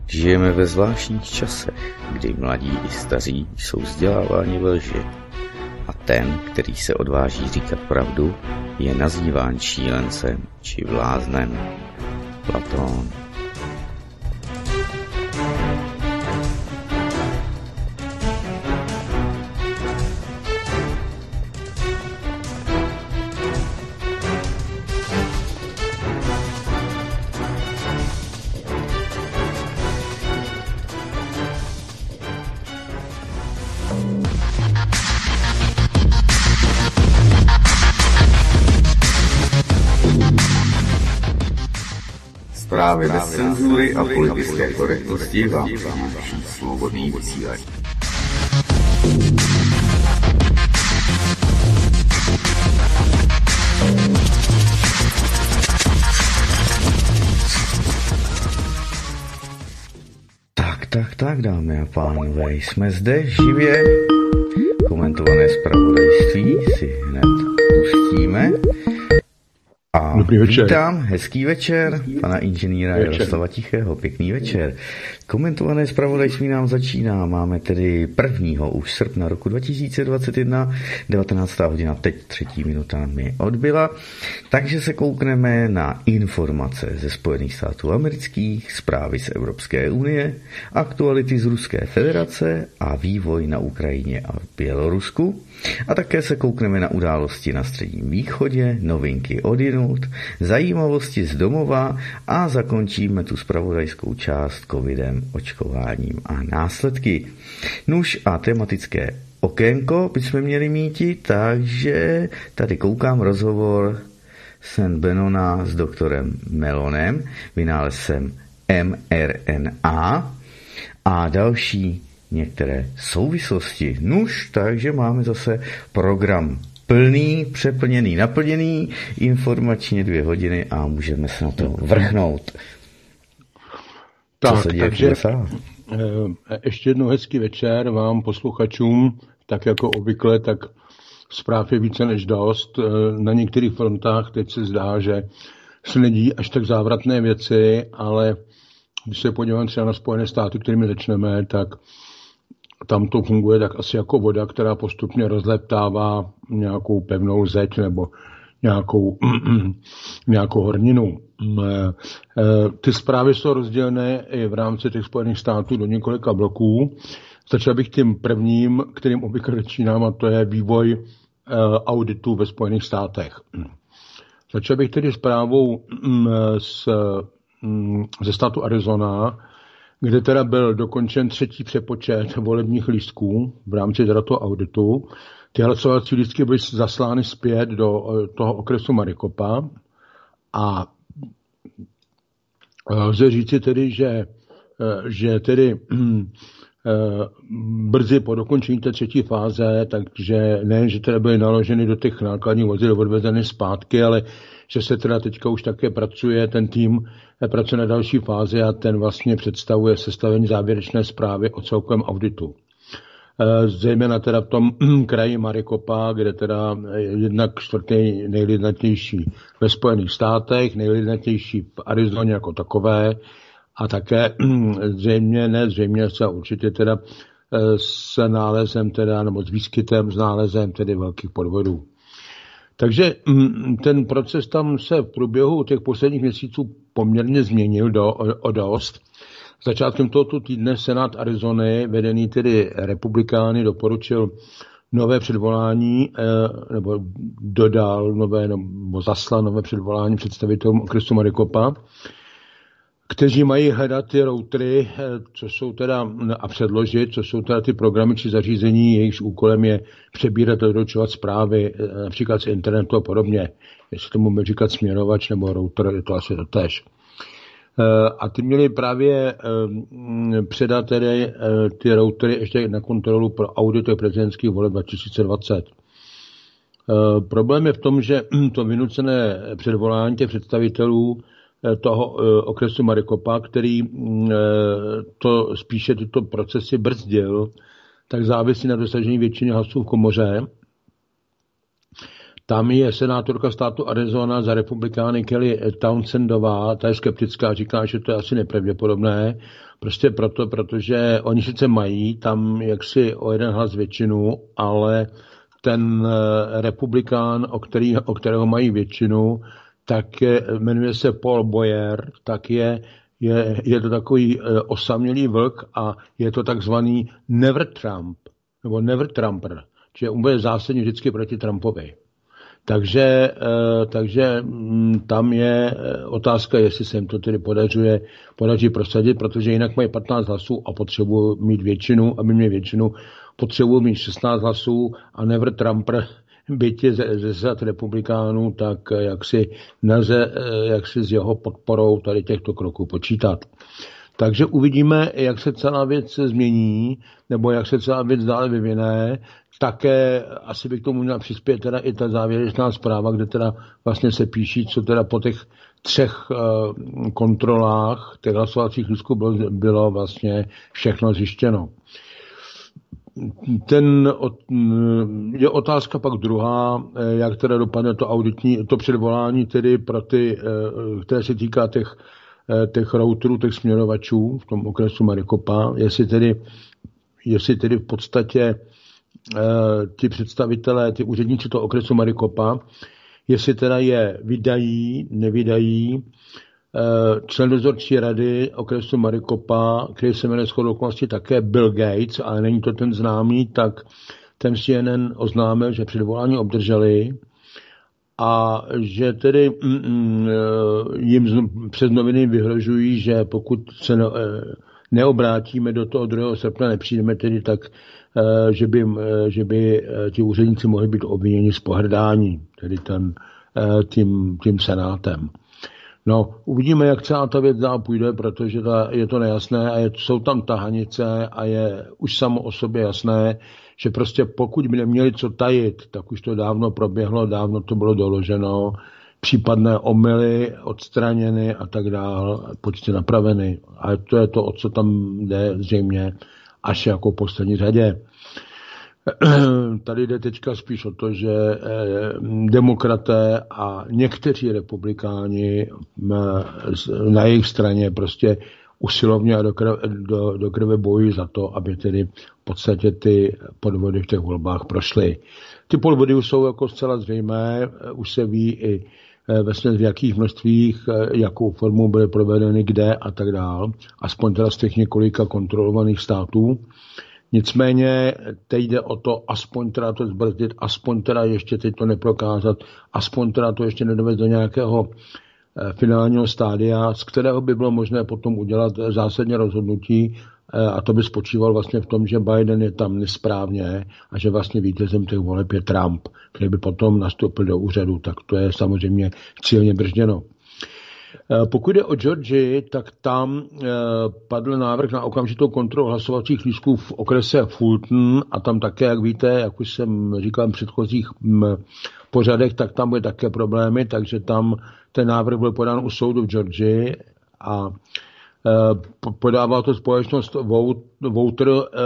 Žijeme ve zvláštních časech, kdy mladí i staří jsou vzděláváni ve lži. A ten, který se odváží říkat pravdu, je nazýván šílencem či bláznem. Platón. Zprávy bez cenzury a politické korektnosti vám přináší Svobodný vysílač. Tak, dámy a pánové, jsme zde živě. Komentované zpravodajství si hned pustíme. A dobrý večer. Vítám, hezký večer, pana inženýra Jaroslava Tichého, pěkný večer. Komentované zpravodajství nám začíná, máme tedy 1. už srpna roku 2021, 19. hodina, teď 3. minuta mi odbyla, takže se koukneme na informace ze Spojených států amerických, zprávy z Evropské unie, aktuality z Ruské federace a vývoj na Ukrajině a Bělorusku. A také se koukneme na události na Středním východě, novinky odjinud, zajímavosti z domova a zakončíme tu zpravodajskou část covidem, očkováním a následky. Nuž a tematické okénko bychom měli míti, takže tady koukám rozhovor St. Benona s doktorem Melonem, vynálezcem mRNA a další některé souvislosti. Nuž, takže máme zase program plný, přeplněný, naplněný, informačně 2 hodiny a můžeme se na to vrhnout. Tak, takže ještě jednou hezký večer vám posluchačům, tak jako obvykle, tak zpráv je více než dost. Na některých frontách teď se zdá, že se nedí až tak závratné věci, ale když se podíváme třeba na Spojené státy, kterými začneme, tak tam to funguje tak asi jako voda, která postupně rozleptává nějakou pevnou zeď nebo nějakou horninu. Ty zprávy jsou rozdělené i v rámci těch Spojených států do několika bloků. Začal bych tím prvním, kterým obvykle začínám, a to je vývoj auditu ve Spojených státech. Začal bych tedy zprávou ze státu Arizona, kde teda byl dokončen 3. přepočet volebních lístků v rámci toho auditu. Ty hlasovací lístky byly zaslány zpět do toho okresu Maricopa a lze říci tedy, že tedy brzy po dokončení té 3. fáze, takže ne, že teda byly naloženy do těch nákladních vozidel odvezeny zpátky, ale že se teda teďka už také pracuje, ten tým pracuje na další fázi a ten vlastně představuje sestavení závěrečné zprávy o celkovém auditu. Zejména teda v tom kraji Maricopa, kde teda jednak 4. nejlidnatější ve Spojených státech, nejlidnatější v Arizoně jako takové a také zřejmě se určitě teda s nálezem teda, nebo s výskytem, s nálezem tedy velkých podvodů. Takže ten proces tam se v průběhu těch posledních měsíců poměrně změnil o dost. Začátkem tohoto týdne Senát Arizony, vedený tedy republikány, doporučil nové předvolání, nebo dodal nové, nebo zaslal nové předvolání představitelům okresu Maricopa, kteří mají hledat ty routery, co jsou teda, a předložit, co jsou teda ty programy či zařízení, jejichž úkolem je přebírat a doručovat zprávy, například z internetu a podobně. Jestli tomu můžeme říkat směrovač nebo router, je to asi totéž. A ty měli právě předat tedy ty routery ještě na kontrolu pro audit prezidentských voleb 2020. Problém je v tom, že to vynucené předvolání těch představitelů toho okresu Maricopa, který to spíše tyto procesy brzdil, tak závisí na dosažení většiny hlasů v komoře, Tam je senátorka státu Arizona za republikány Kelly Townsendová, ta je skeptická, říká, že to je asi nepravděpodobné, prostě proto, protože oni sice mají tam jaksi o jeden hlas většinu, ale ten republikán, o kterého mají většinu, tak jmenuje se Paul Boyer, tak je to takový osamělý vlk a je to takzvaný Never Trump, nebo Never Trumper, čiže on bude zásadně vždycky proti Trumpovi. Takže tam je otázka, jestli se jim to tedy podaří prosadit, protože jinak mají 15 hlasů a potřebují mít většinu, aby měli většinu, potřebují mít 16 hlasů a Never Trumper, byť je ze řad republikánů, tak jaksi nelze s jeho podporou tady těchto kroků počítat. Takže uvidíme, jak se celá věc změní, nebo jak se celá věc dále vyvine. Také asi by k tomu měla přispět teda i ta závěrečná zpráva, kde teda vlastně se píší, co teda po těch 3 kontrolách těch hlasovacích lístků bylo vlastně všechno zjištěno. Je otázka pak druhá, jak teda dopadne to předvolání tedy pro ty, které se týká těch routerů, těch směrovačů v tom okresu Maricopa, jestli tedy v podstatě ti představitelé, ty úředníci toho okresu Maricopa, jestli teda je vydají, nevydají. Člen dozorčí rady okresu Maricopa, který se jmenuje shodou okolností také Bill Gates, ale není to ten známý, tak ten CNN oznámil, že předvolání obdrželi a že tedy jim přes noviny vyhrožují, že pokud se neobrátíme do toho 2. srpna, nepřijdeme tedy tak, že by ti úředníci mohli být obviněni z pohrdání, tedy tím senátem. No, uvidíme, jak celá ta věc dál půjde, protože je to nejasné a jsou tam tahanice a je už samo o sobě jasné, že prostě pokud by neměli co tajit, tak už to dávno proběhlo, dávno to bylo doloženo, případné omyly odstraněny a tak dál, počty napraveny. A to je to, o co tam jde zřejmě až jako v poslední řadě. Tady jde teďka spíš o to, že demokraté a někteří republikáni na jejich straně prostě usilovně a do krve bojují za to, aby tedy v podstatě ty podvody v těch volbách prošly. Ty podvody už jsou jako zcela zřejmé, už se ví i v jakých množstvích, jakou formou byly provedeny, kde a tak dál, aspoň teda z těch několika kontrolovaných států. Nicméně teď jde o to, aspoň teda to zbrzdit, aspoň teda ještě teď to neprokázat, aspoň teda to ještě nedovést do nějakého finálního stádia, z kterého by bylo možné potom udělat zásadně rozhodnutí, a to by spočíval vlastně v tom, že Biden je tam nesprávně a že vlastně vítězem těch voleb je Trump, který by potom nastoupil do úřadu, tak to je samozřejmě cílně brzděno. Pokud jde o Georgii, tak tam padl návrh na okamžitou kontrolu hlasovacích lístků v okrese Fulton a tam také, jak víte, jak už jsem říkal v předchozích pořadech, tak tam byly také problémy, takže tam ten návrh byl podán u soudu v Georgii a podává to společnost Voter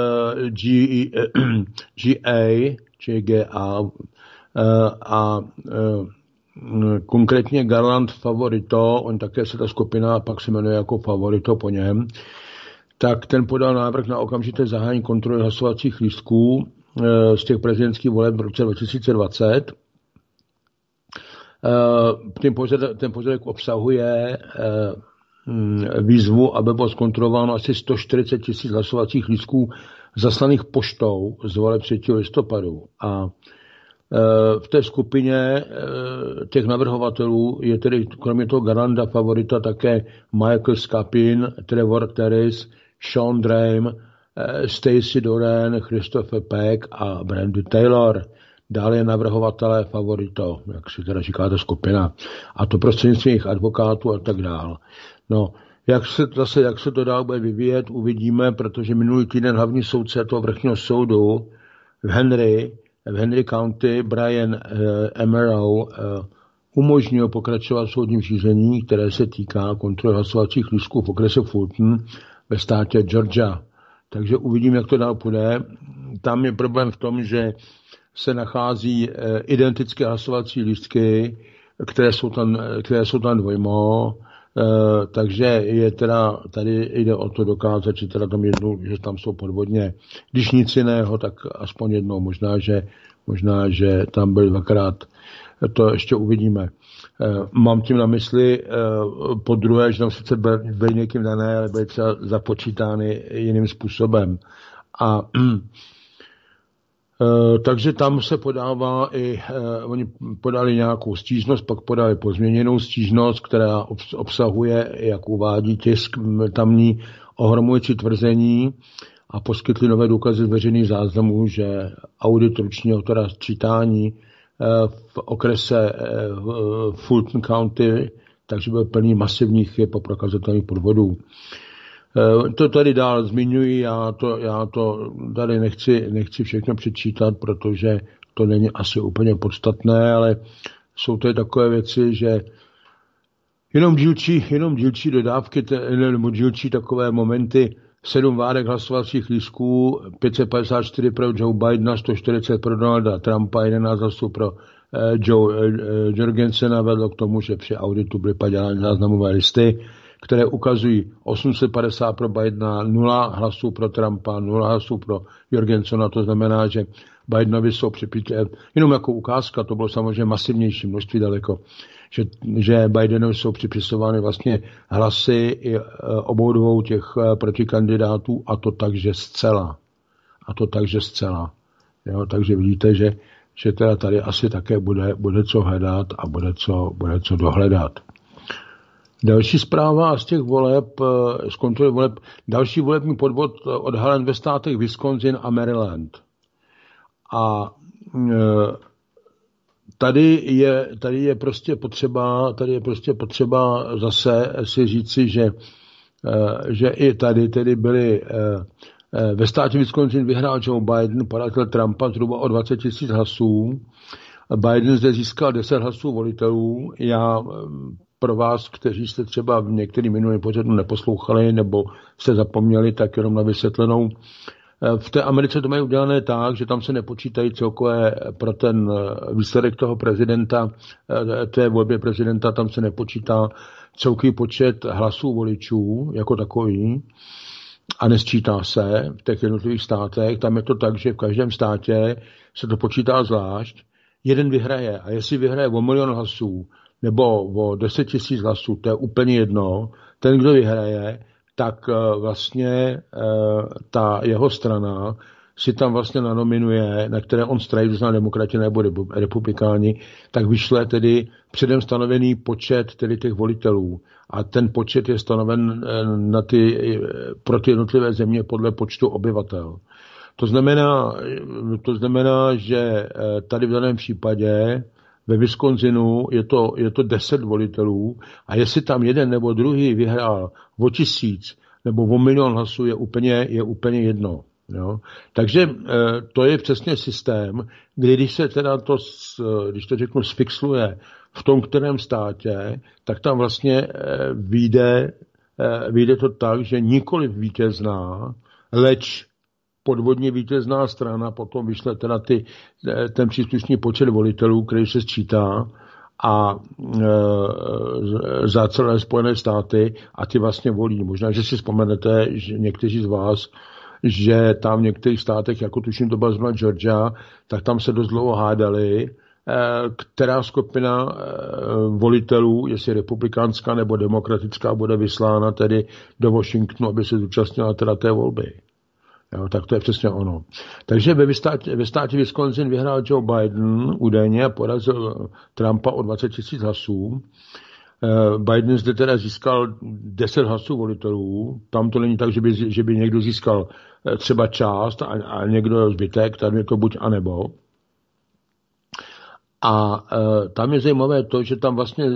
GA a konkrétně Garland Favorito, on také se ta skupina pak se jmenuje jako Favorito po něm, tak ten podal návrh na okamžité zahájení kontroly hlasovacích lístků z těch prezidentských voleb v roce 2020. Ten požadavek obsahuje výzvu, aby bylo zkontrolováno asi 140 000 hlasovacích lístků zaslaných poštou z voleb 3. listopadu. A v té skupině těch navrhovatelů je tedy kromě toho Garlanda Favorita také Michael Scapin, Trevor Terris, Sean Drame, Stacey Doran, Christopher Peck a Brandy Taylor. Dále je navrhovatelé Favorito, jak si teda říká ta skupina. A to prostřednictvím jejich advokátů a tak dál. No, jak se to dál bude vyvíjet, uvidíme, protože minulý týden hlavní soudce toho vrchního soudu v Henry County Brian Emerald umožnil pokračovat v soudním řízení, které se týká kontroly hlasovacích lístků v okrese Fulton ve státě Georgia. Takže uvidím, jak to dál půjde. Tam je problém v tom, že se nachází identické hlasovací lístky, které jsou tam dvojmo, takže je teda, tady jde o to dokázat, že teda tam jednou, že tam jsou podvodně. Když nic jiného, tak aspoň jednou, možná, že tam byly dvakrát, to ještě uvidíme. Mám tím na mysli po druhé, že tam sice byly někým dané, ale byly třeba započítány jiným způsobem. A takže tam se podává oni podali nějakou stížnost, pak podali pozměněnou stížnost, která obsahuje, jak uvádí tisk tamní, ohromující tvrzení a poskytli nové důkazy z veřejných záznamů, že audit ručního autora sčítání v okrese Fulton County, takže byl plný masivních chyb a prokazatelných podvodů. To tady dál zmiňuji, já to tady nechci všechno přečítat, protože to není asi úplně podstatné, ale jsou to takové věci, že jenom dílčí dodávky, nebo dílčí takové momenty, 7 várek hlasovacích lístků, 554 pro Joe Bidena, 140 pro Donalda Trumpa, 11 hlasů pro Joe Jorgensena vedlo k tomu, že při auditu byly padělány záznamové listy, které ukazují 850 pro Bidena, 0 hlasů pro Trumpa, 0 hlasů pro Jorgensena, to znamená, že Bidenovi jsou jenom jako ukázka, to bylo samozřejmě masivnější množství daleko, že Bidenovi jsou připisovány vlastně hlasy obou dvou těch protikandidátů a to takže zcela. Jo, takže vidíte, že teda tady asi také bude co hledat a bude co dohledat. Další zpráva z těch voleb, z kontroly voleb, další volební podvod odhalen ve státech Wisconsin a Maryland. A tady je prostě potřeba zase si říci, že i tady tedy byly ve státě Wisconsin vyhrál Joe Biden, porazil Trumpa zhruba o 20 000 hlasů. Biden zde získal 10 hlasů volitelů. Já pro vás, kteří jste třeba v některým minulým pořadu neposlouchali nebo jste zapomněli, tak jenom na vysvětlenou. V té Americe to mají udělané tak, že tam se nepočítají celkové pro ten výsledek toho prezidenta, té volbě prezidenta, tam se nepočítá celkový počet hlasů voličů jako takový a nesčítá se v těch jednotlivých státech. Tam je to tak, že v každém státě se to počítá zvlášť. Jeden vyhraje a jestli vyhraje o 1 000 000 hlasů nebo o 10 000 hlasů, to je úplně jedno. Ten, kdo vyhraje, tak vlastně ta jeho strana si tam vlastně nanominuje, na které on strají, to znamená demokrati nebo republikáni, tak vyšle tedy předem stanovený počet tedy těch volitelů. A ten počet je stanoven pro ty jednotlivé země podle počtu obyvatel. To znamená, že tady v daném případě ve Wisconsinu je to 10 volitelů a jestli tam jeden nebo druhý vyhrál o 1000 nebo o 1 000 000 hlasů, je úplně jedno. Jo? Takže to je přesně systém, kdy když se teda když to řeknu, sfixluje v tom kterém státě, tak tam vlastně vyjde to tak, že nikoliv vítězná, leč podvodně vítězná strana potom vyšle teda ten příslušný počet volitelů, který se sčítá a za celé Spojené státy a ty vlastně volí. Možná, že si vzpomenete, že někteří z vás, že tam v některých státech, jako tuším to byla zrovna Georgia, tak tam se dost dlouho hádali, která skupina volitelů, jestli republikánská nebo demokratická, bude vyslána tedy do Washingtonu, aby se zúčastnila teda té volby. Jo, tak to je přesně ono. Takže ve státě Wisconsin vyhrál Joe Biden údajně a porazil Trumpa o 20 000 hlasů. Biden zde teda získal 10 hlasů volitelů. Tam to není tak, že by někdo získal třeba část a někdo zbytek, tam je to buď a nebo. A tam je zajímavé to, že tam vlastně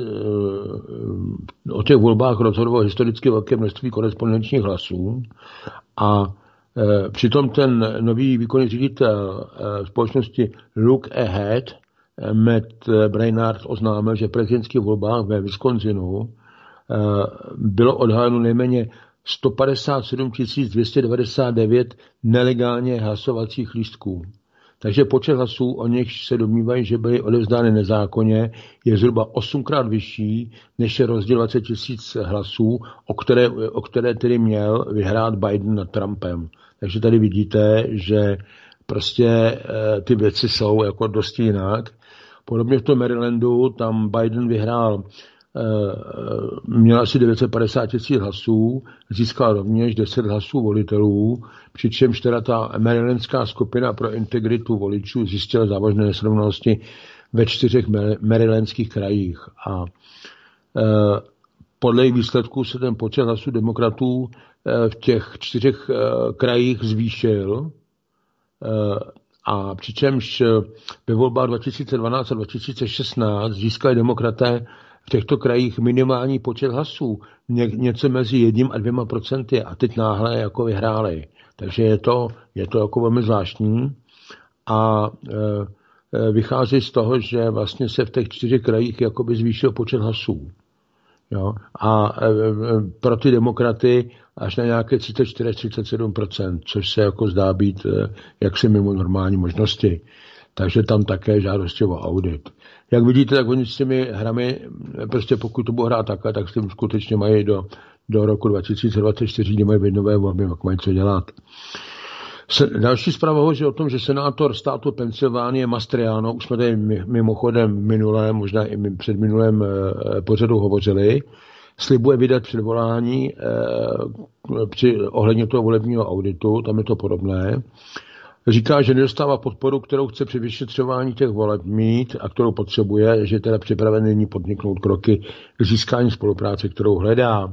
o těch volbách rozhodovalo historicky velké množství korespondenčních hlasů a přitom ten nový výkonný ředitel společnosti Look Ahead, Matt Brainard, oznámil, že v prezidentských volbách ve Wisconsinu bylo odhaleno nejméně 157 299 nelegálně hlasovacích lístků. Takže počet hlasů, o nich se domnívají, že byly odevzdány nezákonně, je zhruba 8krát vyšší, než je rozdíl 20 000 hlasů, o které tedy měl vyhrát Biden nad Trumpem. Takže tady vidíte, že prostě ty věci jsou jako dosti jinak. Podobně v tom Marylandu, tam Biden vyhrál, měl asi 950 000 hlasů, získal rovněž 10 hlasů volitelů, přičemž teda ta marylandská skupina pro integritu voličů zjistila závažné nesrovnalosti ve 4 marylandských krajích. A podle jejich výsledků se ten počet hlasů demokratů v těch 4 krajích zvýšil, a přičemž ve volbách 2012 a 2016 získali demokraté v těchto krajích minimální počet hlasů, něco mezi 1 a 2%, a teď náhle jako vyhráli. Takže je to jako velmi zvláštní a vychází z toho, že vlastně se v těch 4 krajích jakoby zvýšil počet hlasů. Jo? A pro ty demokraty až na nějaké 34-37%, což se jako zdá být jaksi mimo normální možnosti. Takže tam také žádosti o audit. Jak vidíte, tak oni s těmi hrami, prostě pokud to bude hrát takhle, tak s tím skutečně mají do roku 2024, kdy mají nové volby, jak mají co dělat. Další zpráva hovoří o tom, že senátor státu Pensylvánie Mastriano, už jsme tady mimochodem minulém, možná i předminulém pořadu hovořili, slibuje vydat předvolání ohledně toho volebního auditu, tam je to podobné. Říká, že nedostává podporu, kterou chce při vyšetřování těch voleb mít a kterou potřebuje, že teda připraven není podniknout kroky k získání spolupráce, kterou hledá.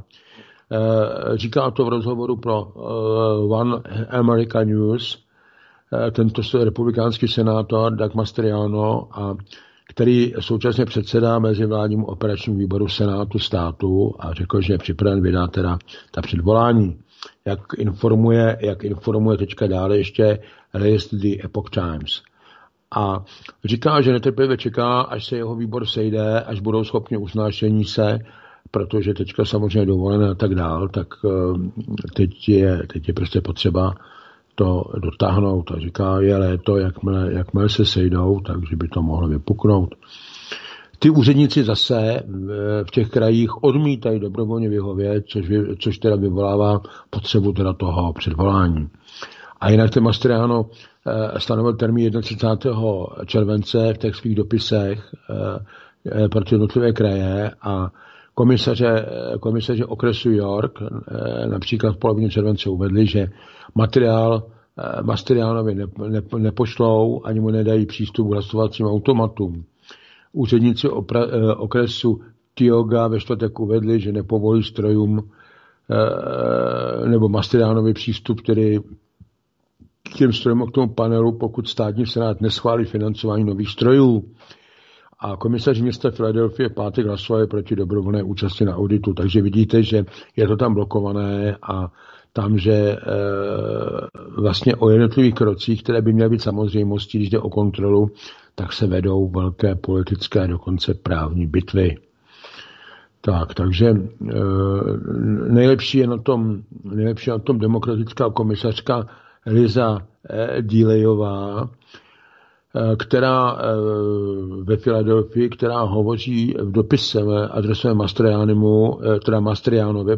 Říká to v rozhovoru pro One America News tento republikánský senátor Doug Mastriano, který současně předsedá mezivládnímu operačnímu výboru Senátu státu, a řekl, že je připraven vydat teda ta předvolání. Jak informuje teďka dále ještě list The Epoch Times. A říká, že netrpělivě čeká, až se jeho výbor sejde, až budou schopni usnášení se, protože teďka samozřejmě dovolené a tak dál, tak teď je prostě potřeba to dotáhnout. A říká, je léto, jakmile se sejdou, takže by to mohlo vypuknout. Ty úředníci zase v těch krajích odmítají dobrovolně vyhovět, což teda vyvolává potřebu teda toho předvolání. A jinak ten Mastriano stanovil termín 31. července v těch svých dopisech pro ty jednotlivé kraje a komisaře okresu York například v polovině července uvedli, že materiál Mastrianovi nepošlou, ani mu nedají přístup k hlasovacím automatům. Úředníci okresu Tioga ve čtvrtek uvedli, že nepovolí strojům nebo Mastrianovi přístup, který k těm strojům a k tomu panelu, pokud státní senát neschválí financování nových strojů. A komisaři města Filadelfie v pátek hlasovali proti dobrovolné účasti na auditu. Takže vidíte, že je to tam blokované a tam, že vlastně o jednotlivých krocích, které by měly být samozřejmostí, když jde o kontrolu, tak se vedou velké politické, dokonce právní bitvy. Takže nejlepší je na tom demokratická komisařka Liza Dealeyová, která ve Filadelfii, která hovoří v dopise adresové Mastrianovi,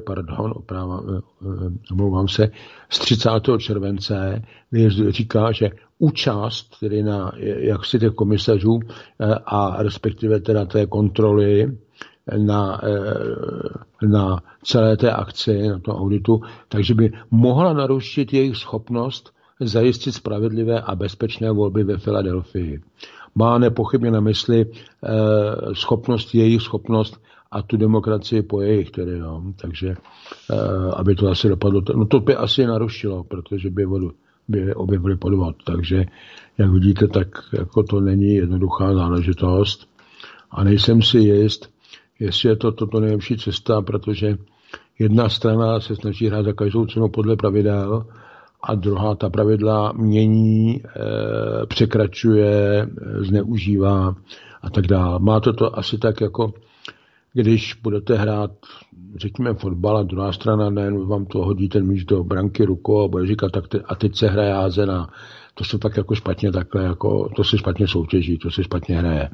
omlouvám se, z 30. července, kde říká, že účast tedy na jaksi těch komisařů a respektive teda té kontroly na celé té akci, na tom auditu, takže by mohla narušit jejich schopnost zajistit spravedlivé a bezpečné volby ve Filadelfii. Má nepochybně na mysli jejich schopnost a tu demokracii po jejich, tedy, no. Takže aby to asi dopadlo. No to by asi narušilo, protože by objevili podvod. Takže, jak vidíte, tak jako to není jednoduchá záležitost. A nejsem si jist, jestli je to nejlepší cesta, protože jedna strana se snaží hrát za každou cenu podle pravidel a druhá ta pravidla mění, překračuje, zneužívá a tak dále. Má to asi tak, jako když budete hrát, řekněme, fotbal a druhá strana nejen vám to hodí ten míč do branky rukou a bude říkat, a teď se hraje házená. to se tak jako špatně takhle, jako, to se špatně soutěží, to se špatně hraje.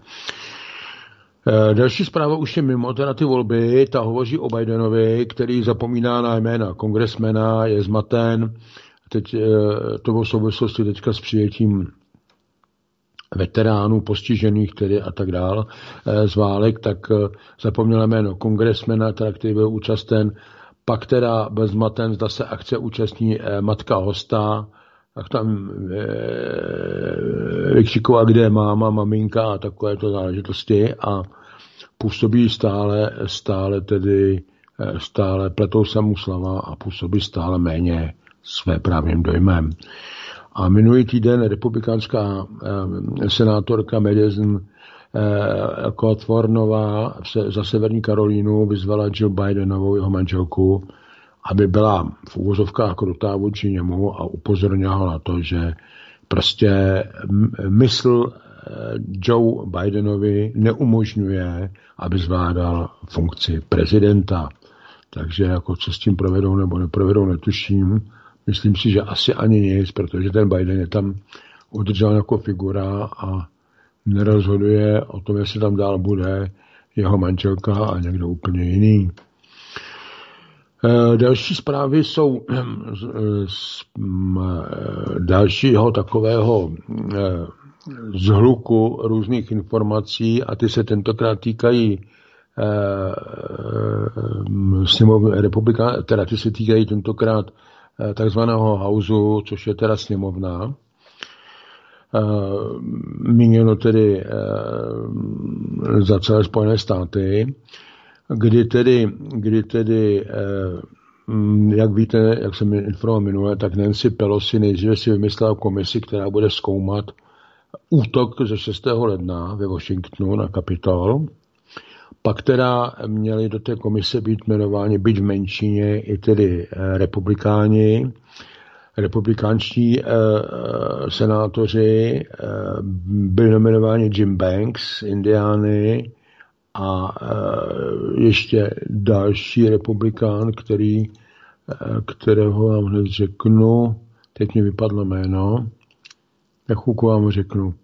Další zpráva už je mimo teda ty volby, ta hovoří o Bidenovi, který zapomíná na jména kongresmena, je zmaten, teď to bylo v souvislosti teďka s přijetím veteránů, postižených tedy a tak dál z válek, tak zapomněl jméno kongresmena, teda, který byl účasten, pak teda byl zmaten, zda se akce účastní matka hosta, tak tam vykřikovala, kde je máma, maminka a takovéto záležitosti a působí stále pletou se mu slova a působí stále méně své právním dojmem. A minulý týden republikánská senátorka Madison Cawthornová za Severní Karolínu vyzvala Jill Bidenovou, jeho manželku, aby byla v úvozovkách krutá vůči němu a upozorňovala na to, že prostě mysl Joe Bidenovi neumožňuje, aby zvládal funkci prezidenta. Takže jako co s tím provedou nebo neprovedou, netuším. Myslím si, že asi ani nic, protože ten Biden je tam udržel jako figura a nerozhoduje o tom, jestli tam dál bude jeho manželka a někdo úplně jiný. Další zprávy jsou z dalšího takového zhluku různých informací a ty se tentokrát týkají teda ty se týkají tentokrát takzvaného houseu, což je teda sněmovna. Míněno tedy za celé Spojené státy, kdy tedy jak víte, jak jsem informoval minule, tak Nancy Pelosi nejdříve si vymyslela komisi, která bude zkoumat útok ze 6. ledna ve Washingtonu na Kapitol. Pak teda měli do té komise být jmenováni, byť v menšině, i tedy republikánští senátoři, byli nominováni Jim Banks z Indiany a ještě další republikán, kterého vám hned řeknu, teď mi vypadlo jméno, jak chvilku vám řeknu,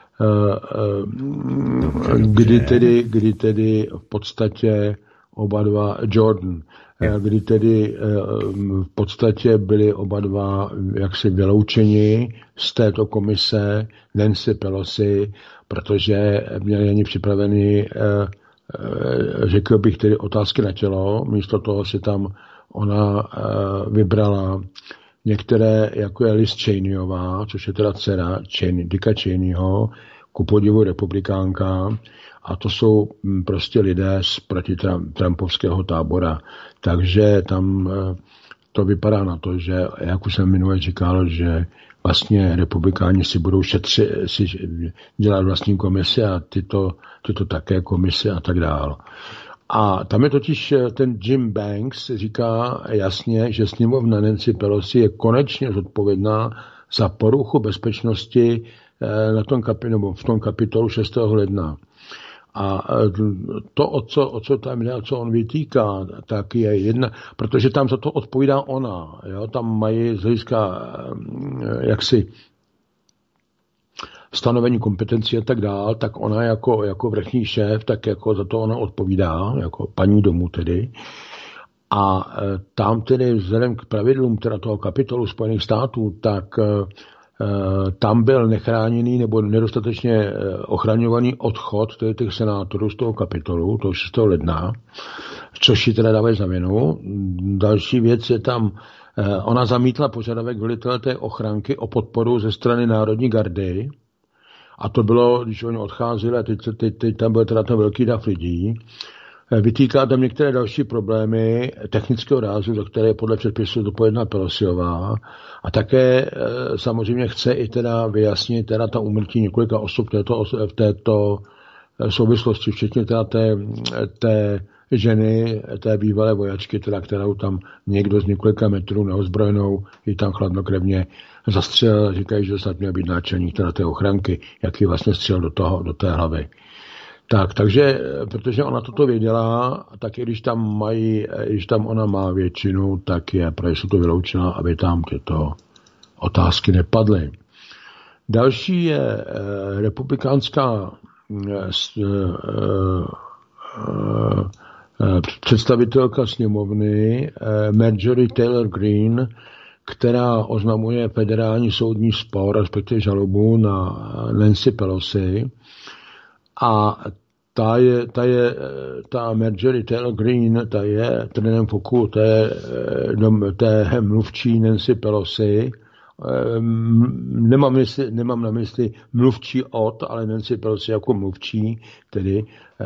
kdy tedy v podstatě oba dva Jordan, kdy tedy v podstatě byli oba dva jaksi vyloučeni z této komise Nancy Pelosi, protože měli ani připraveny, řekl bych tedy, otázky na tělo, místo toho si tam ona vybrala některé, jako je Liz Cheneyová, což je teda dcera Dicka Cheneyho, ku podivu republikánka, a to jsou prostě lidé z protitrumpovského tábora. Takže tam to vypadá na to, že, jak už jsem minule říkal, že vlastně republikáni si budou dělat vlastní komise a tyto také komise a tak dál. A tam je totiž ten Jim Banks říká jasně, že sněmovna Nancy Pelosi je konečně zodpovědná za poruchu bezpečnosti v tom kapitolu 6. ledna. A to, o co tam jde, co on vytýká, tak je jedna, protože tam za to odpovídá ona. Jo? Tam mají z hlediska jaksi stanovení kompetencí a tak dál, tak ona jako vrchní šéf, tak jako za to ona odpovídá, jako paní domu tedy. A tam tedy vzhledem k pravidlům teda toho kapitolu Spojených států, tak tam byl nechráněný nebo nedostatečně ochraňovaný odchod těch senátorů z toho kapitolu, toho 6. ledna, což si teda dávají za vinu. Další věc je tam, ona zamítla požadavek velitele té ochranky o podporu ze strany Národní gardy, a to bylo, když oni odcházeli, a teď tam byl teda ten velký dav lidí. Vytýká tam některé další problémy technického rázu, za které je podle předpisu dopovědná Pelosiová. A také samozřejmě chce i teda vyjasnit teda ta úmrtí několika osob v této souvislosti, včetně teda té ženy, té bývalé vojačky, teda, kterou tam někdo z několika metrů neozbrojenou ji tam chladnokrevně zastřelil. Říkají, že snad měl být náčelník teda té ochranky, jak ji vlastně střelil do té hlavy. Takže, protože ona toto věděla, tak i když tam ona má většinu, tak je pro jistotu vyloučena, aby tam tyto otázky nepadly. Další je republikánská představitelka sněmovny Marjorie Taylor Greene, která oznamuje federální soudní spor, respektive žalobu na Nancy Pelosi. A ta Marjorie Taylor Greene, ta je trenem foku té mluvčí Nancy Pelosi. Nemám na mysli mluvčí ale Nancy Pelosi jako mluvčí, tedy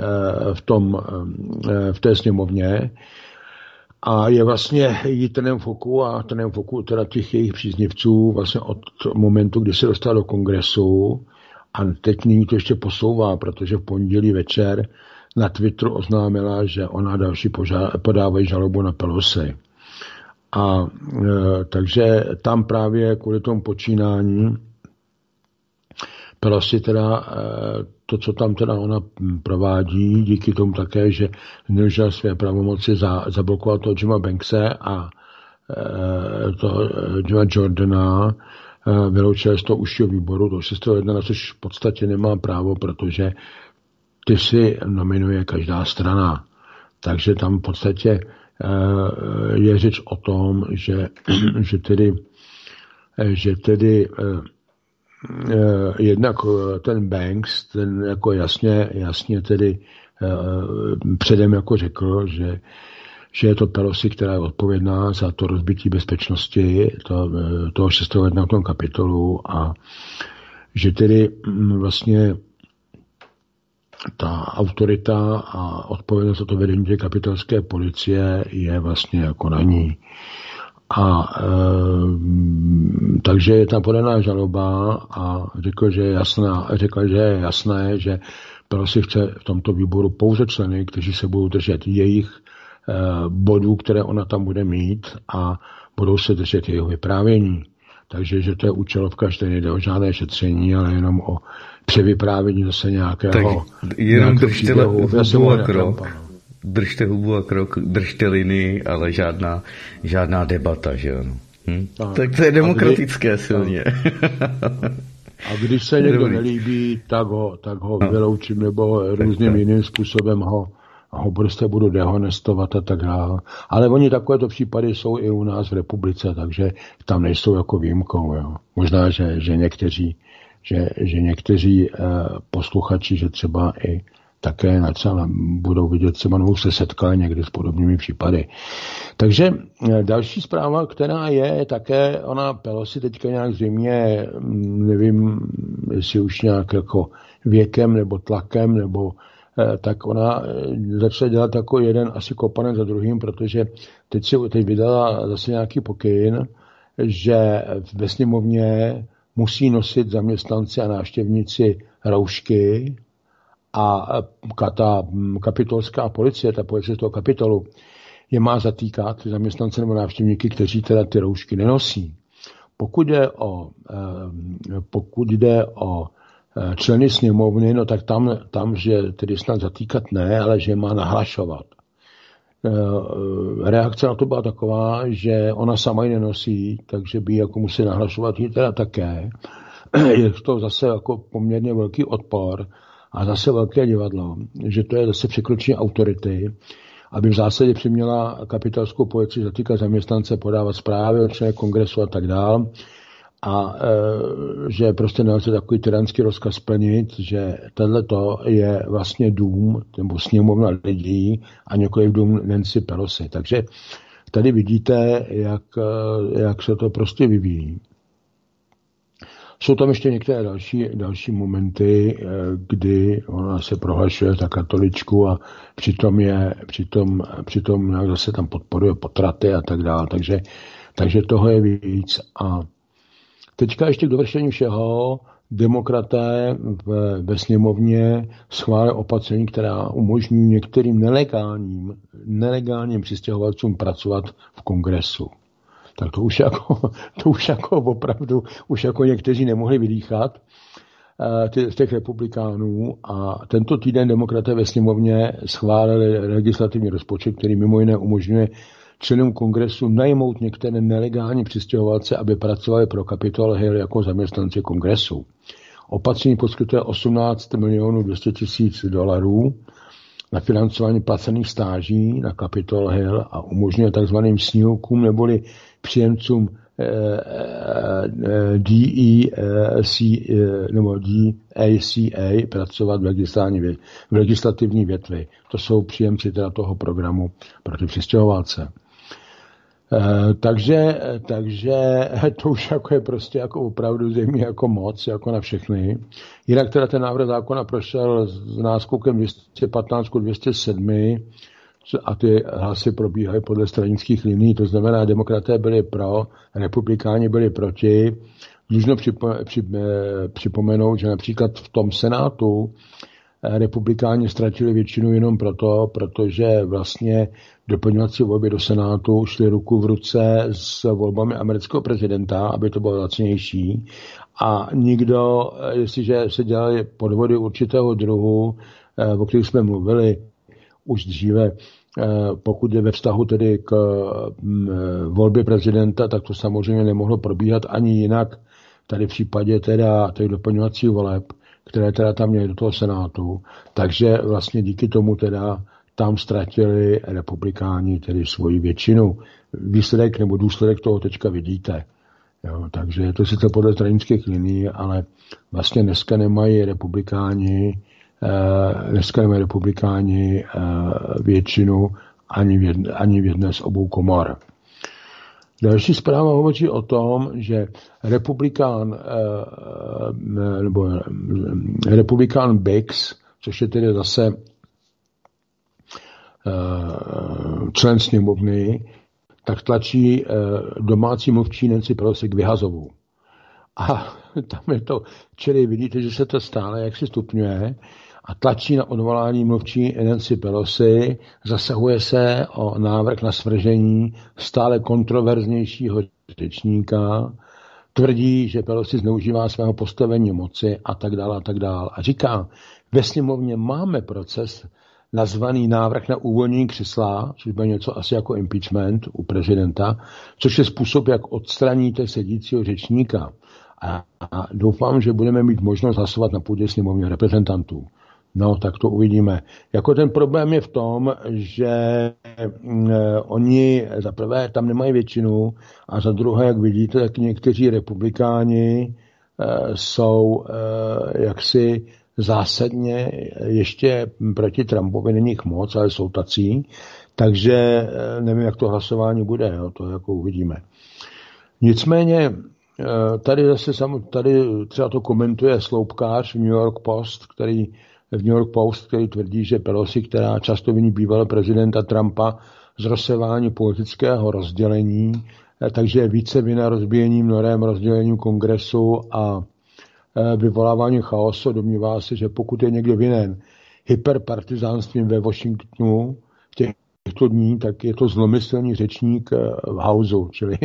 v té sněmovně. A je vlastně jí trenem foku teda těch jejich příznivců vlastně od momentu, kdy se dostala do kongresu. A teď nyní to ještě posouvá, protože v pondělí večer na Twitteru oznámila, že ona další podávají žalobu na Pelosi. A takže tam právě kvůli tomu počínání Pelosi teda to, co tam teda ona provádí, díky tomu také, že neužila své pravomoci zablokoval toho Jima Bankse a toho Jima Jordana, vyloučili z toho užšího výboru do 6.1, což v podstatě nemá právo, protože ty si nominuje každá strana. Takže tam v podstatě je řeč o tom, že tedy jednak ten Banks, ten jako jasně tedy předem jako řekl, že je to Pelosi, která je odpovědná za to rozbití bezpečnosti toho 6.1 v tom kapitolu a že tedy vlastně ta autorita a odpovědnost za to vedení té kapitolské policie je vlastně jako na ní. A takže je tam podaná žaloba a řekl, že je jasné, že Pelosi chce v tomto výboru pouze členy, kteří se budou držet jejich bodů, které ona tam bude mít a budou se držet jeho vyprávění. Takže, že to je účelovka, že nejde o žádné šetření, ale jenom o převyprávění zase nějakého... Tak jenom držte hubu a krok, držte linii, ale žádná debata, že ano. Tak to je demokratické silně. A když se někdo nelíbí, tak ho vyloučím nebo různým jiným způsobem ho prostě budu dehonestovat a tak dále. Ale oni takovéto případy jsou i u nás v republice, takže tam nejsou jako výjimkou. Jo. Možná, že někteří posluchači, že třeba i také budou vidět, třeba nebo se setkali někdy s podobnými případy. Takže další zpráva, která je také, ona Pelosi teďka nějak zřejmě, nevím, jestli už nějak jako věkem nebo tlakem, nebo tak ona začala dělat jako jeden asi kopanec za druhým, protože teď vydala zase nějaký pokyn, že ve sněmovně musí nosit zaměstnanci a návštěvníci roušky a ta kapitolská policie, ta policie z toho kapitolu, je má zatýkat zaměstnance nebo návštěvníky, kteří teda ty roušky nenosí. Pokud jde o členy sněmovny, no tak tam, že tedy snad zatýkat ne, ale že má nahlašovat. Reakce na to byla taková, že ona sama ji nenosí, takže by jako musí nahlašovat ji teda také. Je to zase jako poměrně velký odpor a zase velké divadlo, že to je zase překročení autority, aby v zásadě přiměla kapitolskou policii zatýkat zaměstnance, podávat zprávy o členech kongresu a tak dále. A že prostě nelze takový tyranský rozkaz splnit, že tohleto je vlastně dům nebo sněmovna lidí a nikoliv dům Nancy Pelosi. Takže tady vidíte, jak se to prostě vyvíjí. Jsou tam ještě některé další momenty, kdy ona se prohlašuje za katoličku a přitom zase tam podporuje potraty a tak dále. Takže toho je víc. A teďka ještě k dovršení všeho demokraté ve sněmovně schválili opatření, která umožňují některým nelegálním přistěhovalcům pracovat v kongresu. Tak to už jako opravdu, už jako někteří nemohli vydýchat z těch republikánů a tento týden demokraté ve sněmovně schválili legislativní rozpočet, který mimo jiné umožňuje členům kongresu najmout některé nelegální přistěhovalce, aby pracovali pro Capitol Hill jako zaměstnanci kongresu. Opatření poskytuje 18 200 000 $ na financování placených stáží na Capitol Hill a umožňuje tzv. Snílkům neboli příjemcům DACA pracovat v legislativní větvi. To jsou příjemci teda toho programu pro ty přistěhovalce. Takže to už jako je prostě jako opravdu zřejmě jako moc, jako na všechny. Jinak teda ten návrh zákona prošel s náskokem 215-207 a ty hlasy probíhaly podle stranických linií, to znamená, demokraté byli pro, republikáni byli proti. Dlužno připomenout, že například v tom Senátu republikáni ztratili většinu jenom proto, protože vlastně doplňovací volby do Senátu šly ruku v ruce s volbami amerického prezidenta, aby to bylo lacnější. A nikdo, jestliže se dělali podvody určitého druhu, o kterých jsme mluvili už dříve, pokud je ve vztahu tedy k volbě prezidenta, tak to samozřejmě nemohlo probíhat ani jinak tady v případě teda těch doplňovacích voleb, které teda tam měly do toho Senátu. Takže vlastně díky tomu teda tam ztratili republikáni tedy svoji většinu. Výsledek nebo důsledek toho teďka vidíte. Jo, takže je to sice podle stranických linií, ale vlastně dneska nemají republikáni většinu ani v jedné z obou komor. Další zpráva hovoří o tom, že republikán Biggs, což je tedy zase člen sněmovny, tak tlačí domácí mluvčí Nancy Pelosi k vyhazovu. A tam je to, čili vidíte, že se to stále jak si stupňuje a tlačí na odvolání mluvčí Nancy Pelosi, zasahuje se o návrh na svržení stále kontroverznějšího řečníka, tvrdí, že Pelosi zneužívá svého postavení moci a tak dále a tak dále. A říká, ve sněmovně máme proces nazvaný návrh na uvolnění křesla, což bude něco asi jako impeachment u prezidenta, což je způsob, jak odstraníte sedícího řečníka. A doufám, že budeme mít možnost hlasovat na půdě sněmovny reprezentantů. No, tak to uvidíme. Jako ten problém je v tom, že oni za prvé tam nemají většinu a za druhé, jak vidíte, tak někteří republikáni jsou jaksi zásadně ještě proti Trumpovi, není jich moc, ale jsou tací, takže nevím, jak to hlasování bude, jo, to jako uvidíme. Nicméně tady třeba to komentuje sloupkář v New York Post, který tvrdí, že Pelosi, která často viní bývalého prezidenta Trumpa z rozsévání politického rozdělení, takže je více vina rozbíjením norem, rozdělením kongresu a vyvolávání chaosu. Domnívá se, že pokud je někdo vinen hyperpartizánstvím ve Washingtonu těchto dní, tak je to zlomyslný řečník v Houseu, čili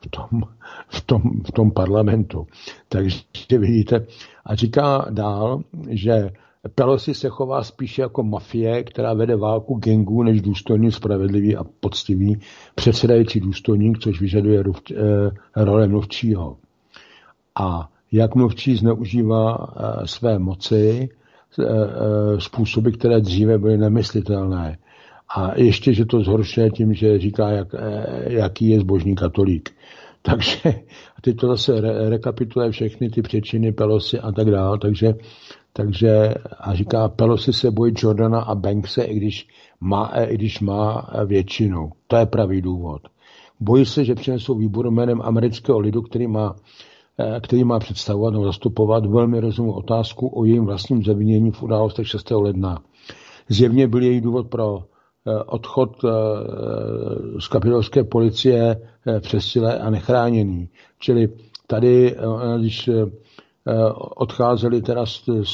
v tom parlamentu. Takže vidíte. A říká dál, že Pelosi se chová spíše jako mafie, která vede válku gangů, než důstojný, spravedlivý a poctivý předsedající důstojník, což vyžaduje role mluvčího. A jak mluvčí zneužívá své moci způsoby, které dříve byly nemyslitelné. A ještě, že to zhoršuje tím, že říká, jaký je zbožný katolík. Takže teď to zase rekapituluje všechny ty příčiny Pelosi a tak dále. Takže a říká, Pelosi se bojí Jordana a Bankse, i když má většinu. To je pravý důvod. Bojí se, že přinesou výboru jménem amerického lidu, který má představovat nebo zastupovat velmi rozumnou otázku o jejím vlastním zavinění v událostech 6. ledna. Zjevně byl její důvod pro odchod z kapitolské policie přesile a nechráněný. Čili tady, když odcházeli teda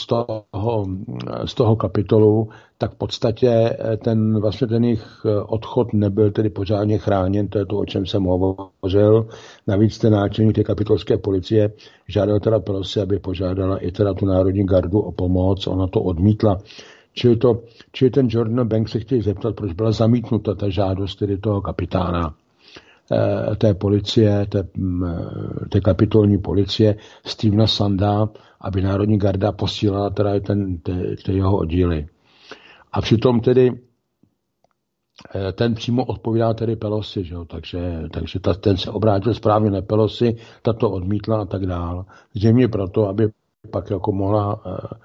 z toho kapitolu, tak v podstatě ten jejich odchod nebyl tedy pořádně chráněn, to je to, o čem jsem hovořil. Navíc ten náčelník té kapitolské policie žádal teda Pelosi, aby požádala i teda tu národní gardu o pomoc, ona to odmítla. Čili ten Jordan Banks se chtějí zeptat, proč byla zamítnuta ta žádost tedy toho kapitána té policie, té kapitolní policie Stevena Sanda, aby Národní garda posílala teda ty jeho oddíly. A přitom tedy ten přímo odpovídá tedy Pelosi, že jo? Takže ten se obrátil správně na Pelosi, ta to odmítla a tak dál. Zřejmě proto, aby pak jako mohla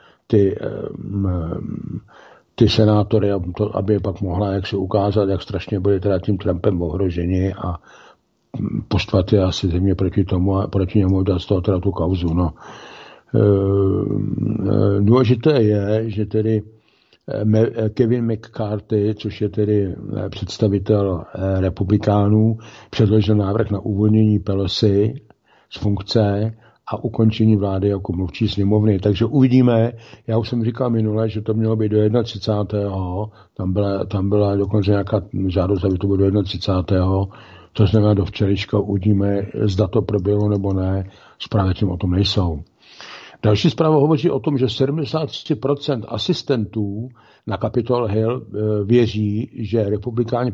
ty senátory, aby pak mohla jak se ukázat, jak strašně byli teda tím Trumpem ohroženi a poštvat je asi země proti němu dát z toho teda tu kauzu. No. Důležité je, že tedy Kevin McCarthy, což je tedy představitel republikánů, předložil návrh na uvolnění Pelosi z funkce a ukončení vlády jako mluvčí sněmovny. Takže uvidíme, já už jsem říkal minule, že to mělo být do 31. Tam byla dokonce nějaká žádost, aby to bylo do 31. To znamená do včerejška, uvidíme, zda to proběhlo nebo ne, zprávy tím o tom nejsou. Další zpráva hovoří o tom, že 73% asistentů na Capitol Hill věří, že republikáni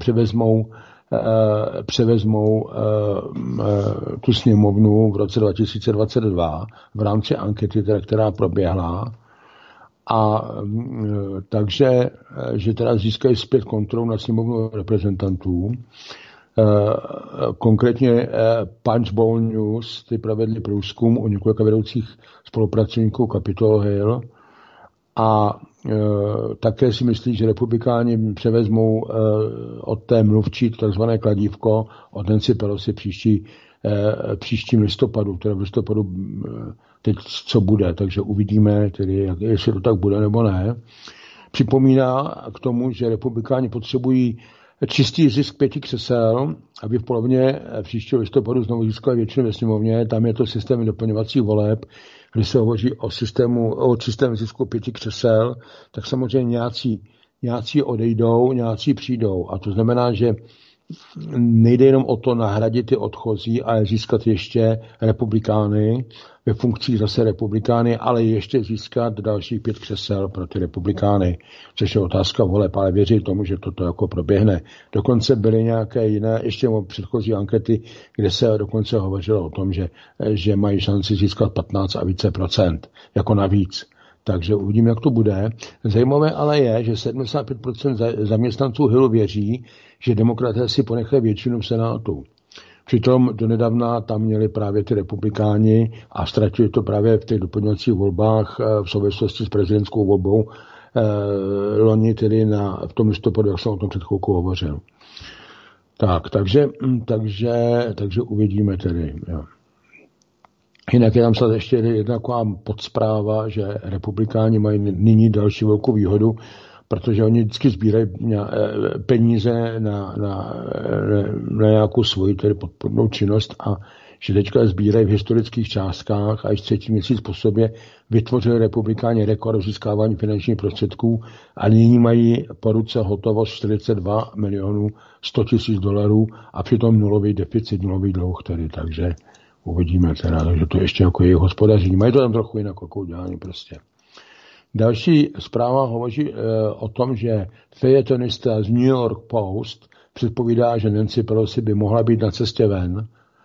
převezmou tu sněmovnu v roce 2022 v rámci ankety, která proběhla. A takže, že teda získají zpět kontrolu nad sněmovnou reprezentantů. Konkrétně Punchbowl News, ty provedli průzkum o několika vedoucích spolupracovníků Capitol Hill a také si myslí, že republikáni převezmou od té mluvčí takzvané kladívko od Nancy Pelosi příštím listopadu, teda v listopadu teď co bude, takže uvidíme, tedy, jestli to tak bude nebo ne. Připomíná k tomu, že republikáni potřebují čistý zisk 5 křesel, aby v polovině příštího listopadu znovu získali většinu ve sněmovně. Tam je to systém doplňovacích voleb, kdy se hovoří o čistém zisku 5 křesel, tak samozřejmě nějací odejdou, nějací přijdou. A to znamená, že nejde jenom o to nahradit ty odchozí, ale získat ještě republikány, ve funkcích zase republikány, ale ještě získat dalších 5 křesel pro ty republikány, což je otázka voleb, ale věří tomu, že toto jako proběhne. Dokonce byly nějaké jiné, ještě předchozí ankety, kde se dokonce hovořilo o tom, že mají šanci získat 15 a více procent, jako navíc. Takže uvidíme, jak to bude. Zajímavé ale je, že 75% zaměstnanců Hillu věří, že demokraté si ponechají většinu v Senátu. Přitom donedavna tam měli právě ty republikáni a ztratili to právě v těch doplňovacích volbách v souvislosti s prezidentskou volbou loni, tedy v tom listopadu, jak jsem o tom před chvilkou hovořil. Takže uvidíme tedy. Jo. Jinak je tam snad ještě jedna taková podspráva, že republikáni mají nyní další velkou výhodu, protože oni vždycky sbírají peníze na nějakou svoji tedy podpornou činnost a že teďka sbírají v historických částkách a již 3. měsíc po sobě vytvořili republikáni rekord v získávání finančních prostředků a nyní mají po ruce hotovost 42 milionů 100 000 dolarů a přitom nulový deficit, nulový dluh tedy, takže uvidíme teda, takže to ještě jako jejich hospodaření. Mají to tam trochu jinak jako udělání prostě. Další zpráva hovoří o tom, že fejetonista z New York Post předpovídá, že Nancy Pelosi by mohla být na cestě ven,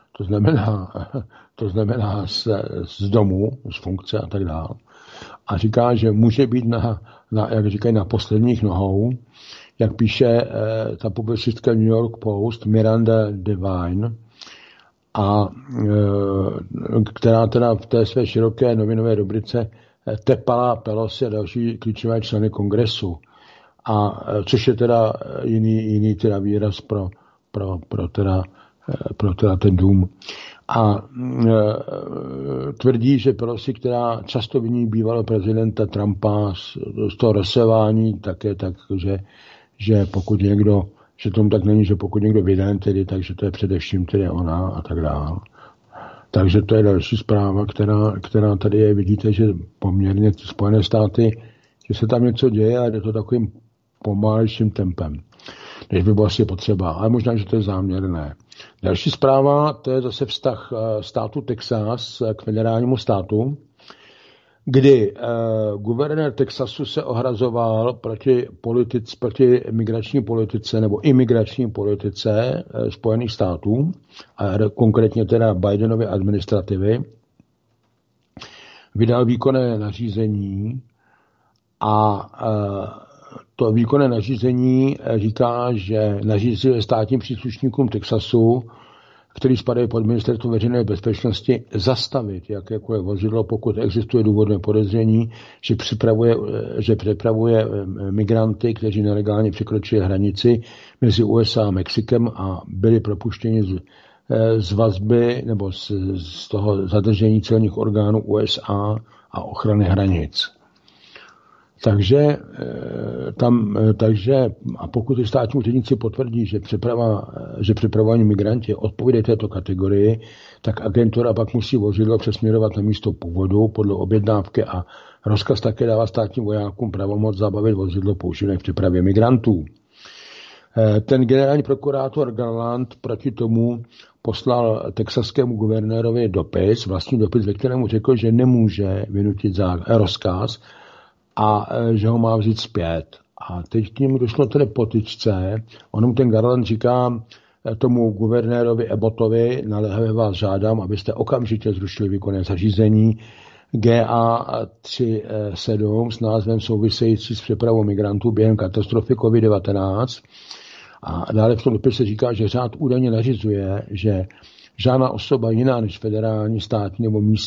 to znamená z domu, z funkce a tak dále. A říká, že může být jak říkají, na posledních nohou, jak píše ta publicistka New York Post Miranda Devine, a která teda v té své široké novinové rubrice tepala Pelosi a další klíčové členy kongresu. A což je teda jiný teda výraz pro ten dům. A tvrdí, že Pelosi, která často viní bývalého prezidenta Trumpa z toho rozsevání, také tak, že pokud někdo, že tomu tak není, že pokud někdo vydán tedy, takže to je především tedy ona a tak dále. Takže to je další zpráva, která tady je. Vidíte, že poměrně Spojené státy, že se tam něco děje a jde to takovým pomalejším tempem, než by bylo asi potřeba. Ale možná, že to je záměrné. Další zpráva, to je zase vztah státu Texas k federálnímu státu. kdy guvernér Texasu se ohrazoval proti migrační politice nebo imigrační politice Spojených států, a konkrétně teda Bidenovy administrativy, vydal výkonné nařízení a to výkonné nařízení říká, že nařízuje státním příslušníkům Texasu, který spadají pod ministerstvo veřejné bezpečnosti, zastavit jakékoliv vozidlo, pokud existuje důvodné podezření, že přepravuje migranty, kteří nelegálně překročili hranici mezi USA a Mexikem a byli propuštěni z vazby nebo z toho zadržení celních orgánů USA a ochrany hranic. Takže a pokud ty státní úředníci potvrdí, že přepravování migranti odpovídají této kategorii, tak agentura pak musí vozidlo přesměrovat na místo původu podle objednávky a rozkaz také dává státním vojákům pravomoc zabavit vozidlo používané v přepravě migrantů. Ten generální prokurátor Garland proti tomu poslal texaskému guvernérovi vlastní dopis, ve kterému řekl, že nemůže vynutit rozkaz a že ho má vzít zpět. A teď k němu došlo tedy potyčce. On ten Garland říká tomu guvernérovi Abbottovi, naléhavě vás žádám, abyste okamžitě zrušili výkonné zařízení GA37 s názvem související s přepravou migrantů během katastrofy COVID-19. A dále v tom dopise říká, že řád údajně nařizuje, že žádná osoba jiná než federální, státní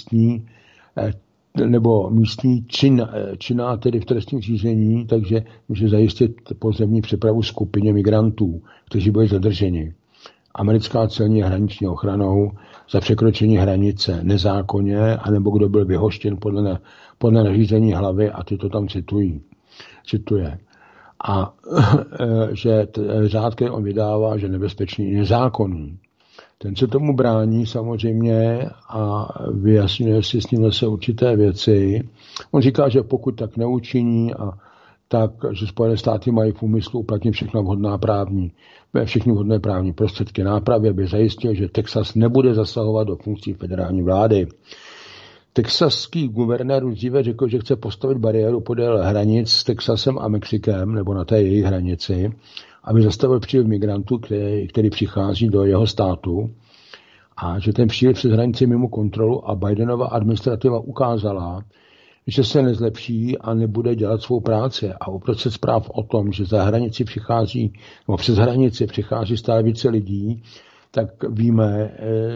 nebo místní činná tedy v trestním řízení, takže může zajistit pozemní přepravu skupině migrantů, kteří byli zadrženi americká celní a hraniční ochranou za překročení hranice nezákonně, anebo kdo byl vyhoštěn podle nařízení hlavy, a ty to tam cituje. A že řád, který on vydává, že nebezpečný, nezákonný. Ten se tomu brání samozřejmě a vyjasňuje si s ním se určité věci. On říká, že pokud tak neučiní, že Spojené státy mají v úmyslu uplatnit všechny vhodné právní prostředky nápravy, aby zajistil, že Texas nebude zasahovat do funkcí federální vlády. Texaský guvernér už dříve řekl, že chce postavit bariéru podél hranic s Texasem a Mexikem, nebo na té jejich hranici, aby zastavil příliv migrantů, který přichází do jeho státu, a že ten příliv přes hranici mimo kontrolu, a Bidenova administrativa ukázala, že se nezlepší a nebude dělat svou práci. A uprostřed zpráv o tom, že přes hranici přichází stále více lidí, tak víme,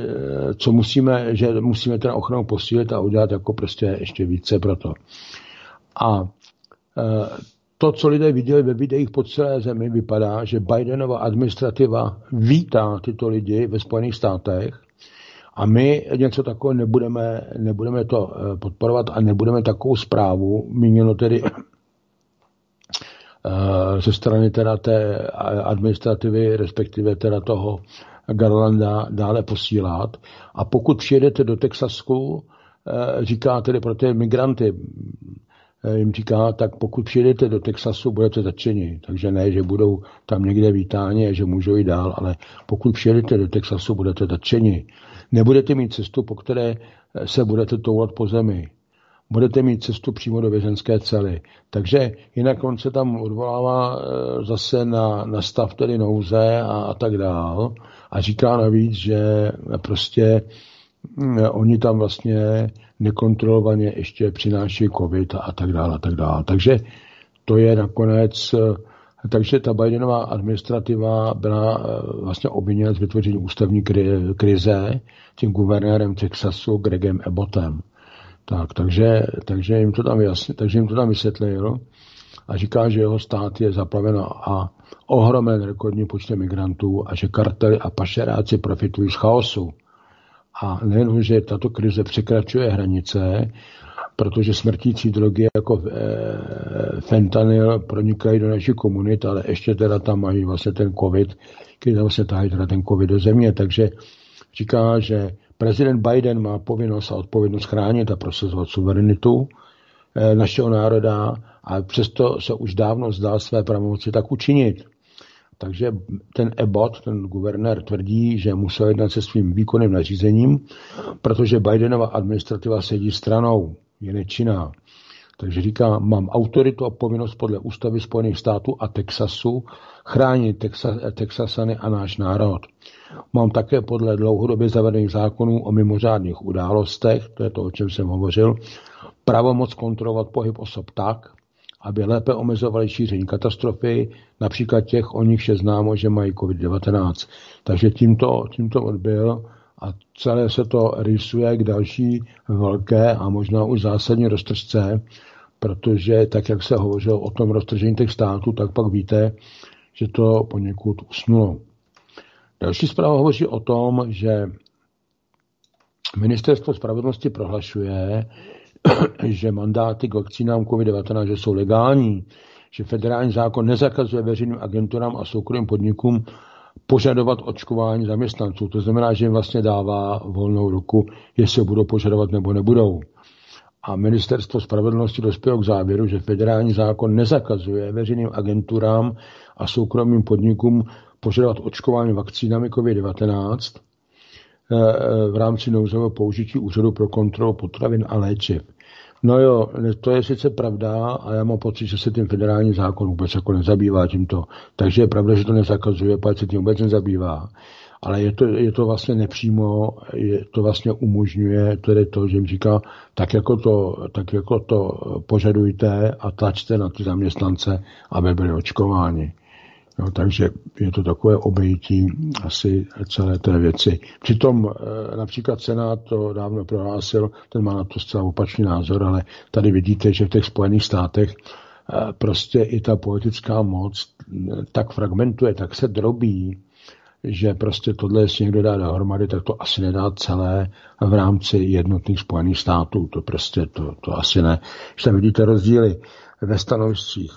že musíme ten ochranu posílit a udělat jako prostě ještě více pro to. A to, co lidé viděli ve videích po celé zemi, vypadá, že Bidenova administrativa vítá tyto lidi ve Spojených státech a my něco takového nebudeme to podporovat a nebudeme takovou zprávu, míněno tedy ze strany teda té administrativy, respektive teda toho Garlanda dále posílat. A pokud přijedete do Texasu, říká tedy pro ty migranty, jim říká, tak pokud přijedete do Texasu, budete zatčeni. Takže ne, že budou tam někde vítáni, že můžou jít dál, ale pokud přijedete do Texasu, budete zatčeni. Nebudete mít cestu, po které se budete toulat po zemi. Budete mít cestu přímo do vězenské cely. Takže jinak on se tam odvolává zase na stav tedy nouze a tak dál. A říká navíc, že prostě oni tam vlastně nekontrolovaně ještě přináší covid a tak dále, a tak dále. Takže to je nakonec, takže ta Bidenová administrativa byla vlastně obviněna z vytvoření ústavní krize tím guvernérem Texasu Gregem Abbottem. Takže jim to tam vysvětlil a říká, že jeho stát je zaplaven a ohromen rekordním počtem migrantů a že kartely a pašeráci profitují z chaosu. A nejen, že tato krize překračuje hranice, protože smrtící drogy jako fentanyl pronikají do našich komunit, ale ještě teda tam mají vlastně ten covid, který tam vlastně tahají teda ten covid do země. Takže říká, že prezident Biden má povinnost a odpovědnost chránit a prosazovat suverenitu našeho národa a přesto se už dávno vzdal své pravomoci tak učinit. Takže ten Abbott, ten guvernér, tvrdí, že musel jednat se svým výkonným nařízením, protože Bidenova administrativa sedí stranou. je nečinná. Takže říká, mám autoritu a povinnost podle ústavy Spojených států a Texasu chránit Texasany a náš národ. Mám také podle dlouhodobě zavedených zákonů o mimořádných událostech, to je to, o čem jsem hovořil, pravomoc kontrolovat pohyb osob tak, aby lépe omezovali šíření katastrofy, například těch, o nichž je známo, že mají COVID-19. Takže tímto odbyl a celé se to rýsuje k další velké a možná už zásadní roztržce, protože tak, jak se hovořilo o tom roztržení těch států, tak pak víte, že to poněkud usnulo. Další zpráva hovoří o tom, že Ministerstvo spravedlnosti prohlašuje, že mandáty k vakcínám COVID-19 že jsou legální, že federální zákon nezakazuje veřejným agenturám a soukromým podnikům požadovat očkování zaměstnanců. To znamená, že jim vlastně dává volnou ruku, jestli budou požadovat nebo nebudou. A Ministerstvo spravedlnosti dospělo k závěru, že federální zákon nezakazuje veřejným agenturám a soukromým podnikům požadovat očkování vakcínami COVID-19 v rámci nouzového použití Úřadu pro kontrolu potravin a léčiv. No jo, to je sice pravda a já mám pocit, že se tím federální zákon vůbec jako nezabývá tímto. Takže je pravda, že to nezakazuje, pak se tím vůbec nezabývá. Ale je to vlastně nepřímo, to vlastně umožňuje tedy to, že jim říká, tak jako to požadujte a tlačte na ty zaměstnance, aby byli očkováni. No, takže je to takové obejití asi celé té věci. Přitom například Senát to dávno prohlásil, ten má na to zcela opačný názor, ale tady vidíte, že v těch Spojených státech prostě i ta politická moc tak fragmentuje, tak se drobí, že prostě tohle, jestli někdo dá dohromady, tak to asi nedá celé v rámci jednotných Spojených států. To prostě to asi ne. Když tam vidíte rozdíly ve stanoviscích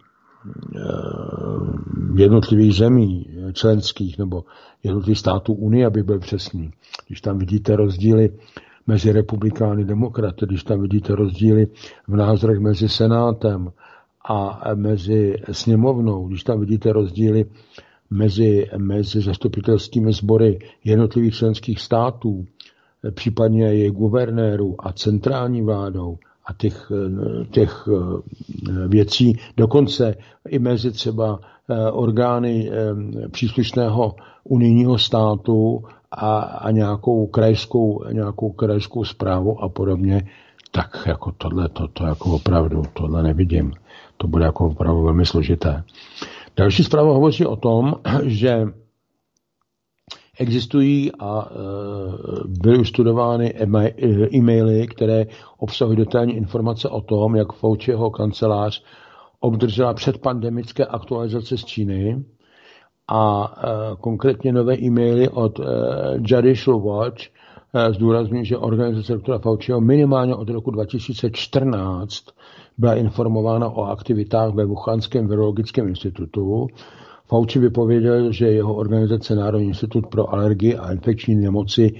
jednotlivých zemí členských nebo jednotlivých států Unie, aby byl přesný. Když tam vidíte rozdíly mezi republikány a demokraty, když tam vidíte rozdíly v názorech mezi Senátem a mezi sněmovnou, když tam vidíte rozdíly mezi zastupitelskými sbory jednotlivých členských států, případně jejich guvernérů a centrální vládou a těch věcí, dokonce i mezi třeba orgány příslušného unijního státu a nějakou krajskou správu a podobně, tak jako to jako opravdu, tohle nevidím. To bude jako opravdu velmi složité. Další zpráva hovoří o tom, že existují a byly už studovány e-maily, které obsahují detailní informace o tom, jak Fauciho kancelář obdržela předpandemické aktualizace z Číny a konkrétně nové e-maily od Judicial Watch zdůrazňují, že organizace doktora Fauciho minimálně od roku 2014 byla informována o aktivitách ve Wuhanském virologickém institutu. Fauci vypověděl, že jeho organizace Národní institut pro alergii a infekční nemoci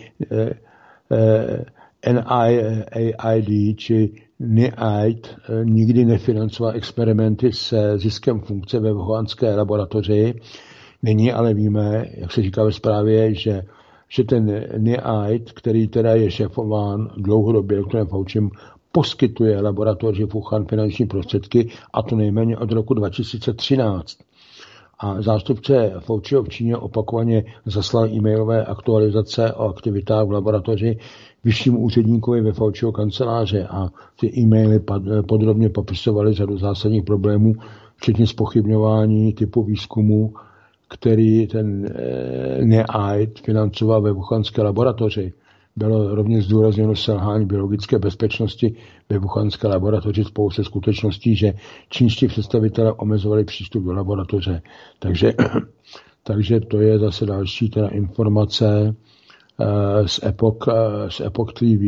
NIAID či NIAID nikdy nefinancoval experimenty se ziskem funkce ve Wuhanské laboratoři. Nyní ale víme, jak se říká ve zprávě, že ten NIAID, který teda je šéfován dlouhodobě doktorem Faucim, poskytuje laboratoři Wuhan finanční prostředky, a to nejméně od roku 2013. A zástupce Fauciho v Číně opakovaně zaslal e-mailové aktualizace o aktivitách v laboratoři vyššímu úředníkovi ve Fauciho kanceláře a ty e-maily podrobně popisovaly řadu zásadních problémů, včetně zpochybňování typu výzkumu, který ten NIAID financoval ve Wuhanské laboratoři. Bylo rovněž zdůrazněno selhání biologické bezpečnosti ve Wuhanské laboratoři spolu se skutečností, že čínští představitelé omezovali přístup do laboratoře. Takže to je zase další teda informace z Epoch TV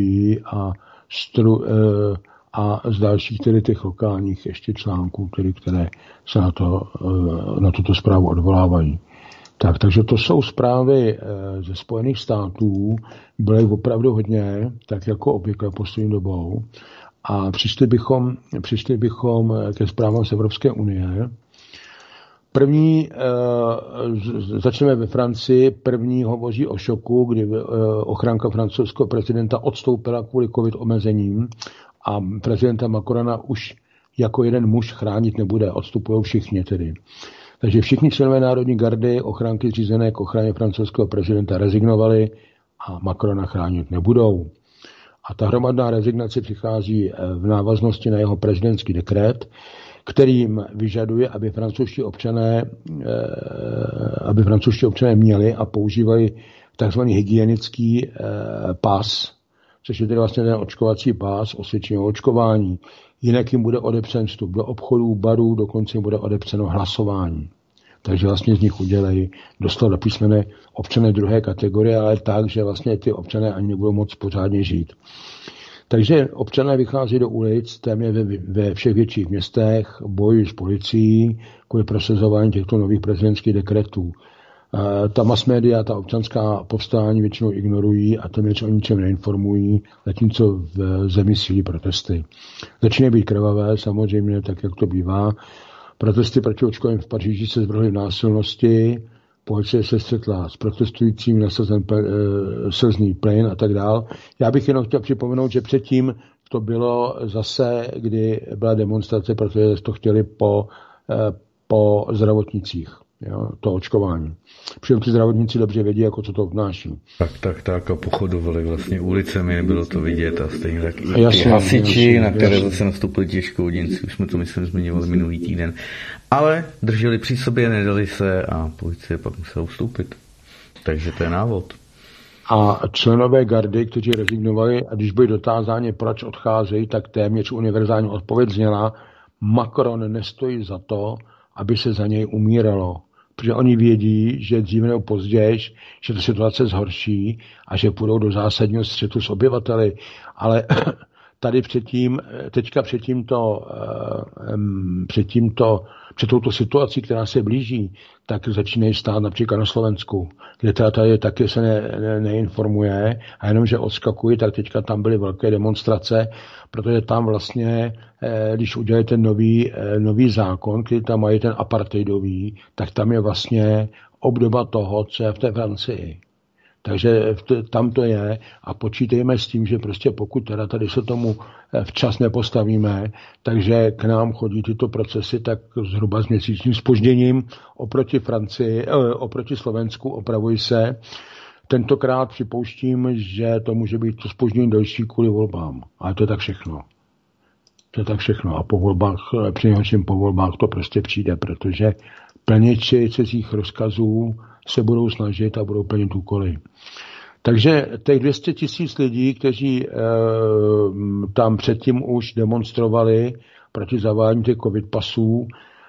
a z dalších tedy těch lokálních ještě článků, které se na tuto zprávu odvolávají. Takže to jsou zprávy ze Spojených států, byly opravdu hodně, tak jako obvykle poslední dobou. A přišli bychom ke zprávám z Evropské unie. První, začneme ve Francii, první hovoří o šoku, kdy ochranka francouzského prezidenta odstoupila kvůli covid omezením a prezidenta Macrona už jako jeden muž chránit nebude, odstupují všichni tedy. Takže všichni členové Národní gardy, ochránky zřízené k ochraně francouzského prezidenta rezignovali a Macrona chránit nebudou. A ta hromadná rezignace přichází v návaznosti na jeho prezidentský dekret, kterým vyžaduje, aby francouzští občané měli a používali takzvaný hygienický pas, což je tedy vlastně ten očkovací pás, osvědčení o očkování. Jinak jim bude odepřen vstup do obchodů, barů, dokonce jim bude odepřeno hlasování. Takže vlastně z nich dostal do písmene občané druhé kategorie, ale tak, že vlastně ty občané ani nebudou moc pořádně žít. Takže občané vychází do ulic téměř ve všech větších městech, bojují s policií kvůli prosazování těchto nových prezidentských dekretů. Ta mass media, ta občanská povstání většinou ignorují a téměř o ničem neinformují, zatímco v zemi sílí protesty. Začínají být krvavé, samozřejmě, tak jak to bývá. Protesty proti očkování v Paříži se zvrhly v násilnosti, policie se střetla s protestujícími, nasazen slzný plyn a tak dál. Já bych jenom chtěl připomenout, že předtím to bylo zase, kdy byla demonstrace, protože to chtěli po zdravotnicích. Jo, to očkování. Přitom ty zdravotníci dobře vědí, jako co to obnáší. Tak a pochodovali vlastně ulicemi, nebylo to vidět a stejně tak i ty hasiči, na které zase nastupili těžkovodinci, už jsme to myslím zmiňovali minulý týden. Ale drželi při sobě, nedali se a policie pak musela ustoupit. Takže to je návod. A členové gardy, kteří rezignovali, a když byli dotázáni, proč odcházejí, tak téměř univerzální odpověď zněla: Macron nestojí za to, aby se za něj umíralo. Protože oni vědí, že dříve nebo později, že ta situace zhorší a že půjdou do zásadního střetu s obyvateli. Ale tady před touto situací, která se blíží, tak začínají stát například na Slovensku, kde tady taky se neinformuje a jenom, že odskakují, tak teďka tam byly velké demonstrace, protože tam vlastně, když udělají ten nový zákon, který tam mají ten apartheidový, tak tam je vlastně obdoba toho, co je v té Francii. Takže tam to je a počítejme s tím, že prostě pokud teda tady se tomu včas nepostavíme, takže k nám chodí tyto procesy tak zhruba s měsíčním zpožděním oproti Slovensku, opravuji se. Tentokrát připouštím, že to může být to zpoždění delší kvůli volbám. Ale to je tak všechno. A po volbách, přinejmenším po volbách to prostě přijde, protože plněči cizích rozkazů se budou snažit a budou plnit úkoly. Takže těch 200 000 lidí, kteří tam předtím už demonstrovali proti zavádění těch covid pasů,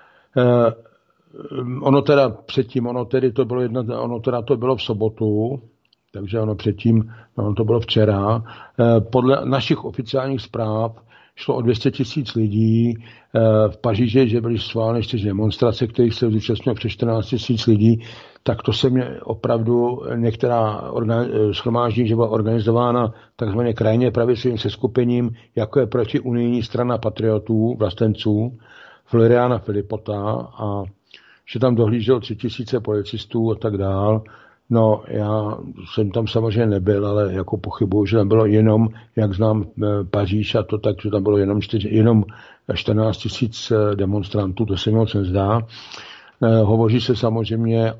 to bylo v sobotu, takže to bylo včera. Podle našich oficiálních zpráv šlo o 200 000 lidí v Paříži, že byly sválené 4 demonstrace, kterých se zúčastnilo přes 14 000 lidí, tak to se mě opravdu některá shromáždění, že byla organizována takzvaně krajně pravicovým seskupením, jako je protiunijní strana patriotů, vlastenců, Floriana Filipota, a že tam dohlížel 3 000 policistů a tak dál. No, já jsem tam samozřejmě nebyl, ale jako pochybuju, že tam bylo jenom, jak znám Paříž a to tak, že tam bylo jenom 14 000 demonstrantů, to se mi moc nezdá. Hovoří se samozřejmě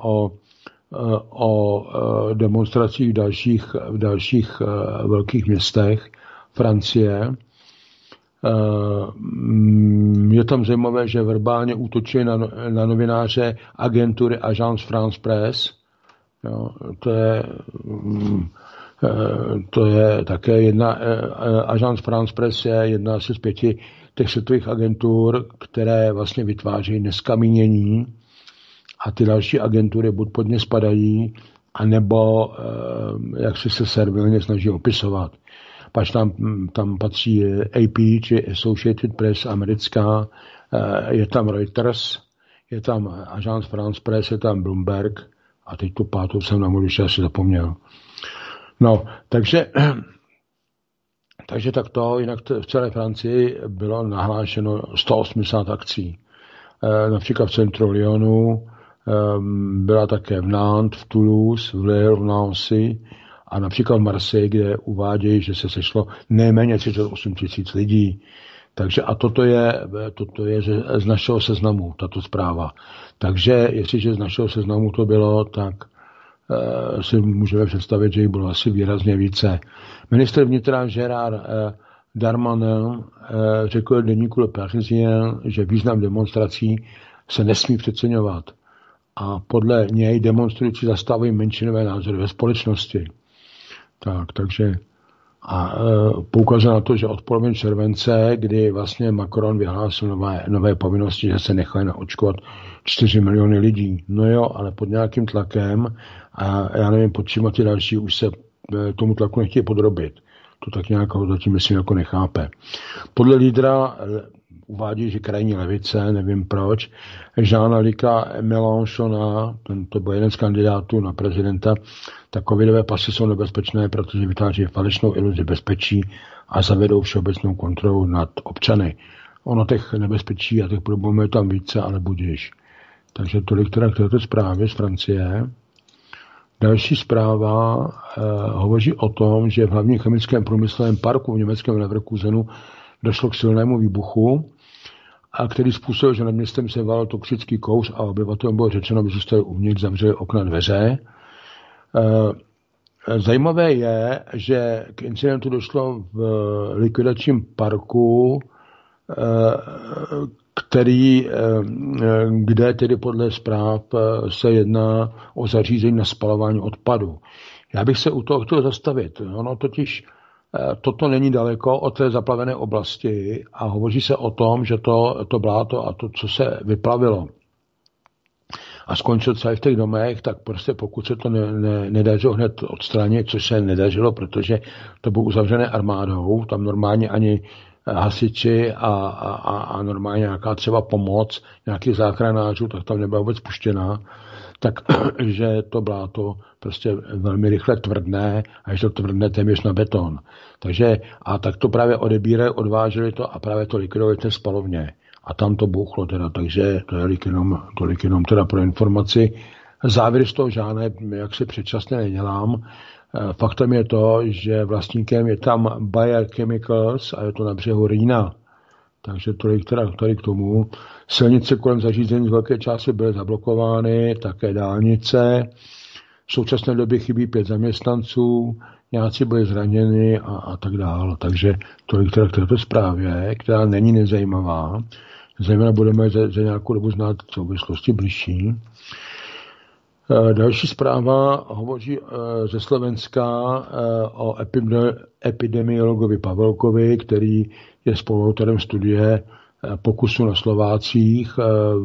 o demonstracích v dalších velkých městech Francie. Je tam zajímavé, že verbálně útočí na novináře agentury Agence France Presse. Jo, to je také Agence France Presse je jedna z 5 těch světových agentur, které vlastně vytvářejí neskamínění, a ty další agentury buď pod ně spadají, anebo jak se servilně snaží opisovat. Pač tam patří AP, či Associated Press americká, je tam Reuters, je tam Agence France Presse, je tam Bloomberg, a teď tu 5. jsem na můj asi zapomněl. No, takže takto, jinak v celé Francii bylo nahlášeno 180 akcí. Například v centru Lyonu, byla také v Nantes, v Toulouse, v Lille, v Nancy A například v Marseille, kde uvádějí, že se sešlo nejméně 38 000 lidí. Takže a toto je z našeho seznamu, tato zpráva. Takže jestliže z našeho seznamu to bylo, tak si můžeme představit, že jich bylo asi výrazně více. Ministr vnitra Gérard Darmanin řekl deníku Le Parisien, že význam demonstrací se nesmí přeceňovat. A podle něj demonstrující zastávají menšinové názory ve společnosti. Takže poukazuje na to, že od poloviny července, kdy vlastně Macron vyhlásil nové povinnosti, že se nechají naočkovat 4 miliony lidí. No jo, ale pod nějakým tlakem a já nevím, pod čím ty další už se tomu tlaku nechtějí podrobit. To tak nějak zatím myslím jako nechápe. Podle lídra uvádí, že krajní levice, nevím proč, Jean-Luca Mélenchona, to byl jeden z kandidátů na prezidenta, tak covidové pasy jsou nebezpečné, protože vytváří falešnou iluzi bezpečí a zavedou všeobecnou kontrolu nad občany. Ono těch nebezpečí a těch problémů je tam více, ale budíš. Takže tolik teda k této zprávě z Francie. Další zpráva hovoří o tom, že v hlavním chemickém průmyslovém parku v německém Leverkusenu došlo k silnému výbuchu, a který způsobil, že nad městem se valil toxický kouř a obyvatelům bylo řečeno, aby zůstali uvnitř, zavřeli okna, dveře. Zajímavé je, že k incidentu došlo v likvidačním parku, kde tedy podle zpráv se jedná o zařízení na spalování odpadu. Já bych se u toho chtěl zastavit. Ono totiž toto není daleko od té zaplavené oblasti a hovoří se o tom, že to bláto a to, co se vyplavilo a skončilo třeba v těch domech, tak prostě pokud se to nedařilo hned odstranit, což se nedařilo, protože to bylo uzavřené armádou, tam normálně ani hasiči a normálně nějaká třeba pomoc nějakých záchranářů, tak tam nebyla vůbec puštěná, takže to bláto prostě velmi rychle tvrdné a ještě to tvrdné téměř na beton. Takže a tak to právě odebírají, odváželi to a právě to likvidovali té spalovně. A tam to bouchlo teda, takže to je tolik jenom teda pro informaci. Závěr z toho žádné, jak si předčasně nedělám. Faktem je to, že vlastníkem je tam Bayer Chemicals a je to na břehu Rýna. Takže tolik teda tady k tomu. Silnice kolem zařízení z velké části byly zablokovány, také dálnice. V současné době chybí 5 zaměstnanců, nějací byli zraněni a tak dále. Takže tolik teda k této zprávě, která není nezajímavá. Zejména budeme za nějakou dobu znát souvislosti bližší. Další zpráva hovoří ze Slovenska o epidemiologovi Pavelkovi, který je spoluautorem studie pokusu na Slovácích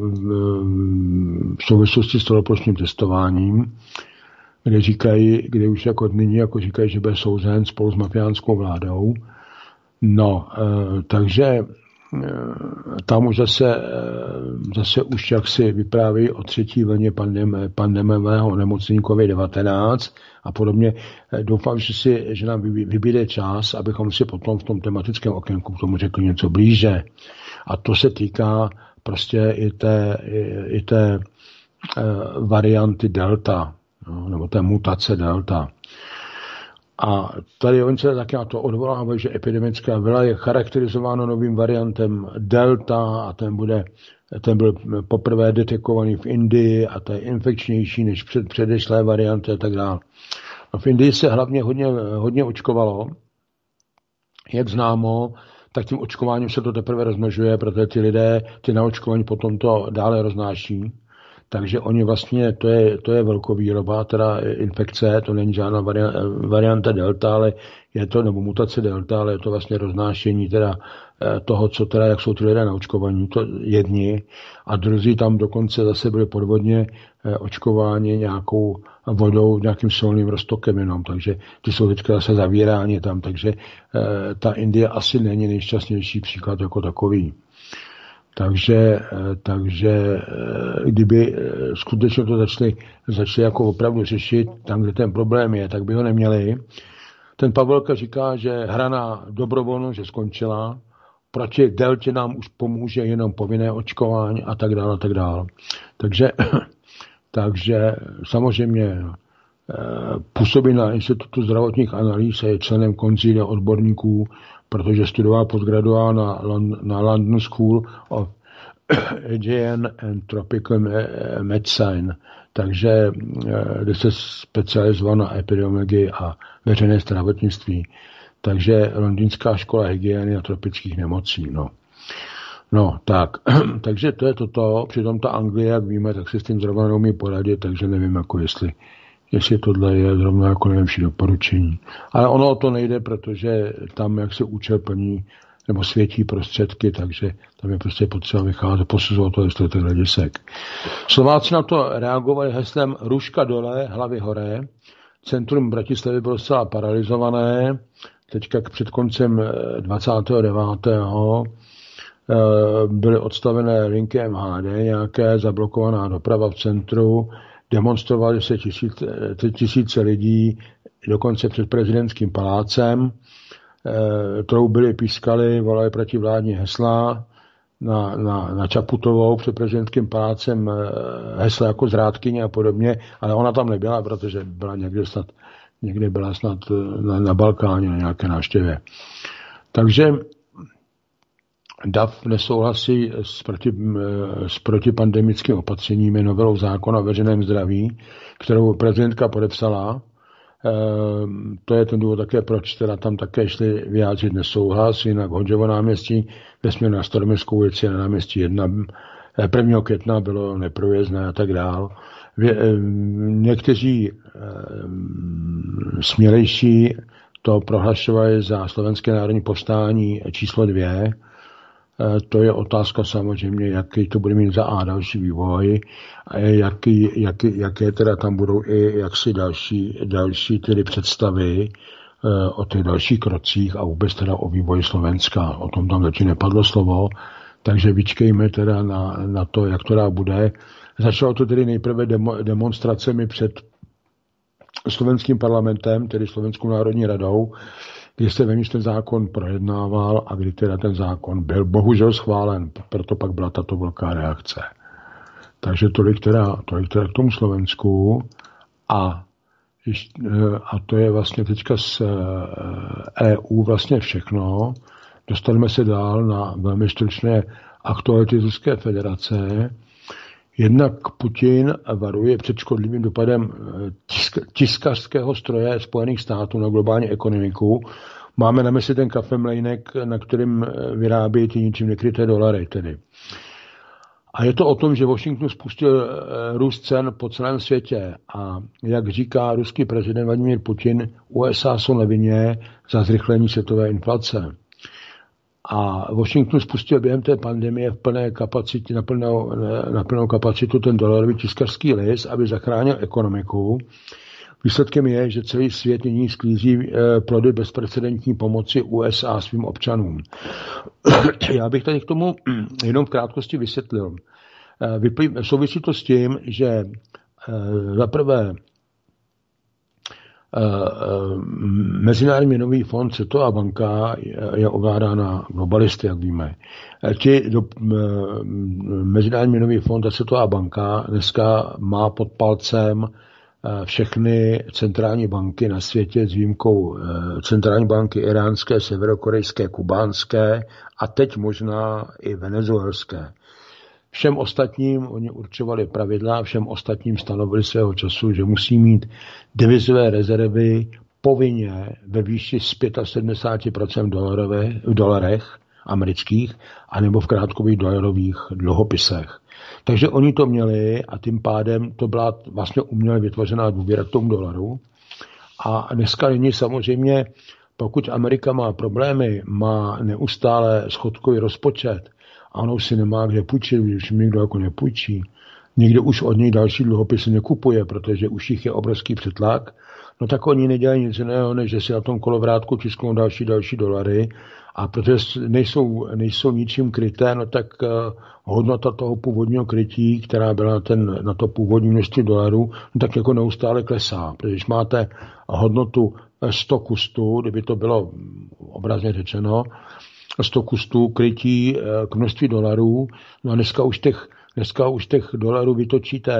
v souvislosti s celoplošným testováním, kde už jako nyní říkají, že bude souzen spolu s mafiánskou vládou. No, takže tam už zase už jak si vypráví o třetí vlně pandemiového onemocnění COVID-19 a podobně. Doufám, že nám vybíde čas, abychom si potom v tom tematickém okénku k tomu řekli něco blíže. A to se týká prostě i té varianty delta, nebo té mutace delta. A tady oni se taky na to odvolávají, že epidemická vlna je charakterizována novým variantem delta a ten byl poprvé detekovaný v Indii a to je infekčnější než předešlé varianty a tak dále. A v Indii se hlavně hodně očkovalo. Jak známo, tak tím očkováním se to teprve rozmnožuje, protože ty lidé, ty naočkovaní potom to dále roznáší. Takže oni vlastně, to je velkovýroba, teda infekce, to není žádná varianta delta, ale je to, nebo mutace delta, ale je to vlastně roznášení teda toho, co teda, jak jsou ty lidé naočkovaní, to jedni a druzí tam dokonce zase byli podvodně očkováni nějakou vodou, nějakým solným roztokem jenom, takže ty jsou teďka zase zavíráni tam, takže ta Indie asi není nejšťastnější příklad jako takový. Takže kdyby skutečně to začali jako opravdu řešit tam, kde ten problém je, tak by ho neměli. Ten Pavelka říká, že hra na dobrovolnost, že skončila, proti deltě nám už pomůže jenom povinné očkování a tak dále, a tak dále. Takže samozřejmě působí na Institutu zdravotních analýz a je členem konzília odborníků, protože studoval postgraduál na London School of Hygiene and Tropical Medicine, takže kde se specializoval na epidemiologii a veřejné zdravotnictví. Takže Londýnská škola hygieny a tropických nemocí. No, tak. Takže to je toto. Přitom ta Anglie, jak víme, tak si s tím zrovna neumí poradit, takže nevím, jako jestli tohle je zrovna jako nejlepší doporučení. Ale ono o to nejde, protože tam, jak se účel plní, nebo světí prostředky, takže tam je prostě potřeba vycházet, posuzovat to, jestli je to hledisek. Slováci na to reagovali heslem Růžka dole, hlavy hore. Centrum Bratislavy bylo zcela paralizované. Teďka před koncem 29. byly odstavené linky MHD, nějaké zablokovaná doprava v centru, demonstrovali se tisíce lidí, dokonce před prezidentským palácem, troubili, pískali, volali protivládní hesla na Čaputovou před prezidentským palácem, hesla jako zrádkyně a podobně, ale ona tam nebyla, protože byla někde byla snad na Balkáně na nějaké návštěvě. Takže DAF nesouhlasí s protipandemickým opatřením, novelou zákona o veřejném zdraví, kterou prezidentka podepsala. To je ten důvod také, proč teda tam také šli vyjádřit nesouhlas, jinak Hodžovo náměstí ve směru na Staroměstskou ulici na náměstí 1. 1. května bylo neprůjezdné a tak dál. Někteří smělejší to prohlašovali za Slovenské národní povstání číslo 2. To je otázka samozřejmě, jaký to bude mít za A další vývoj, a jaké teda tam budou i jaksi další tedy představy o těch dalších krocích a vůbec teda o vývoji Slovenska. O tom tam zatím nepadlo slovo, takže vyčkejme teda na to, jak to dá bude. Začalo to tedy nejprve demonstracemi před slovenským parlamentem, tedy Slovenskou národní radou, kdy se veniž ten zákon projednával a kdy teda ten zákon byl bohužel schválen, proto pak byla tato velká reakce. Takže tolik teda k tomu Slovensku a to je vlastně teďka z EU vlastně všechno. Dostaneme se dál na velmi stručné aktuality Ruské federace. Jednak Putin varuje před škodlivým dopadem tiskařského stroje Spojených států na globální ekonomiku. Máme na mysli ten kafemlejnek, na kterým vyrábí ty ničím nekryté dolary tedy. A je to o tom, že Washington spustil růst cen po celém světě a jak říká ruský prezident Vladimír Putin, USA jsou na vině za zrychlení světové inflace. A Washington spustil během té pandemie v plné kapacitě, na plnou kapacitu ten dolarový tiskařský list, aby zachránil ekonomiku. Výsledkem je, že celý svět nyní sklízí plody bezprecedentní pomoci USA svým občanům. Já bych tady k tomu jenom v krátkosti vysvětlil. Souvisí to s tím, že zaprvé Mezinárodní měnový fond, Světová banka je ovládána globalisty, jak víme. Mezinárodní měnový fond a Světová banka dneska má pod palcem všechny centrální banky na světě s výjimkou centrální banky iránské, severokorejské, kubánské a teď možná i venezuelské. Všem ostatním oni určovali pravidla, všem ostatním stanovili svého času, že musí mít devizové rezervy povinně ve výši z 75% v dolarech amerických anebo v krátkových dolarových dluhopisech. Takže oni to měli a tím pádem to byla vlastně uměle vytvořená důvěra k tomu dolaru. A dneska není samozřejmě, pokud Amerika má problémy, má neustále schodkový rozpočet, a ono už si nemá kde půjčit, když někdo jako nepůjčí. Někdo už od něj další dluhopisy nekupuje, protože už jich je obrovský přetlak. No tak oni nedělají nic jiného, než že si na tom kolovrátku tisknou další dolary. A protože nejsou ničím kryté, no tak hodnota toho původního krytí, která byla na to původní množství dolarů, no tak jako neustále klesá. Protože když máte hodnotu 100 kusů, kdyby to bylo obrazně řečeno, 100 kusů krytí k množství dolarů, no a dneska už těch dolarů vytočíte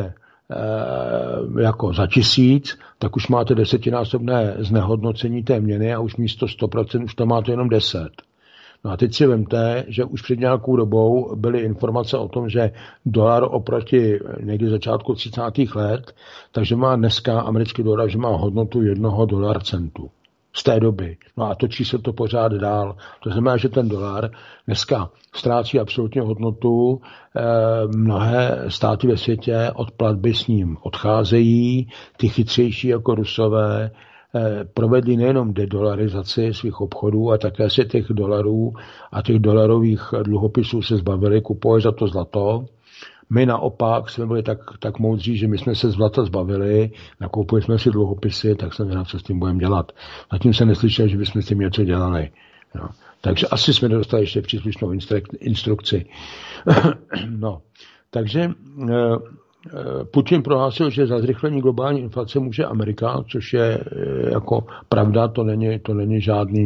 jako za 1000, tak už máte 10násobné znehodnocení té měny a už místo 100% už tam máte jenom 10. No a teď si vemte, že už před nějakou dobou byly informace o tom, že dolar oproti někdy začátku 30. let, takže má dneska americký dolar, že má hodnotu $1 z té doby. No a točí se to pořád dál. To znamená, že ten dolar dneska ztrácí absolutně hodnotu. Mnohé státy ve světě od platby s ním odcházejí. Ty chytřejší jako Rusové provedli nejenom dedolarizaci svých obchodů, a také se těch dolarů a těch dolarových dluhopisů se zbavili, kupovali za to zlato. My naopak jsme byli tak moudří, že my jsme se zlata zbavili, nakoupili jsme si dluhopisy, tak jsem věděl, co s tím budeme dělat. Zatím se neslyšel, že bychom s tím něco dělali. No. Takže asi jsme dostali ještě příslušnou instrukci. No. Takže Putin prohlásil, že za zrychlení globální inflace může Amerika, což je jako pravda, to není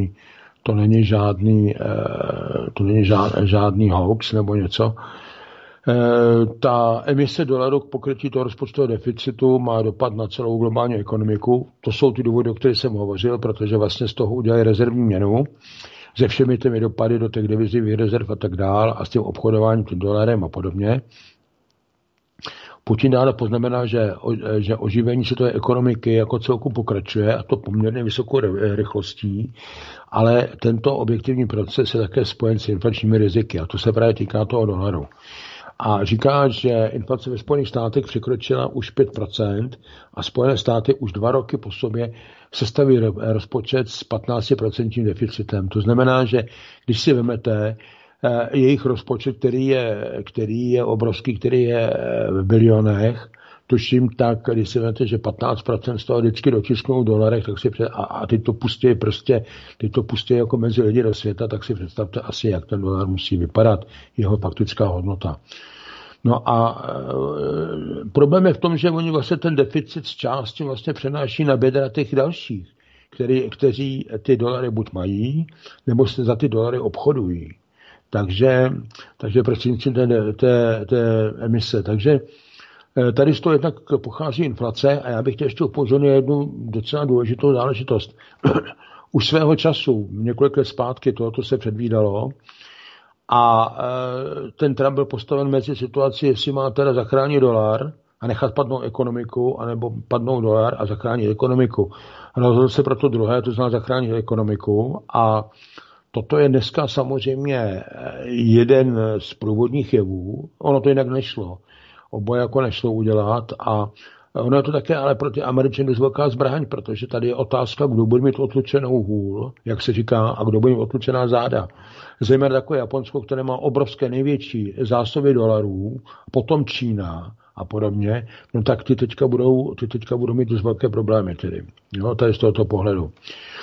žádný hoax nebo něco. Ta emise dolaru k pokrytí toho rozpočtového deficitu má dopad na celou globální ekonomiku. To jsou ty důvody, o kterých jsem hovořil, protože vlastně z toho udělají rezervní měnu se všemi těmi dopady do těch devizových rezerv a tak dál a s tím obchodováním tím dolarem a podobně. Putin dále poznamená, že oživení světové ekonomiky jako celku pokračuje, a to poměrně vysokou rychlostí, ale tento objektivní proces je také spojen s inflačními riziky, a to se právě týká toho dolaru. A říká, že inflace ve Spojených státech překročila už 5% a Spojené státy už 2 roky po sobě sestaví rozpočet s 15% deficitem. To znamená, že když si vemete jejich rozpočet, který je obrovský, který je v bilionech, tuším tak, když si vemete, že 15% z toho vždycky dotisknou v dolarech, tak si a ty to pustí jako mezi lidi do světa, tak si představte asi, jak ten dolar musí vypadat, jeho faktická hodnota. No a problém je v tom, že oni vlastně ten deficit z části vlastně přenáší na bedra těch dalších, kteří ty dolary buď mají, nebo se za ty dolary obchodují. Takže prostřednictvím té emise. Takže tady z toho jednak pochází inflace a já bych chtěl ještě upozornit jednu docela důležitou záležitost. Už svého času, několik let zpátky, tohoto se předvídalo a ten Trump byl postaven mezi situaci, jestli má teda zachránit dolar a nechat padnout ekonomiku, anebo padnout dolar a zachránit ekonomiku. Rozhodl se pro to druhé, to znamená zachránit ekonomiku, a toto je dneska samozřejmě jeden z průvodních jevů. Ono to jinak nešlo. Oboje jako nešlo udělat a ono je to také ale pro ty Američany dost velká zbraň, protože tady je otázka, kdo bude mít otlučenou hůl, jak se říká, a kdo bude mít otlučená záda. Zejména takové Japonsko, které má obrovské největší zásoby dolarů, potom Čína a podobně, no tak ty teďka budou mít dost velké problémy tedy. Jo, tady z tohoto pohledu.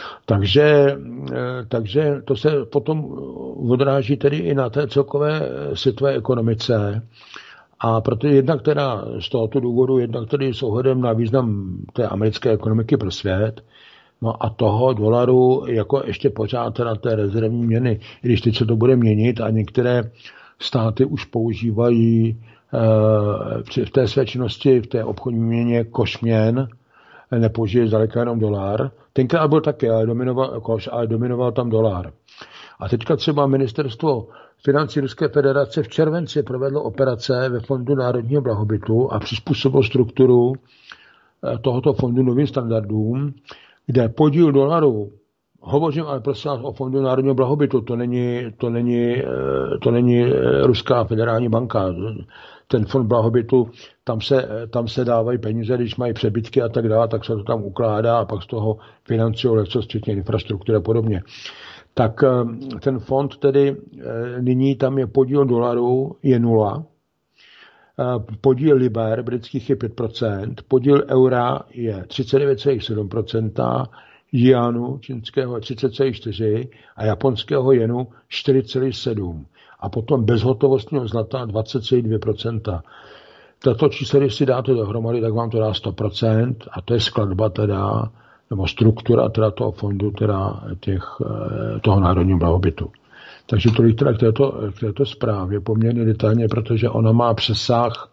Takže to se potom odráží tedy i na té celkové světové ekonomice. A proto jednak teda z tohoto důvodu, jednak tedy s ohledem na význam té americké ekonomiky pro svět, no a toho dolaru jako ještě pořád teda té rezervní měny, i když teď se to bude měnit a některé státy už používají v té své činnosti, v té obchodní měně košměn, nepoužije zdaleka jenom dolar. Tenkrát byl také, ale dominoval tam dolar. A teďka třeba ministerstvo financí Ruské federace v červenci provedlo operace ve Fondu národního blahobytu a přizpůsobilo strukturu tohoto fondu novým standardům, kde podíl dolaru, hovořím ale prosím vás o Fondu národního blahobytu, to není Ruská federální banka. Ten fond blahobytu, tam se dávají peníze, když mají přebytky a tak dále, tak se to tam ukládá a pak z toho financují lecos, včetně infrastruktury a podobně. Tak ten fond tedy nyní tam je podíl dolaru je 0, podíl liber britských je 5%, podíl eura je 39,7%, jianu čínského je 30,4% a japonského jenu 4,7%. A potom bezhotovostního zlata 20,2%. Tato čísla, když si dáte dohromady, tak vám to dá 100%, a to je skladba teda, nebo struktura teda toho fondu, teda toho národního blahobytu. Takže tolik teda k této zprávě poměrně detailně, protože ona má přesah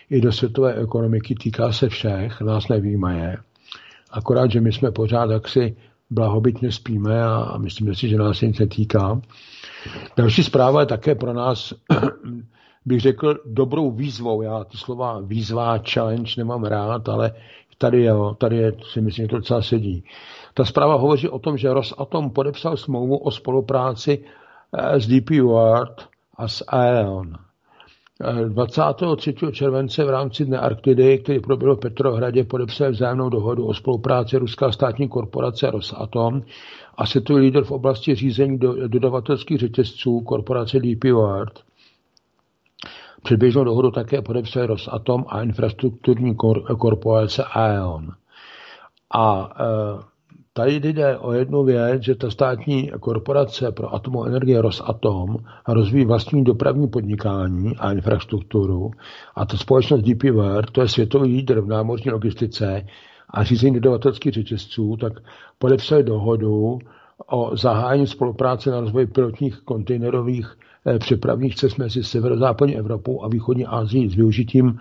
i do světové ekonomiky, týká se všech, nás nevyjímaje. Akorát, že my jsme pořád jaksi blahobytně spíme a myslím si, že nás nic netýká. Další zpráva je také pro nás, bych řekl, dobrou výzvou. Já ty slova výzva, challenge nemám rád, ale tady si myslím, že to docela sedí. Ta zpráva hovoří o tom, že Rosatom podepsal smlouvu o spolupráci s DP World a s AEON. 23. července v rámci Dne Arktidy, který proběhl v Petrohradě, podepsal vzájemnou dohodu o spolupráci ruská státní korporace Rosatom a světový lídr v oblasti řízení dodavatelských řetězců korporace DP World. Předběžnou dohodu také podepsal Rosatom a infrastrukturní korporace AEON. A tady jde o jednu věc, že ta státní korporace pro atomovou energii Rosatom rozvíjí vlastní dopravní podnikání a infrastrukturu a ta společnost DP World, to je světový lídr v námořní logistice a řízení dodavatelských řetězců, tak podepsali dohodu o zahájení spolupráce na rozvoji pilotních kontejnerových přepravních cest mezi severozápadní Evropou a východní Asií s využitím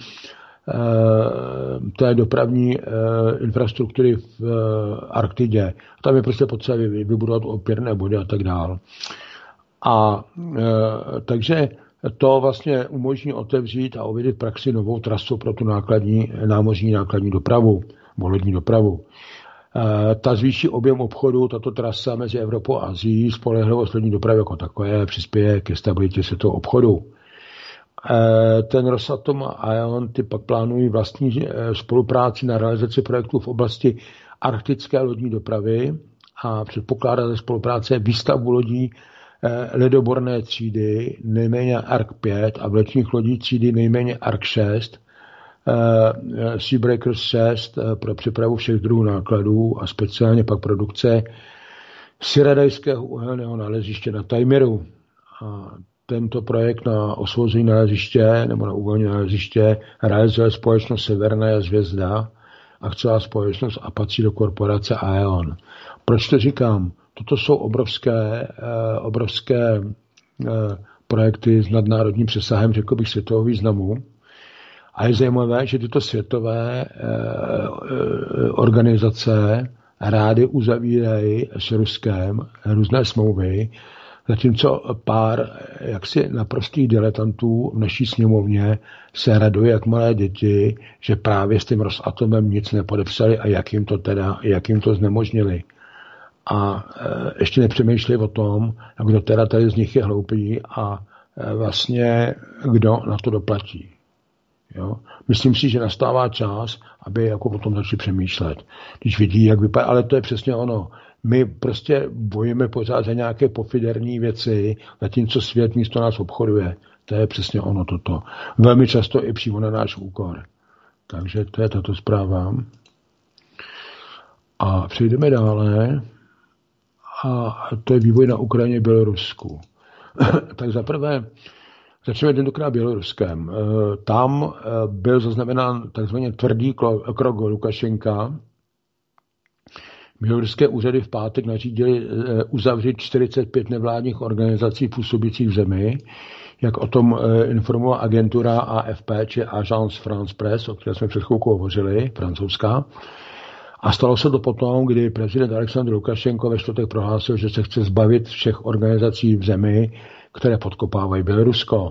té dopravní infrastruktury v Arktidě. Tam je prostě potřeba vybudovat opěrné body a tak dále. Takže to vlastně umožní otevřít a uvědět praxi novou trasu pro tu námořní nákladní dopravu, lodní dopravu. Ta zvýší objem obchodu, tato trasa mezi Evropou a Asií, spolehlivost lodní dopravy jako takové přispěje ke stabilitě světového obchodu. Ten Rosatom a AEON ty pak plánují vlastní spolupráci na realizaci projektů v oblasti arktické lodní dopravy a předpokládá ze spolupráce výstavbu lodí ledoborné třídy nejméně ARK 5 a vlečních lodí třídy nejméně ARK 6, Seabreakers 6 pro přepravu všech druhů nákladů a speciálně pak produkce syradajského uhelného naleziště na Tajmiru. A tento projekt na osvobození naleziště nebo na uvolnění naleziště realizuje společnost Severná Zvězda, akciová společnost a patří do korporace AEON. Proč to říkám? Toto jsou obrovské projekty s nadnárodním přesahem, řekl bych, světového významu. A je zajímavé, že tyto světové organizace rády uzavírají s Ruskem různé smlouvy, zatímco pár jaksi naprostých diletantů v naší sněmovně se raduje jak malé děti, že právě s tím Rosatomem nic nepodepsali a jak jim to znemožnili. A ještě nepřemýšleli o tom, kdo teda tady z nich je hloupý a vlastně kdo na to doplatí. Jo? Myslím si, že nastává čas, aby jako o tom začali přemýšlet. Když vidí, jak vypadá, ale to je přesně ono. My prostě bojíme pořád za nějaké pofiderní věci, zatímco svět místo nás obchoduje. To je přesně ono toto. Velmi často i přímo na náš úkor. Takže to je tato zpráva. A přejdeme dále. A to je vývoj na Ukrajině a Bělorusku. Tak zaprvé začneme tentokrát Běloruskem. Tam byl zaznamenán takzvaně tvrdý krok Lukašenka. Běloruské úřady v pátek nařídili uzavřít 45 nevládních organizací působících v zemi, jak o tom informovala agentura AFP, či Agence France Presse, o které jsme před chvilkou hovořili, francouzská. A stalo se to potom, kdy prezident Alexandr Lukašenko ve čtvrtek prohlásil, že se chce zbavit všech organizací v zemi, které podkopávají Bělorusko.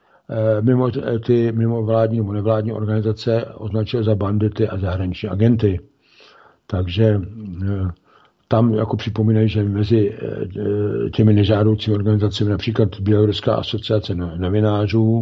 Mimo vládní nebo nevládní organizace označil za bandity a zahraniční agenty. Takže tam jako připomínají, že mezi těmi nežádoucími organizacemi například Běloruská asociace novinářů,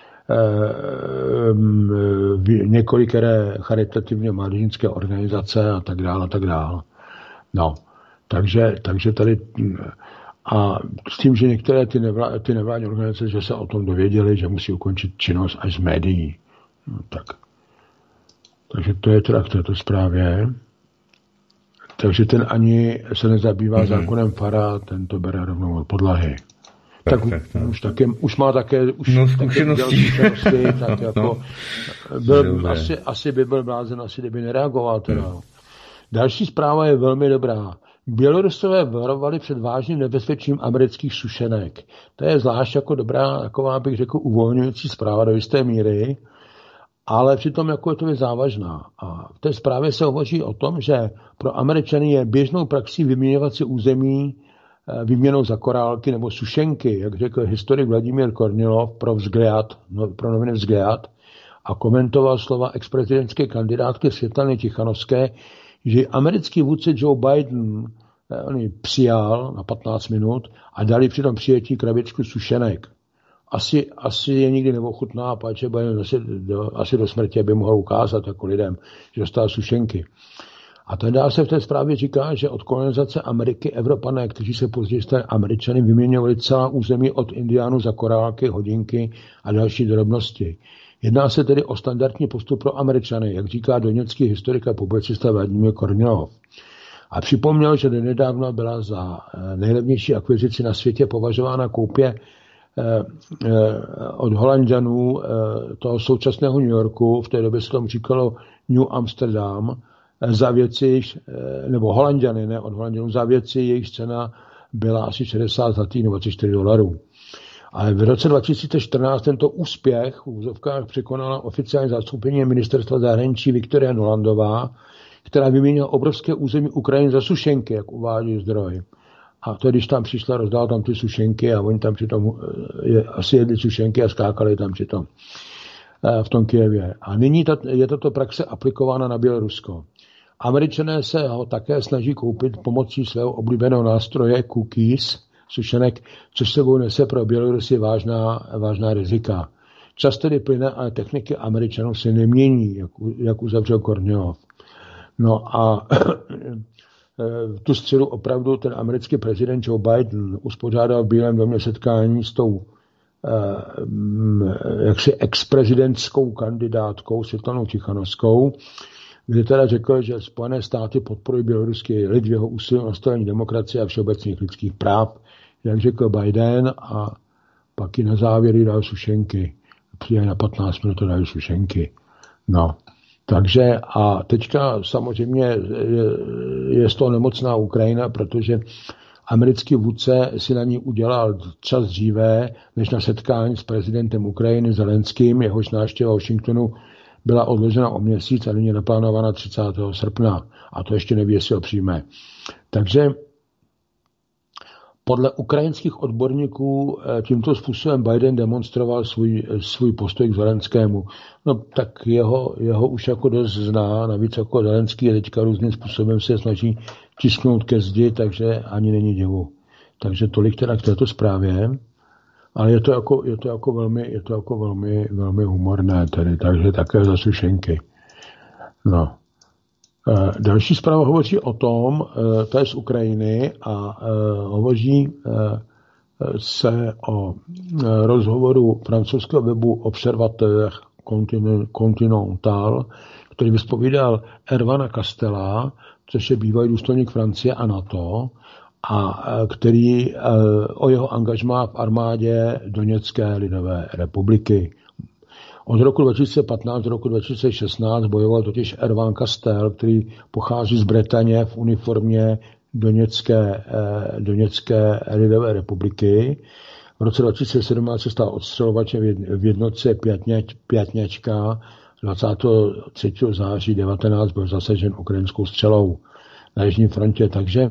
několikeré charitativně mládežnické organizace a tak dále. No, takže tady a s tím, že některé ty nevládní organizace, že se o tom dověděli, že musí ukončit činnost až z médií. No, takže to je teda k této zprávě. Takže ten ani se nezabývá zákonem Fara, ten to bere rovnou od podlahy. Tak už má také zkušenosti, tak jako asi by byl blázen, asi kdyby nereagoval teda. Další zpráva je velmi dobrá. Bělorusové varovali před vážným nebezpečím amerických sušenek. To je zvlášť jako dobrá, taková bych řekl, uvolňující zpráva do jisté míry. ale přitom jako je to věc závažná. A v té zprávě se hovoří o tom, že pro Američany je běžnou praxí vyměňovat si území výměnou za korálky nebo sušenky, jak řekl historik Vladimír Kornilov pro noviny Vzгляд, a komentoval slova exprezidentské kandidátky Světlany Tichanovské, že americký vůdce Joe Biden on přijal na 15 minut a dali při tom přijetí krabičku sušenek. Asi je nikdy neochutná, páče Biden asi do smrti, aby mohl ukázat jako lidem, že dostal sušenky. A ten dál se v té zprávě říká, že od kolonizace Ameriky Evropané, kteří se později stali Američany, vyměňovali celá území od Indiánů za korálky, hodinky a další drobnosti. Jedná se tedy o standardní postup pro Američany, jak říká doněcký historik a publicista Vladimír Kornilov. A připomněl, že nedávno byla za nejlevnější akvizici na světě považována koupě od Holanďanů toho současného New Yorku, v té době se tomu říkalo New Amsterdam, za věci, nebo Holanďany, ne od Holanďanů, za věci, jejich cena byla asi 60 zlatých nebo $4. Ale v roce 2014 tento úspěch v úzovkách překonala oficiální zastoupení ministerstva zahraničí Viktoria Nulandová, která vyměnila obrovské území Ukrajiny za sušenky, jak uvádí zdroj. A to, když tam přišla, rozdala tam ty sušenky a oni tam přitom asi jedli sušenky a skákali tam přitom v tom Kyjevě. A nyní je tato praxe aplikována na Bělorusko. Američané se ho také snaží koupit pomocí svého oblíbeného nástroje cookies, sušenek, což sebou nese pro Bělorusy vážná rizika. Čas tedy plyne, ale techniky Američanů se nemění, jak uzavřel Kornilov. No a tu středu opravdu ten americký prezident Joe Biden uspořádal v Bílém domě setkání s tou jaksi ex-prezidentskou kandidátkou Světlanou Tichanovskou, kde teda řekl, že Spojené státy podporují běloruský lid v jeho úsilí o nastolení demokracie a všeobecných lidských práv, jak řekl Biden, a pak i na závěr dal sušenky. Přijde na 15 minut dali sušenky. No. Takže a teďka samozřejmě je z toho nemocná Ukrajina, protože americký vůdce si na ní udělal čas dříve, než na setkání s prezidentem Ukrajiny Zelenským, jehož návštěva Washingtonu byla odložena o měsíc a nyní je naplánována 30. srpna. A to ještě neví, jestli ho přijme. Takže podle ukrajinských odborníků tímto způsobem Biden demonstroval svůj postoj k Zelenskému. No tak jeho už jako dost zná, navíc jako Zelenský teďka různým způsobem se snaží tisknout ke zdi, takže ani není divu. Takže tolik teda k této zprávě, ale je to jako velmi humorné tedy, takže také za sušenky. No. Další zpráva hovoří o tom, to je z Ukrajiny a hovoří se o rozhovoru francouzského webu Observateur Continental, který vyspovídal Ervana Castela, což je bývalý důstojník Francie a NATO, a který o jeho angažmá v armádě Doněcké lidové republiky. Od roku 2015 do roku 2016 bojoval totiž Ervan Kastel, který pochází z Bretaně v uniformě Doněcké lidové republiky. V roce 2017 se stal odstřelovačem v jednotce Pětňačka. 23. září 19 byl zasažen ukrajinskou střelou na jižní frontě. Takže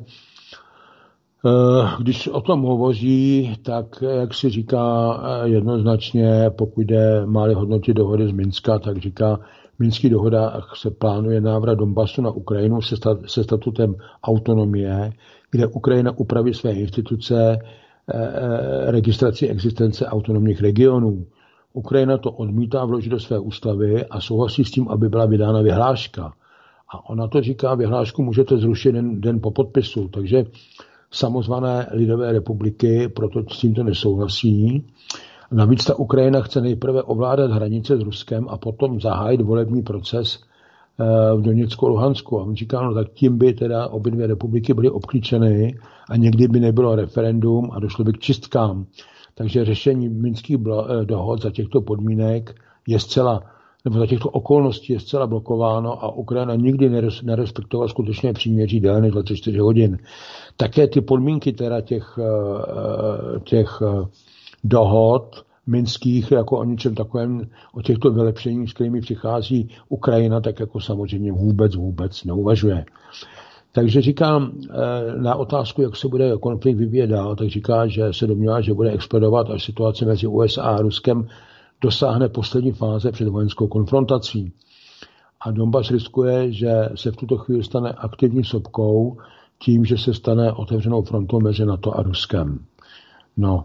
když o tom hovoří, tak jak si říká jednoznačně, pokud jde máli hodnotit dohody z Minska, tak říká, v minských dohodách se plánuje návrat Donbasu na Ukrajinu se statutem autonomie, kde Ukrajina upraví své instituce, registraci existence autonomních regionů. Ukrajina to odmítá vložit do své ústavy a souhlasí s tím, aby byla vydána vyhláška. A ona to říká, vyhlášku můžete zrušit den po podpisu, takže samozvané lidové republiky proto s tímto nesouhlasí. Navíc ta Ukrajina chce nejprve ovládat hranice s Ruskem a potom zahájit volební proces v Doněcku a Luhansku. A on říká, no tak tím by teda obě dvě republiky byly obklíčeny a někdy by nebylo referendum a došlo by k čistkám. Takže řešení minských dohod za těchto podmínek je zcela, nebo za těchto okolností je zcela blokováno a Ukrajina nikdy nerespektovala skutečné příměří déle než 24 hodin. Také ty podmínky teda těch dohod minských, jako o něčem takovém, o těchto vylepšeních, s kterými přichází Ukrajina, tak jako samozřejmě vůbec neuvažuje. Takže říkám, na otázku, jak se bude konflikt vyvíjet dál, tak říká, že se domnívá, že bude explodovat, až situace mezi USA a Ruskem dosáhne poslední fáze před vojenskou konfrontací. A Donbas riskuje, že se v tuto chvíli stane aktivní sopkou tím, že se stane otevřenou frontou mezi NATO a Ruskem. No,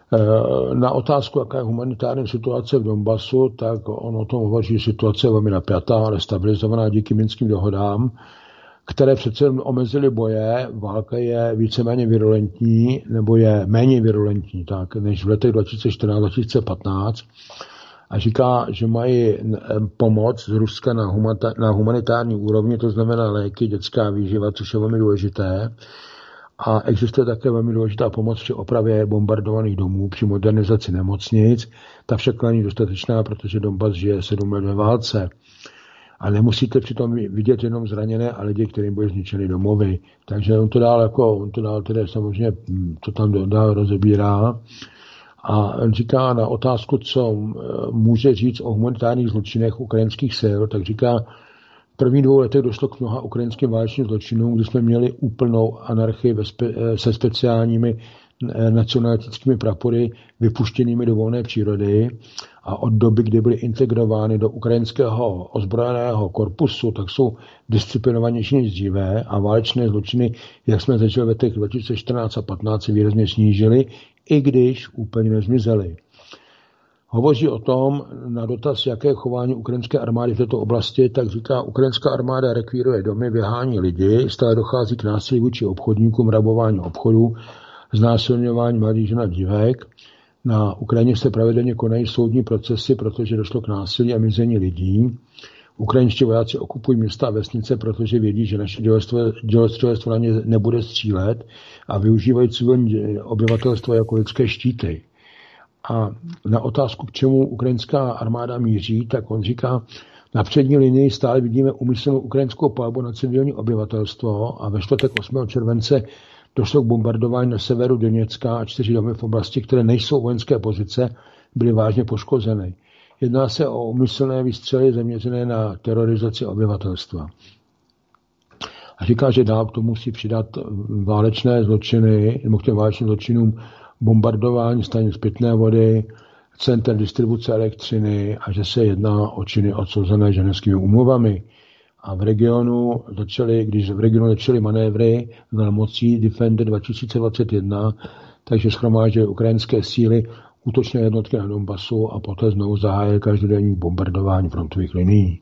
na otázku, jaká je humanitární situace v Donbasu, tak on o tom hovoří, že situace je velmi napjatá, ale stabilizovaná díky minským dohodám, které přece omezily boje. Válka je víceméně virulentní, nebo je méně virulentní, tak, než v letech 2014-2015. A říká, že mají pomoc z Ruska na humanitární úrovni, to znamená léky, dětská výživa, což je velmi důležité. A existuje také velmi důležitá pomoc při opravě bombardovaných domů, při modernizaci nemocnic. Ta však není dostatečná, protože Donbas žije 7 let ve válce. A nemusíte přitom vidět jenom zraněné a lidi, kterým byly zničeny domovy. Takže on to dál tedy samozřejmě to tam dál rozebírá. A on říká na otázku, co může říct o humanitárních zločinech ukrajinských sil, tak říká, v prvních 2 letech došlo k mnoha ukrajinským válečným zločinům, kdy jsme měli úplnou anarchii se speciálními nacionalistickými prapory vypuštěnými do volné přírody, a od doby, kdy byly integrovány do ukrajinského ozbrojeného korpusu, tak jsou disciplinovanější než dříve a válečné zločiny, jak jsme začali v letech 2014 a 2015, výrazně snížily, i když úplně nezmizely. Hovoří o tom na dotaz, jaké je chování ukrajinské armády v této oblasti, tak říká, ukrajinská armáda rekvíruje domy, vyhání lidi, stále dochází k násilí vůči obchodníkům, rabování obchodů, znásilňování mladých žen a dívek. Na Ukrajině se pravidelně konají soudní procesy, protože došlo k násilí a mizení lidí. Ukrajinští vojáci okupují města a vesnice, protože vědí, že naše dělostřelectvo na ně nebude střílet, a využívají civilní obyvatelstvo jako lidské štíty. A na otázku, k čemu ukrajinská armáda míří, tak on říká, na přední linii stále vidíme úmyslnou ukrajinskou palbu na civilní obyvatelstvo a ve čtvrtek 8. července došlo k bombardování na severu Doněcka a 4 domy v oblasti, které nejsou vojenské pozice, byly vážně poškozeny. Jedná se o úmyslné výstřely zaměřené na terorizaci obyvatelstva. A říká, že dál k tomu musí přidat válečné zločiny, nebo k těm válečným zločinům bombardování stanic pitné vody, center distribuce elektřiny a že se jedná o činy odsouzené ženevskými úmluvami. A když v regionu začaly manévry velmocí Defender 2021, takže shromáždily ukrajinské síly útočné jednotky na Donbasu a poté znovu zahájily každodenní bombardování frontových linií.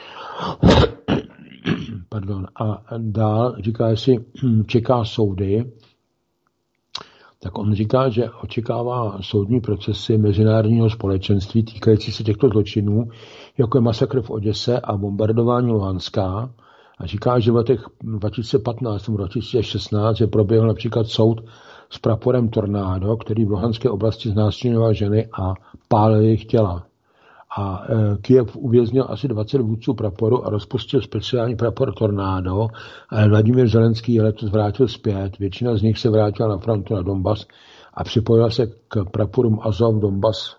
Pardon. A dál říká, jestli čeká soudy, tak on říká, že očekává soudní procesy mezinárodního společenství týkající se těchto zločinů, jako je masakr v Oděse a bombardování Luhanska. A říká, že v letech 2015 a 2016 je proběhl například soud s praporem Tornádo, který v Luhanské oblasti znásilňoval ženy a pálil jejich těla. A Kyjev uvěznil asi 20 vůdců praporu a rozpustil speciální prapor Tornádo, ale Vladimír Zelenský je letos vrátil zpět. Většina z nich se vrátila na frontu na Donbas a připojila se k praporům Azov, Donbas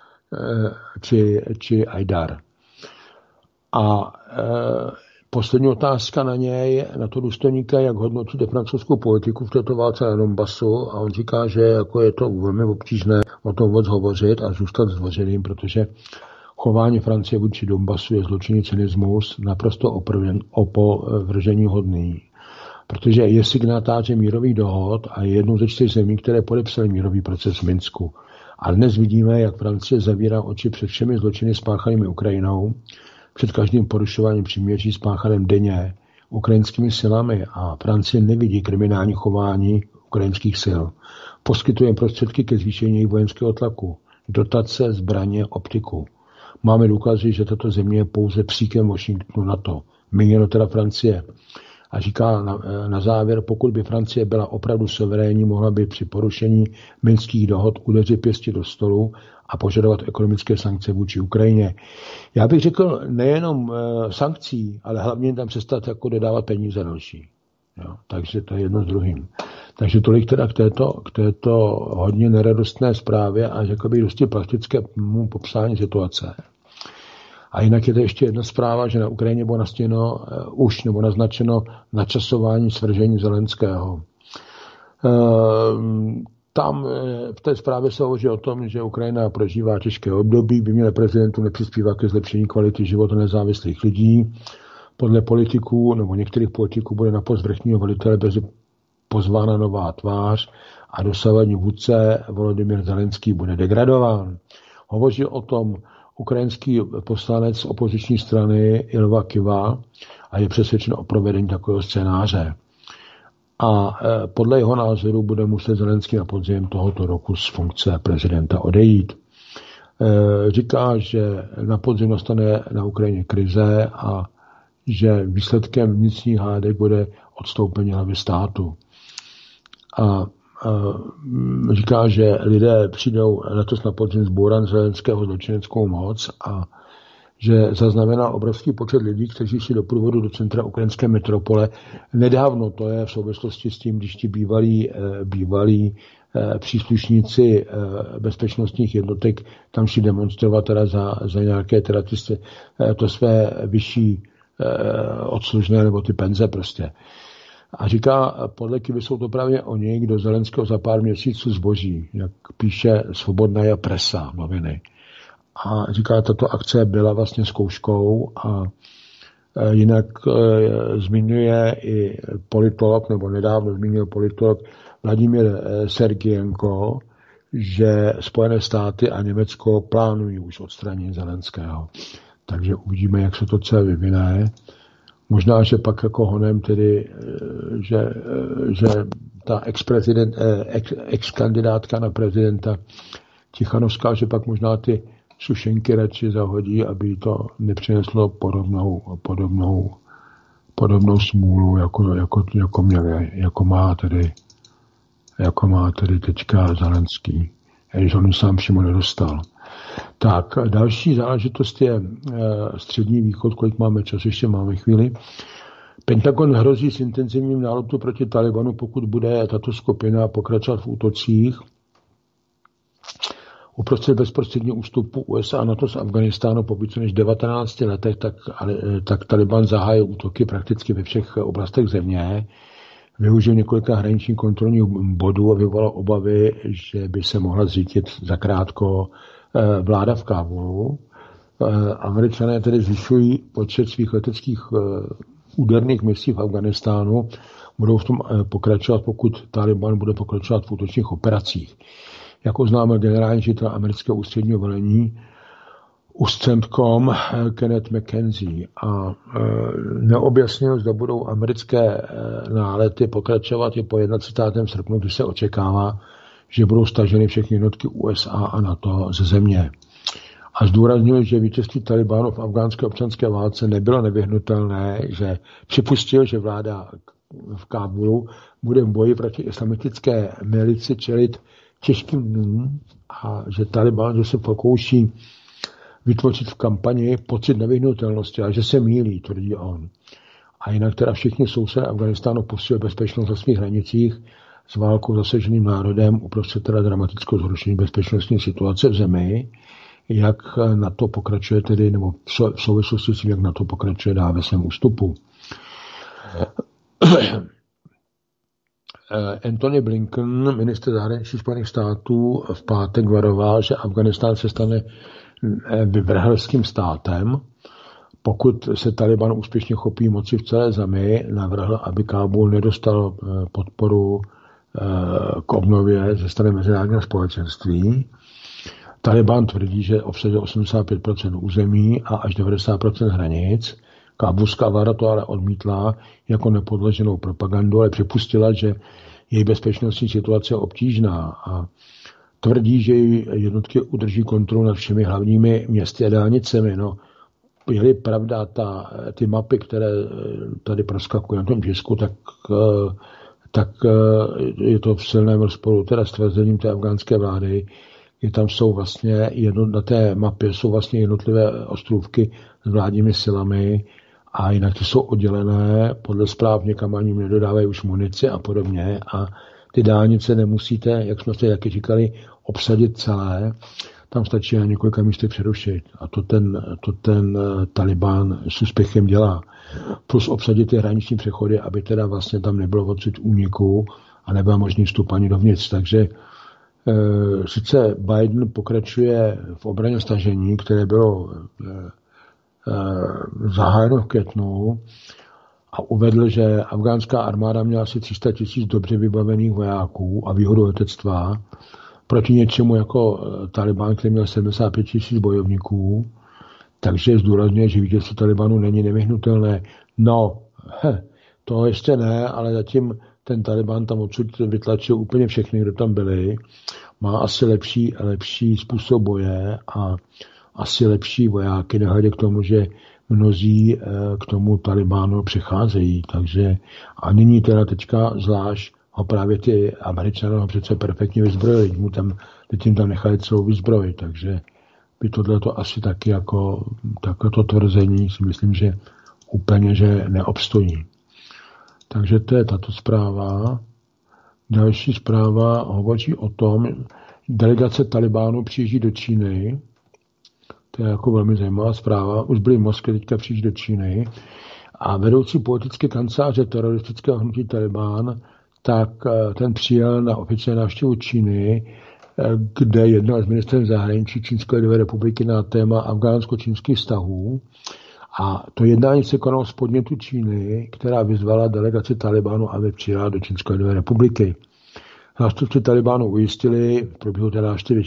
či Ajdar. A poslední otázka na něj, na to důstojníka, jak hodnotíte francouzskou politiku v této válce na Donbasu, a on říká, že jako je to velmi obtížné o tom moc hovořit a zůstat zdvořilým, protože chování Francie vůči Donbasu je zločinný cynismus, naprosto opovržení hodný. Protože je signatářem mírových dohod a je jednou ze 4 zemí, které podepsaly mírový proces v Minsku. A dnes vidíme, jak Francie zavírá oči před všemi zločiny spáchanými Ukrajinou, před každým porušováním příměří spáchaným denně ukrajinskými silami, a Francie nevidí kriminální chování ukrajinských sil. Poskytuje prostředky ke zvýšení jejich vojenského tlaku, dotace, zbraně, optiku. Máme důkazy, že tato země je pouze příkem Washingtonu NATO, míněno teda Francie. A říká na závěr, pokud by Francie byla opravdu suverénní, mohla by při porušení minských dohod udeřit pěstí do stolu a požadovat ekonomické sankce vůči Ukrajině. Já bych řekl nejenom sankcí, ale hlavně tam přestat jako dodávat peníze další. Jo, takže to je jedno s druhým. Takže tolik teda k této hodně neradostné zprávě a řekl bych dosti praktickému popsání situace. A jinak je to ještě jedna zpráva, že na Ukrajině bylo naznačeno načasování svržení Zelenského. Tam v té zprávě se hovoří o tom, že Ukrajina prožívá těžké období, výměna prezidentů nepřispívá ke zlepšení kvality života nezávislých lidí. Podle politiků nebo některých politiků bude na post vrchního velitele brzy pozvána nová tvář a dosavadní vůdce Volodymyr Zelenský bude degradován. Hovoří o tom ukrajinský poslanec opoziční strany Ilva Kiva a je přesvědčen o provedení takového scénáře. A podle jeho názoru bude muset Zelenský na podzim tohoto roku z funkce prezidenta odejít. Říká, že na podzim nastane na Ukrajině krize a že výsledkem vnitřních hádek bude odstoupení hlavy státu. A říká, že lidé přijdou letos na podzim zbourat Zelenského zločineckou moc a že zaznamenal obrovský počet lidí, kteří šli do průvodu do centra ukrajinské metropole. Nedávno to je v souvislosti s tím, když ti bývalí příslušníci bezpečnostních jednotek tam šli demonstrovat teda za nějaké teda to své vyšší odslužné nebo ty penze prostě. A říká, podle Kivy jsou to právě oni, kdo Zelenského za pár měsíců zboží, jak píše Svobodná presa noviny. A říká, tato akce byla vlastně zkouškou a jinak zmiňuje i politolog, nebo nedávno zmínil politolog Vladimír Sergijenko, že Spojené státy a Německo plánují už odstranění Zelenského. Takže uvidíme, jak se to celé vyvine. Možná, že pak jako honem tedy, že ta ex-kandidátka na prezidenta Tichanovská, že pak možná ty sušenky radši zahodí, aby to nepřineslo podobnou smůlu, jako má tedy teďka Zelenský, když on sám přímo nedostal. Tak, další záležitost je Střední východ, kolik máme čas, ještě máme chvíli. Pentagon hrozí s intenzivním náletu proti Talibanu, pokud bude tato skupina pokračovat v útocích. Uprostřed bezprostředního ústupu USA a NATO z Afghánistánu po více než 19 letech, tak Taliban zahájil útoky prakticky ve všech oblastech země. Využil několika hraničních kontrolních bodů a vyvolal obavy, že by se mohla zřítit zakrátko vláda v Kábulu. Američané tedy zvyšují počet svých leteckých úderných misí v Afghánistánu. Budou v tom pokračovat, pokud Taliban bude pokračovat v útočných operacích. Jak oznámil generální ředitel amerického ústředního velení USCENTCOM Kenneth McKenzie a neobjasnil, zda budou americké nálety pokračovat i po 31. srpnu, kdy se očekává, že budou staženy všechny jednotky USA a NATO ze země. A zdůraznil, že vítězství Talibánu v afgánské občanské válce nebylo nevyhnutelné, že připustil, že vláda v Kábulu bude v boji proti islamistické milici čelit těžkým dnům a že Taliban, že se pokouší vytvořit v kampani pocit nevyhnutelnosti, a že se mýlí, tvrdí on. A jinak teda všichni sousedé Afghánistánu posílili bezpečnost na svých hranicích s válkou zasaženým národem uprostřed teda dramatického zhoršení bezpečnostní situace v zemi, jak na to pokračuje tedy, nebo v souvislosti s tím, jak na to pokračuje dál ve svém ústupu. Antony Blinken, ministr zahraničí Spojených států, v pátek varoval, že Afghánistán se stane vyvrhelským státem. Pokud se Taliban úspěšně chopí moci v celé zemi, navrhl, aby Kábul nedostal podporu k obnově ze strany mezinárodního společenství. Taliban tvrdí, že obsadil 85% území a až 90% hranic. Kábulská vláda to ale odmítla jako nepodloženou propagandu, ale připustila, že její bezpečnostní situace je obtížná a tvrdí, že jednotky udrží kontrolu nad všemi hlavními městy a dálnicemi. No, je-li pravda ty mapy, které tady proskakují na tom tisku, tak je to v silném rozporu teda s tvrzením té afgánské vlády. Tam jsou vlastně na té mapě jsou vlastně jednotlivé ostrůvky s vládními silami a jinak ty jsou oddělené, podle zpráv někam ani nedodávají už munici a podobně a Ty dálnice nemusíte, jak jsme si taky říkali, obsadit celé, tam stačí na několika místech přerušit. A to ten Taliban s úspěchem dělá. Plus obsadit ty hraniční přechody, aby teda vlastně tam nebylo odsud úniku a nebyl možný vstup ani dovnitř. Takže sice Biden pokračuje v obraně stažení, které bylo zahájeno v květnu, a uvedl, že afgánská armáda měla asi 300 000 dobře vybavených vojáků a výhodu letectva proti něčemu jako Taliban, který měl 75 000 bojovníků, takže zdůrazňuje, že vítězství Talibanu není nevyhnutelné. No, to ještě ne, ale zatím ten Taliban tam odsud vytlačil úplně všechny, kdo tam byli. Má asi lepší způsob boje a asi lepší vojáky, nehledě k tomu, že mnozí k tomu Talibánu přicházejí. Takže a nyní teda teďka zvlášť ho právě ty Američané ho přece perfektně vyzbrojili. Teď tam nechali celou vyzbroj, takže by tohleto asi taky jako takovéto tvrzení si myslím, že úplně, že neobstojí. Takže to je tato zpráva. Další zpráva hovoří o tom, delegace Talibánu přijíždí do Číny. To je jako velmi zajímavá zpráva. Už byli v Moskvě, teďka přijíždí do Číny. A vedoucí politické kanceláře teroristického hnutí Talibán, tak ten přijel na oficiální návštěvu Číny, kde jednal s ministrem zahraničí Čínské lidové republiky na téma afgánsko-čínských vztahů. A to jednání se konalo z podnětu Číny, která vyzvala delegaci Talibánu, aby přijela do Čínské lidové republiky. Zástupci Talibánu ujistili v průběhu té návštěvy,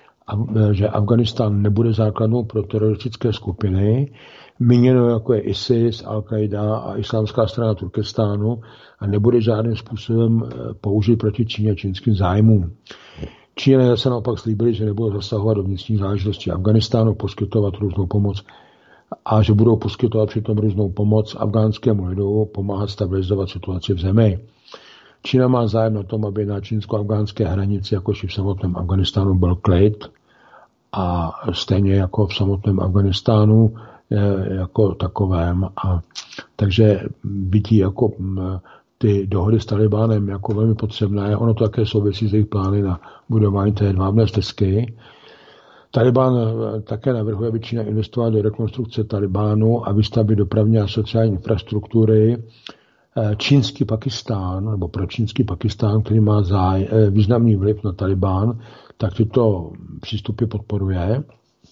že Afganistán nebude základnou pro teroristické skupiny, míněno jako je ISIS, Al-Qaida a Islámská strana Turkestánu, a nebude žádným způsobem použit proti Číně a čínským zájmům. Číňané se naopak slíbili, že nebudou zasahovat do vnitřních záležitostí Afganistánu, poskytovat různou pomoc a že budou poskytovat přitom různou pomoc afgánskému lidu, pomáhat stabilizovat situaci v zemi. Čína má zájem na tom, aby na čínsko-afgánské hranici, jakož i v samotném Afganistánu, byl klid, a stejně jako v samotném Afganistánu jako takovém. A takže vidí jako ty dohody s Talibánem jako velmi potřebné. Ono to také souvisí s jejich plány na budování té hedvábné stezky. Taliban také navrhuje, aby Čína investovala do rekonstrukce Talibánu a výstavby dopravní a sociální infrastruktury. Čínský Pakistán, nebo pro čínský Pakistán, který má významný vliv na Talibán, tak tyto přístupy podporuje.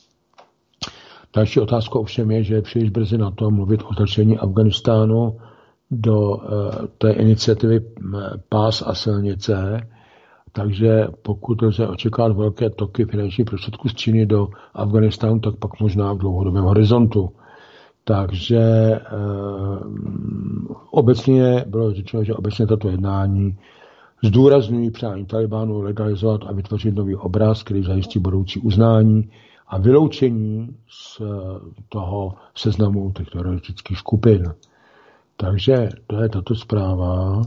Další otázka ovšem je, že je příliš brzy na to mluvit o začlení Afganistánu do té iniciativy Pás a silnice, takže pokud lze očekávat velké toky finančních prostředků z Číny do Afganistánu, tak pak možná v dlouhodobém horizontu. Takže obecně bylo řečeno, že obecně tato jednání zdůrazňují přání Talibánu legalizovat a vytvořit nový obraz, který zajistí budoucí uznání a vyloučení z toho seznamu těch teroristických skupin. Takže to je tato zpráva.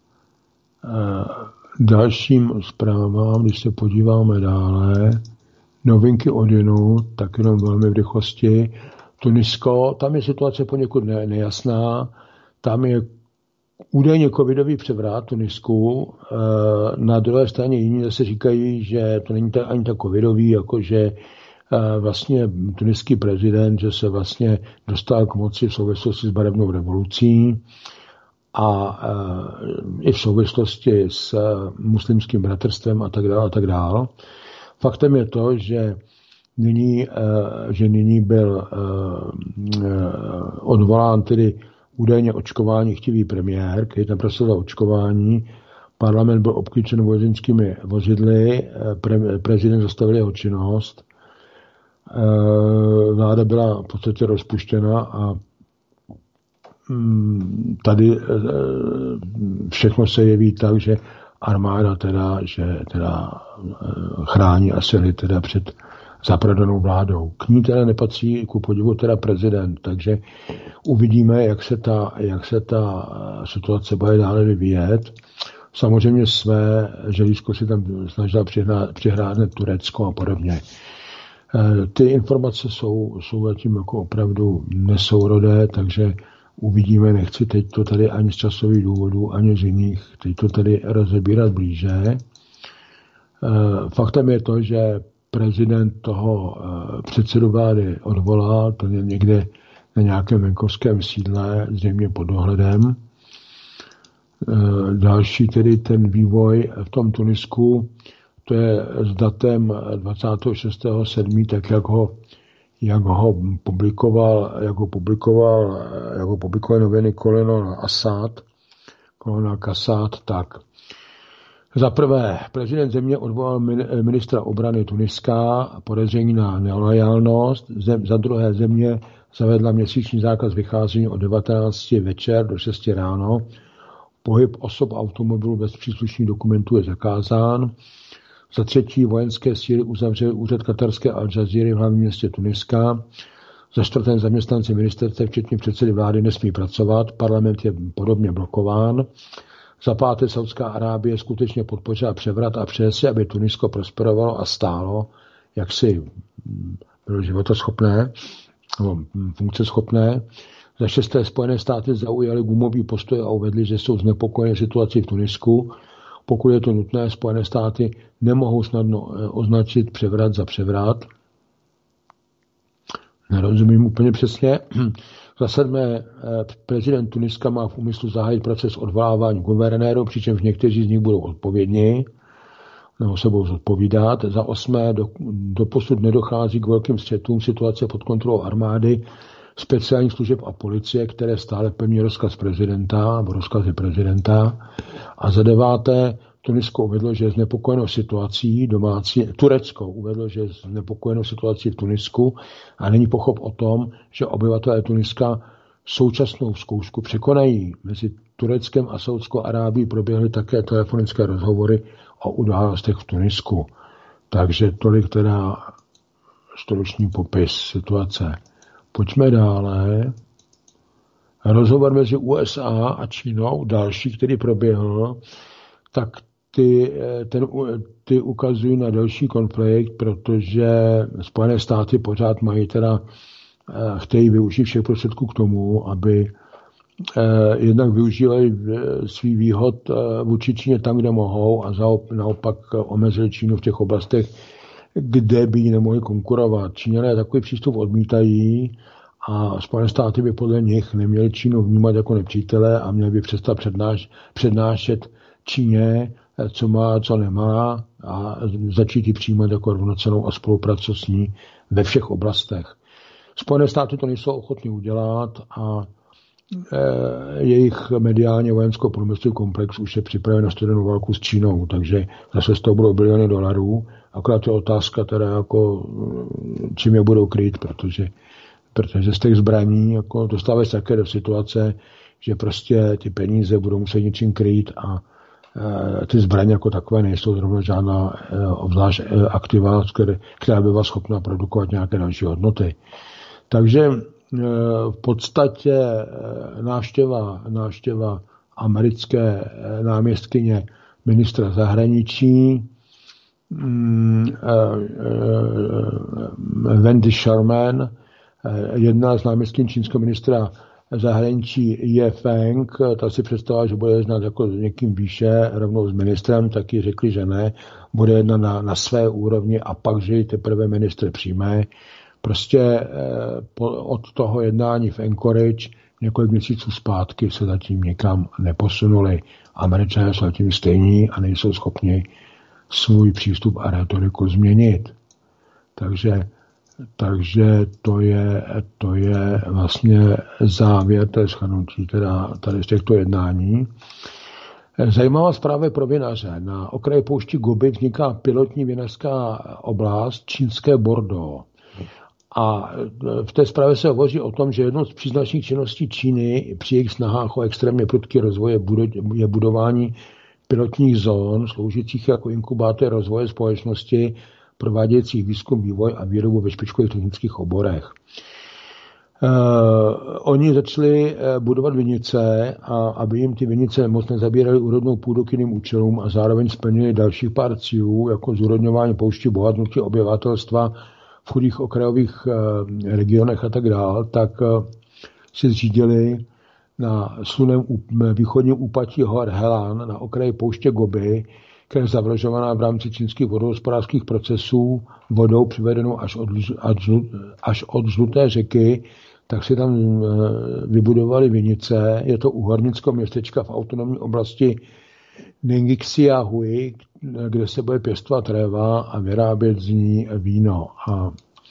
Dalším zprávám, když se podíváme dále, novinky od jinu, tak jenom velmi v rychlosti. Tunisko, tam je situace poněkud nejasná, tam je údajně covidový převrat Tunisku, na druhé straně jiní zase říkají, že to není ani tak covidový, jako že vlastně tuniský prezident, že se vlastně dostal k moci v souvislosti s barevnou revolucí a i v souvislosti s muslimským bratrstvem a tak dále. Faktem je to, že nyní byl odvolán tedy údajně očkování chtivý premiér, který tam prosazoval očkování. Parlament byl obklíčen vojenskými vozidly, prezident zastavil jeho činnost, vláda byla v podstatě rozpuštěna a tady všechno se jeví tak, že armáda chrání asily před zapradanou vládou. K ní teda nepatří ku podivu prezident, takže uvidíme, jak se ta situace bude dále vyvíjet. Samozřejmě své želízko si tam snažila přihrát Turecko a podobně. Ty informace jsou zatím jako opravdu nesourodé, takže Uvidíme, nechci teď to tady ani z časových důvodů, ani z jiných, teď to tady rozebírat blíže. Faktem je to, že prezident toho předsedu vlády odvolal, to je někde na nějakém venkovském sídle, zřejmě pod dohledem. Další tedy ten vývoj v tom Tunisku, to je s datem 26.7., tak jak ho publikoval noviny Kolonel Kassad, tak za prvé, prezident země odvolal ministra obrany Tuniska podezření na nelojálnost, za druhé země zavedla měsíční zákaz vycházení od 19 večer do 6 ráno, pohyb osob a automobilů bez příslušných dokumentů je zakázán, za třetí vojenské síly uzavřely úřad katarské Al Jazeera v hlavním městě Tuniska, za čtvrté zaměstnanci ministerstev, včetně předsedy vlády, nesmí pracovat, parlament je podobně blokován, za páté Saudská Arábie skutečně podpořila převrat a přeje si, aby Tunisko prosperovalo a stálo, jak si bylo životoschopné, nebo funkceschopné. Za šesté Spojené státy zaujaly gumový postoj a uvedly, že jsou znepokojeny situací v Tunisku. Pokud je to nutné, Spojené státy nemohou snadno označit převrat za převrat. Nerozumím úplně přesně. Za sedmé, prezident Tuniska má v úmyslu zahájit proces odvolávání guvernérů, přičemž někteří z nich budou odpovědní, nebo se budou zodpovídat. Za osmé, doposud nedochází k velkým střetům, situace pod kontrolou armády, speciálních služeb a policie, které stále plní rozkazy prezidenta. A za deváté, Turecko uvedlo, že je znepokojeno situací v Tunisku a není pochyb o tom, že obyvatelé Tuniska současnou zkoušku překonají. Mezi Tureckem a Saudskou Arábií proběhly také telefonické rozhovory o událostech v Tunisku. Takže tolik teda stručný popis situace. Pojďme dále. Rozhovor mezi USA a Čínou, další, který proběhl, tak ty ukazují na další konflikt, protože Spojené státy pořád chtějí využít všech prostředků k tomu, aby jednak využívali svý výhod vůči Číně tam, kde mohou, a naopak omezili Čínu v těch oblastech, kde by jí nemohli konkurovat. Číňané takový přístup odmítají a Spojené státy by podle nich neměly Čínu vnímat jako nepřítele a měly by přestat přednášet Číně, co má, co nemá, a začít ji přijímat jako rovnocennou a spolupracovat s ní ve všech oblastech. Spojené státy to nejsou ochotní udělat a jejich mediálně vojensko-průmyslový komplex už je připraven na studenou válku s Čínou, takže zase z toho budou biliony dolarů. Akorát je otázka teda jako, čím je budou kryt, protože z těch zbraní jako dostávají se také do situace, že prostě ty peníze budou muset něčím kryt a ty zbraně jako takové nejsou zrovna žádná obzvlášť aktiva, která by byla schopna produkovat nějaké další hodnoty. Takže v podstatě návštěva americké náměstkyně ministra zahraničí Wendy Sherman, jedna z náměstkyň čínského ministra zahraničí Je Feng, ta si představila, že bude jednat jako s někým výše, rovnou s ministrem, taky řekli, že ne, bude jednat na své úrovni a pak, že ji teprve ministr přijme. Prostě od toho jednání v Anchorage několik měsíců zpátky se zatím nikam neposunuli. Američané jsou zatím stejní a nejsou schopni svůj přístup a retoriku změnit. Takže to je vlastně závěr té shrnutí tady z těchto jednání. Zajímavá zpráva pro vinaře. Na okraji poušti Gobi vzniká pilotní vinařská oblast čínské Bordeaux. A v té zprávě se hovoří o tom, že jednou z příznačných činností Číny při jejich snahách o extrémně prudký rozvoj je budování pilotních zón, sloužících jako inkubátor rozvoje společnosti, provádějících výzkum, vývoj a výrobu ve špičkových technických oborech. Oni začali budovat vinice, a aby jim ty vinice moc nezabíraly úrodnou půdu k jiným účelům a zároveň splnili dalších pár cílů, jako zúrodňování poušti, bohatnutí obyvatelstva v chudých okrajových regionech a tak dál, tak si zřídili na sluném východním úpatí hor Helan na okraji pouště Gobi, která je zavlažovaná v rámci čínských vodohospodářských procesů vodou přivedenou až od žluté řeky, tak si tam vybudovali vinice. Je to u hornického městečka v autonomní oblasti Ningxia-hui, kde se bude pěstovat réva a vyrábět z ní víno. A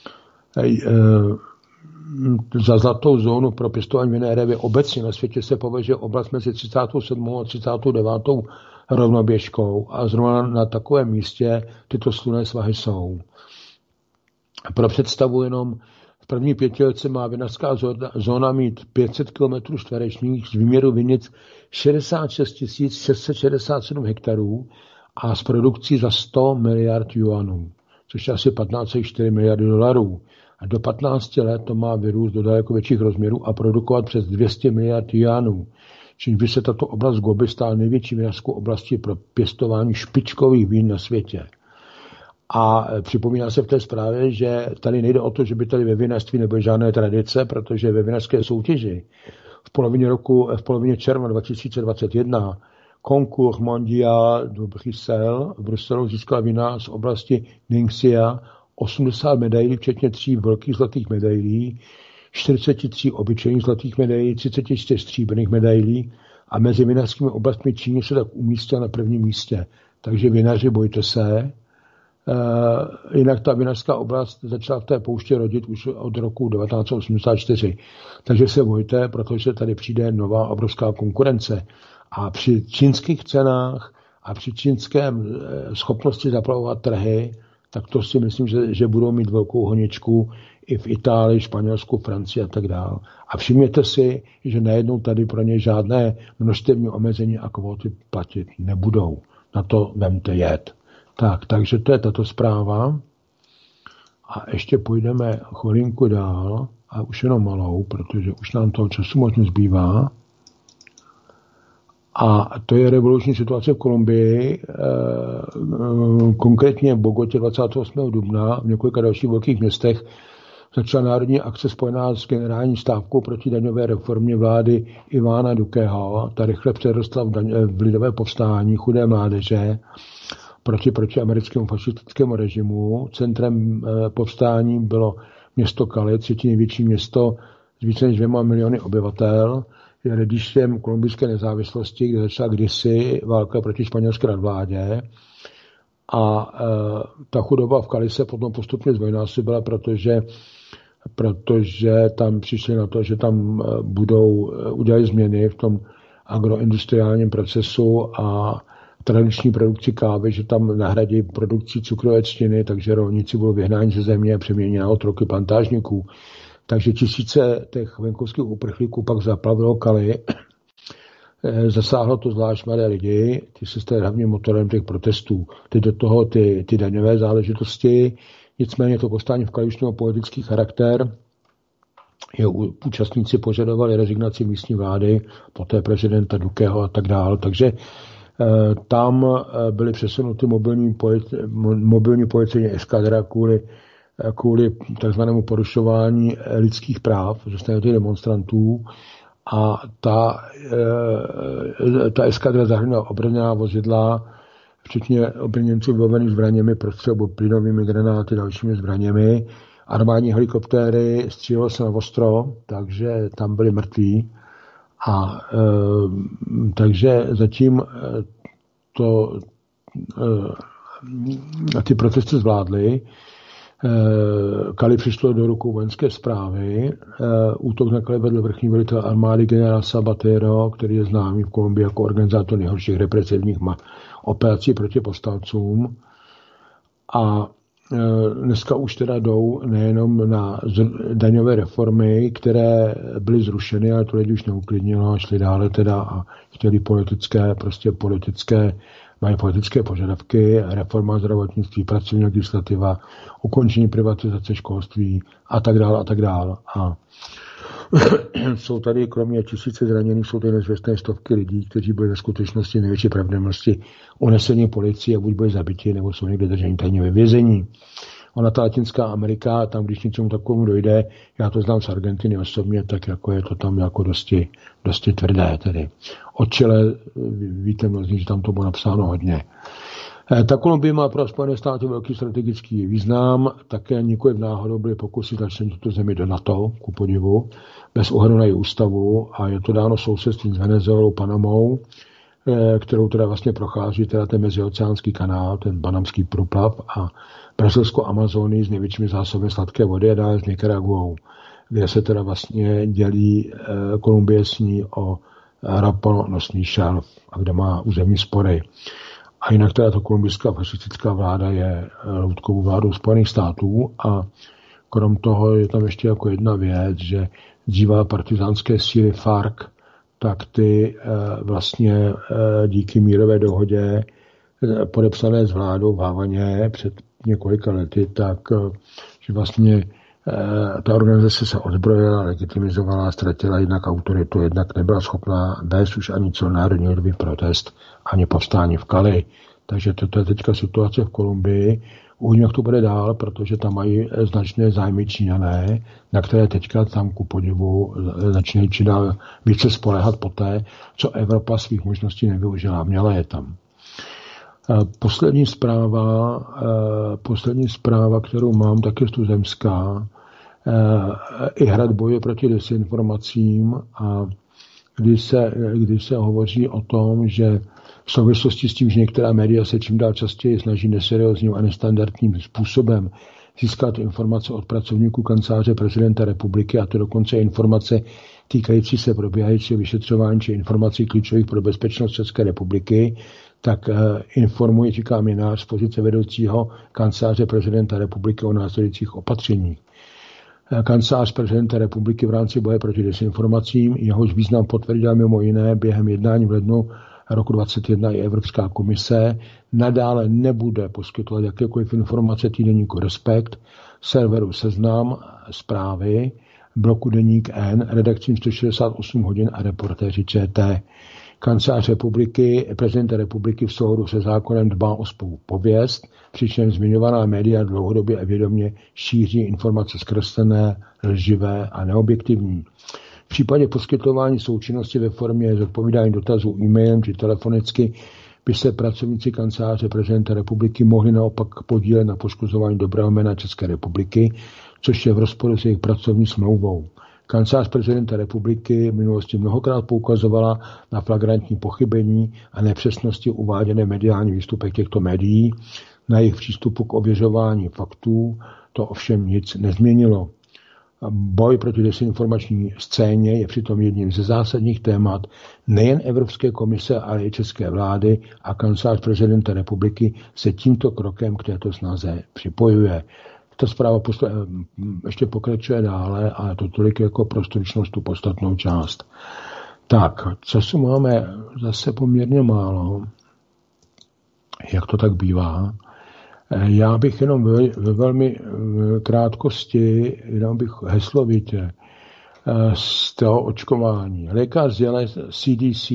za zlatou zónu pro pěstování vinné révy obecně na světě se považuje oblast mezi 37. a 39. rovnoběžkou a zrovna na takovém místě tyto slunné svahy jsou. Pro představu jenom v první pětiletce má vinařská zóna mít 500 km čtverečních z výměru vinic 66 667 hektarů a s produkcí za 100 miliard juanů, což je asi 15,4 miliardy dolarů. A do 15 let to má vyrůst do daleko větších rozměrů a produkovat přes 200 miliard juanů. Čímž by se tato oblast Gobi stala největší vinařskou oblastí pro pěstování špičkových vín na světě. A připomíná se v té zprávě, že tady nejde o to, že by tady ve vinařství nebyly žádné tradice, protože ve vinařské soutěži v polovině června 2021 Concours Mondial de Bruxelles v Bruselu získala vína z oblasti Ningxia 80 medailí, včetně 3 velkých zlatých medailí, 43 obyčejných zlatých medailí, 34 stříbrných medailí a mezi vinařskými oblastmi Číny se tak umístila na prvním místě. Takže vinaři, bojte se. Jinak ta vinařská oblast začala v té pouště rodit už od roku 1984. Takže se bojte, protože tady přijde nová obrovská konkurence. A při čínských cenách a při čínském schopnosti zaplavovat trhy, tak to si myslím, že budou mít velkou honičku i v Itálii, Španělsku, Francii a tak dále. A všimněte si, že najednou tady pro ně žádné množstevní omezení a kvóty platit nebudou. Na to vemte jed. Takže to je tato zpráva. A ještě půjdeme chvilinku dál, a už jenom malou, protože už nám toho času moc nezbývá. A to je revoluční situace v Kolumbii, konkrétně v Bogotě 28. dubna, v několika dalších velkých městech začala národní akce spojená s generální stávkou proti daňové reformě vlády Ivana Duqueho. Ta rychle přerostla v lidové povstání chudé mládeže proti americkému fašistickému režimu. Centrem povstání bylo město Cali, třetí největší město s více než 2 miliony obyvatel. Je rodištěm kolumbijské nezávislosti, kde začala kdysi válka proti španělské nadvládě. A ta chudoba v Cali se potom postupně zdvojnásobila, protože tam přišli na to, že tam udělat změny v tom agroindustriálním procesu a tradiční produkci kávy, že tam nahradí produkci cukrové třtiny, takže rolníci budou vyhnáni ze země a přeměněni na otroky plantážníků. Takže tisíce těch venkovských uprchlíků pak zaplavilo Cali. Zasáhlo to zvlášť mladé lidi, ty se staly hlavním motorem těch protestů. Teď do toho ty daňové záležitosti, nicméně to povstání v Cali už mělo politický charakter. Jeho účastníci požadovali rezignaci místní vlády, poté prezidenta Duqueho a tak dále. Takže tam byly přesunuty mobilní policejní eskadra kvůli takzvanému porušování lidských práv ze strany těch demonstrantů a ta eskadra zahrnula obrněná vozidla, včetně obrněnců vybavených zbraněmi, prostřelbu plynovými granáty, dalšími zbraněmi. Armádní helikoptéry střílelo se na ostro, takže tam byli mrtví. A takže zatím ty protesty zvládly. Cali přišlo do rukou vojenské zprávy. Útok na Cali vedl vrchní velitel armády generál Sabatero, který je známý v Kolumbii jako organizátor nejhorších represivních operací proti povstalcům. A dneska už teda jdou nejenom na daňové reformy, které byly zrušeny, ale to lidi už neuklidnilo a šli dále teda a chtěli mají politické požadavky, reforma zdravotnictví, pracovní legislativa, ukončení privatizace školství a tak dále. A jsou tady kromě tisíce zraněných, jsou tady nezvěstné stovky lidí, kteří byli ve skutečnosti největší pravděpodobnosti unesení policii a buď byli zabiti, nebo jsou někde drženi tajně ve vězení. Ona ta Latinská Amerika, tam když něčemu takovému dojde, já to znám z Argentiny osobně, tak jako je to tam jako dosti tvrdé tedy. Od Chile víte mnozí, že tam to bylo napsáno hodně. Ta Kolumbie má pro Spojené státy velký strategický význam, také nikoliv náhodou byly pokusy začlenit tuto zemi do NATO, ku podivu, bez ohledu na její ústavu, a je to dáno sousedstvím s Venezuelou, Panamou, kterou teda vlastně prochází teda ten mezioceánský kanál, ten panamský průplav, a brazilskou Amazonii s největšími zásobami sladké vody a dále s Nikaraguou, kde se teda vlastně dělí Kolumbie s ní o roponosný šelf a kde má územní spory. A jinak teda to kolumbijská fašistická vláda je loutkovou vládou Spojených států a krom toho je tam ještě jako jedna věc, že dříva partizánské síly FARC, tak ty vlastně díky mírové dohodě podepsané s vládou v Havaně před několika lety, tak že vlastně ta organizace se odzbrojila, legitimizovala, ztratila jednak autoritu, jednak nebyla schopná vést už ani celonárodní lidový protest, ani povstání v Cali. Takže toto je teďka situace v Kolumbii. Uvidíme, jak to bude dál, protože tam mají značné zájmy Číňané, na které teďka tam ku podivu začínají či dál více spoléhat poté, co Evropa svých možností nevyužila. Měla je tam. Poslední zpráva, kterou mám, tak je tuzemská. I Hrad bojuje proti desinformacím, a když se hovoří o tom, že v souvislosti s tím, že některá média se čím dál častěji snaží neseriózním a nestandardním způsobem získat informace od pracovníků kanceláře prezidenta republiky, a to dokonce informace týkající se probíhajícího vyšetřování či informací klíčových pro bezpečnost České republiky, tak informuje, říká Minář z pozice vedoucího kanceláře prezidenta republiky o následujících opatřeních. Kancelář prezidenta republiky v rámci boje proti desinformacím, jehož význam potvrdila mimo jiné během jednání v lednu roku 2021 i Evropská komise, nadále nebude poskytovat jakékoliv informace týdeníku Respekt, serveru Seznam, Zprávy, bloku Deník N, redakcím 168 hodin a Reportéři ČT. Kancelář prezidenta republiky v souladu se zákonem dbá o svou pověst, přičemž zmiňovaná média dlouhodobě a vědomě šíří informace zkreslené, lživé a neobjektivní. V případě poskytování součinnosti ve formě zodpovídání dotazů e-mailem či telefonicky by se pracovníci kanceláře prezidenta republiky mohli naopak podílet na poškozování dobrého jména České republiky, což je v rozporu s jejich pracovní smlouvou. Kancelář prezidenta republiky v minulosti mnohokrát poukazovala na flagrantní pochybení a nepřesnosti uváděné mediální výstupech těchto médií. Na jejich přístupu k ověřování faktů to ovšem nic nezměnilo. Boj proti desinformační scéně je přitom jedním ze zásadních témat nejen Evropské komise, ale i české vlády, a kancelář prezidenta republiky se tímto krokem k této snaze připojuje. Ta zpráva ještě pokračuje dále, ale to tolik jako pro stručnost tu podstatnou část. Tak, času máme zase poměrně málo, jak to tak bývá. Já bych jenom ve velmi krátkosti, jenom bych heslovitě z toho očkování. Lékař z CDC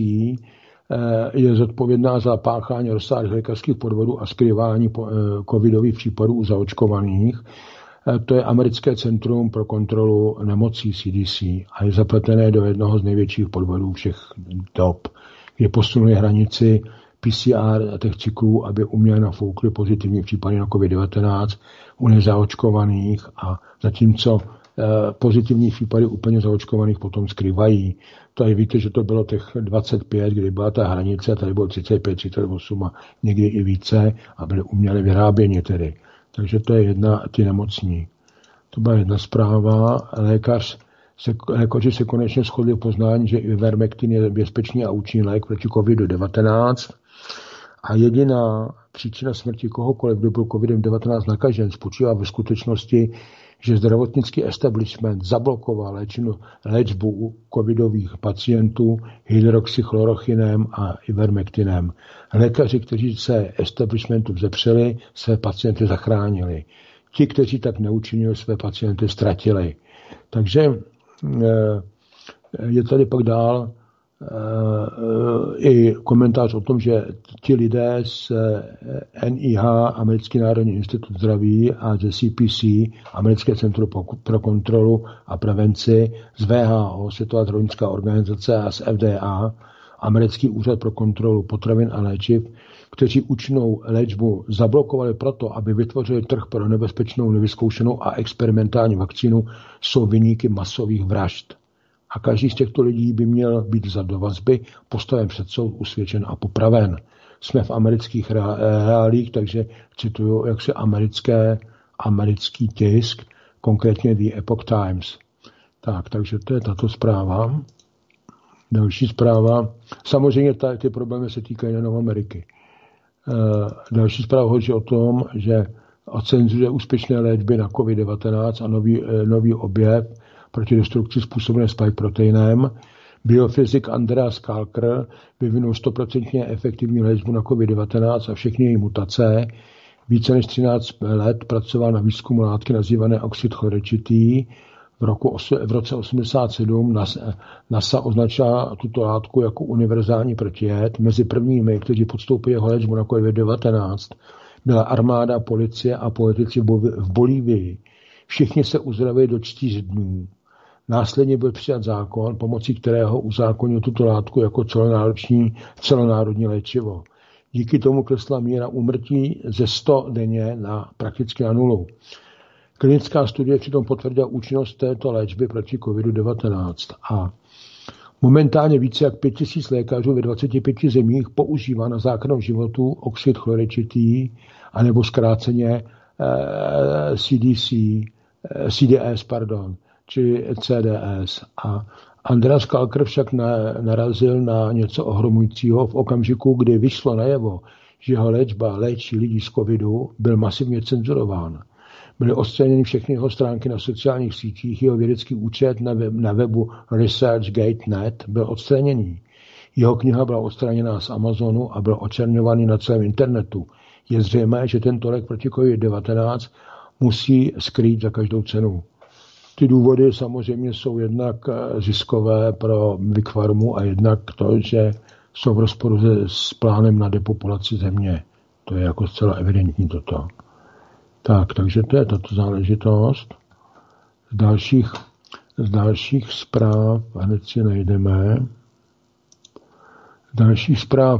je zodpovědná za páchání rozsáhlých lékařských podvodů a skrývání covidových případů u zaočkovaných. To je Americké centrum pro kontrolu nemocí CDC a je zapletené do jednoho z největších podvodů všech dob, kde posunuje hranici PCR těch cyklů, aby uměle nafoukli pozitivní případy na COVID-19 u nezaočkovaných, a zatímco pozitivní případy úplně zaočkovaných potom skrývají. Tady víte, že to bylo těch 25, kdy byla ta hranice, tady bylo 35, 38 a někdy i více a byly uměle vyráběni tedy. Takže to je jedna, ty nemocní. To byla jedna zpráva. Lékaři se konečně shodli v poznání, že Ivermectin je bezpečný a účinný lék proti COVID-19 a jediná příčina smrti kohokoliv, kdo byl COVID-19 nakažen, spočívá ve skutečnosti, že zdravotnický establishment zablokoval léčbu u covidových pacientů hydroxychlorochinem a Ivermectinem. Lékaři, kteří se establishmentu vzepřeli, své pacienty zachránili. Ti, kteří tak neučinili, své pacienty ztratili. Takže je tady pak dál i komentář o tom, že ti lidé z NIH, Americký národní institut zdraví, a ze CPC, Americké centrum pro kontrolu a prevenci, z WHO, Světová zdravotnická organizace, a z FDA, Americký úřad pro kontrolu potravin a léčiv, kteří účinnou léčbu zablokovali proto, aby vytvořili trh pro nebezpečnou, nevyzkoušenou a experimentální vakcínu, jsou viníky masových vražd. A každý z těchto lidí by měl být vzat do vazby, postaven před soud, usvědčen a popraven. Jsme v amerických reálích, takže cituju, jak se americký tisk, konkrétně The Epoch Times. Takže to je tato zpráva. Další zpráva. Samozřejmě ty problémy se týkají nejenom Ameriky. Další zpráva hovoří o tom, že o cenzuře úspěšné léčby na COVID-19 a nový objev proti destrukci způsobené spike proteinem. Biofyzik Andreas Kalker vyvinul 100% efektivní léčbu na COVID-19 a všechny její mutace. Více než 13 let pracoval na výzkumu látky nazývané oxid chlorečitý. V roce 1987 NASA označila tuto látku jako univerzální protijed. Mezi prvními, kteří podstoupili jeho léčbu na COVID-19, byla armáda, policie a politici v Bolívii. Všichni se uzdravili do 4 dnů. Následně byl přijat zákon, pomocí kterého uzákonil tuto látku jako celonárodní léčivo. Díky tomu klesla míra úmrtí ze 100 denně prakticky na 0. Klinická studie přitom potvrdila účinnost této léčby proti COVID-19 a momentálně více jak 5000 lékařů ve 25 zemích používá na záchranu životů oxid chlorečitý anebo zkráceně CDS, či CDS. A Andreas Kalker však narazil na něco ohromujícího v okamžiku, kdy vyšlo najevo, že jeho léčba léčí lidi z covidu, byl masivně cenzurován. Byly odstraněny všechny jeho stránky na sociálních sítích, jeho vědecký účet na webu ResearchGate.net byl odstraněný. Jeho kniha byla odstraněná z Amazonu a byl očerňovaný na celém internetu. Je zřejmé, že tento lék proti COVID-19 musí skrýt za každou cenu. Ty důvody samozřejmě jsou jednak ziskové pro Big Pharmu a jednak to, že jsou v rozporu s plánem na depopulaci země. To je jako zcela evidentní toto. Takže to je tato záležitost. Z dalších zpráv, hned si najdeme. Další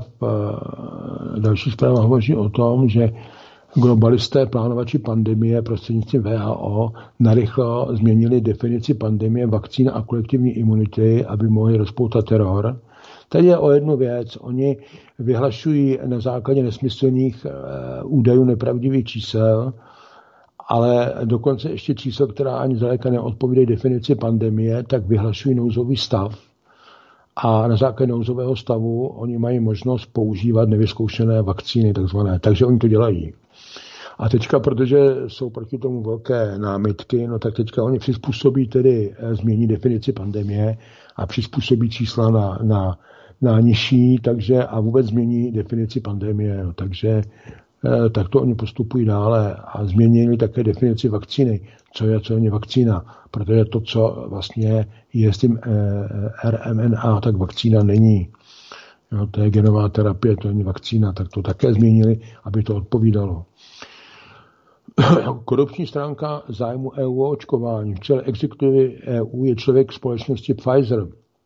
zpráva hovoří o tom, že globalisté plánovači pandemie prostřednictvím WHO narychlo změnili definici pandemie, vakcína a kolektivní imunity, aby mohli rozpoutat teror. Tady je o jednu věc. Oni vyhlašují na základě nesmyslných údajů nepravdivých čísel, ale dokonce ještě číslo, která ani zdaleka neodpovídají definici pandemie, tak vyhlašují nouzový stav. A na základě nouzového stavu oni mají možnost používat nevyzkoušené vakcíny, takzvané. Takže oni to dělají. A teďka, protože jsou proti tomu velké námitky, tak teďka oni změní definici pandemie a přizpůsobí čísla na nižší, a vůbec změní definici pandemie. Takže takto oni postupují dále a změnili také definici vakcíny. Co je vakcína? Protože to, co vlastně je s tím RMNA, tak vakcína není. To je genová terapie, to není vakcína, tak to také změnili, aby to odpovídalo. Korupční stránka zájmu EU o očkování. V čele exekutivy EU je člověk společnosti Pfizer.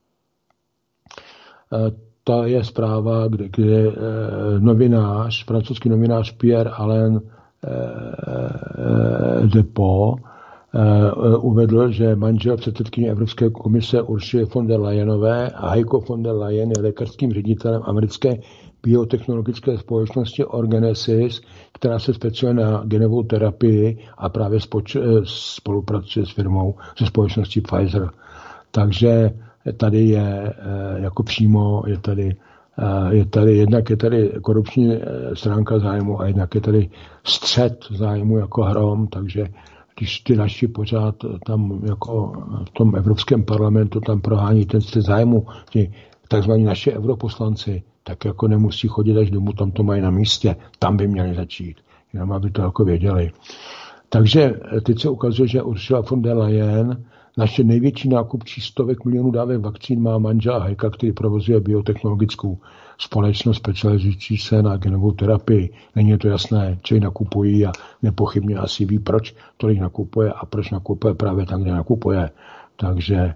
To je zpráva, kde francouzský novinář Pierre-Alain Depot uvedl, že manžel předsedkyně Evropské komise Ursula von der Leyenové a Heiko von der Leyen je lékařským ředitelem americké biotechnologické společnosti Orgenesis, která se specializuje na genovou terapii a právě spolupracuje s firmou, se společností Pfizer. Takže tady je jako přímo, jednak je tady korupční stránka zájmu a jednak je tady střet zájmu jako hrom, takže když ty naši pořád tam jako v tom Evropském parlamentu tam prohání ten střet zájmu, ti takzvaní naši europoslanci, tak jako nemusí chodit až domů, tam to mají na místě, tam by měli začít, jenom aby to jako věděli. Takže teď se ukazuje, že Ursula von der Leyen Naše největší nákupčí 100 milionů dávek vakcín má manžel Hajka, který provozuje biotechnologickou společnost specializující se na genovou terapii. Není to jasné, co ji nakupují a nepochybně asi ví, proč tolik nakupuje a proč nakupuje právě tam, kde nakupuje. Takže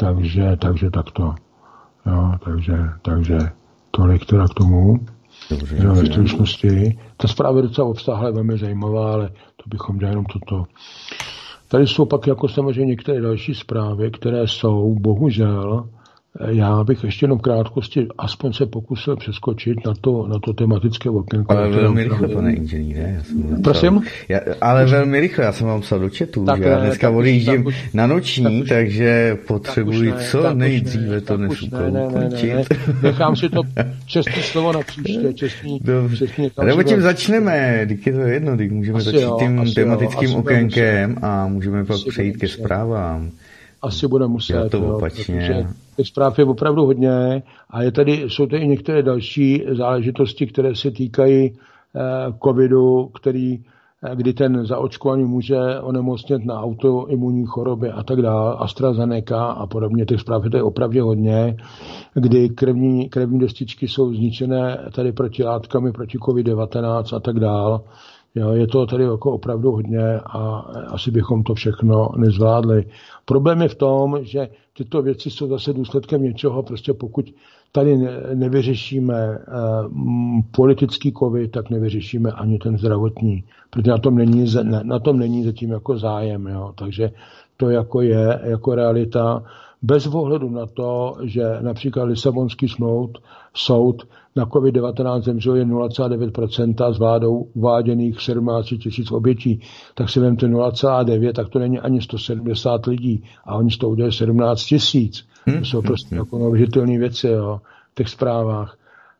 takto. Jo, takže tolik teda k tomu. Dobře, jenom ve stručnosti. Ta zpráva je docela obsáhlá, velmi zajímavá, ale to bychom dělali jenom toto. Tady jsou pak jako samozřejmě některé další zprávy, které jsou, bohužel, já bych ještě jenom v krátkosti aspoň se pokusil přeskočit na to tematické okénko. Ale velmi rychle, pane inženýre. Prosím? Ale velmi rychle, já jsem vám psal do chatu, že já dneska odjíždím na noční, takže potřebuji co nejdříve to dnes ukončit. Nechám si to čestný slovo na příště, čestný. Nebo tím začneme, když je to jedno, když můžeme začít tím tematickým okénkem a můžeme pak přejít ke zprávám. Asi bude muset, protože těch zpráv je opravdu hodně a jsou tady i některé další záležitosti, které se týkají covidu, kdy ten zaočkovaný může onemocnět na autoimunní choroby a tak dále, AstraZeneca a podobně. Těch zpráv je tady opravdu hodně, kdy krevní destičky jsou zničené tady protilátkami proti COVID-19 a tak dále. Jo, je to tady jako opravdu hodně a asi bychom to všechno nezvládli. Problém je v tom, že tyto věci jsou zase důsledkem něčeho, prostě pokud tady nevyřešíme politický covid, tak nevyřešíme ani ten zdravotní, protože na tom není zatím jako zájem. Jo. Takže to jako je jako realita, bez ohledu na to, že například Lisabonský soud na COVID-19 zemřelo jen 0,9% z vládou uváděných 17 000 obětí, tak si vemte 0,9, tak to není ani 170 lidí a oni z toho udělali 17 000. To jsou prostě jako neuvěřitelné věci, jo, v těch zprávách.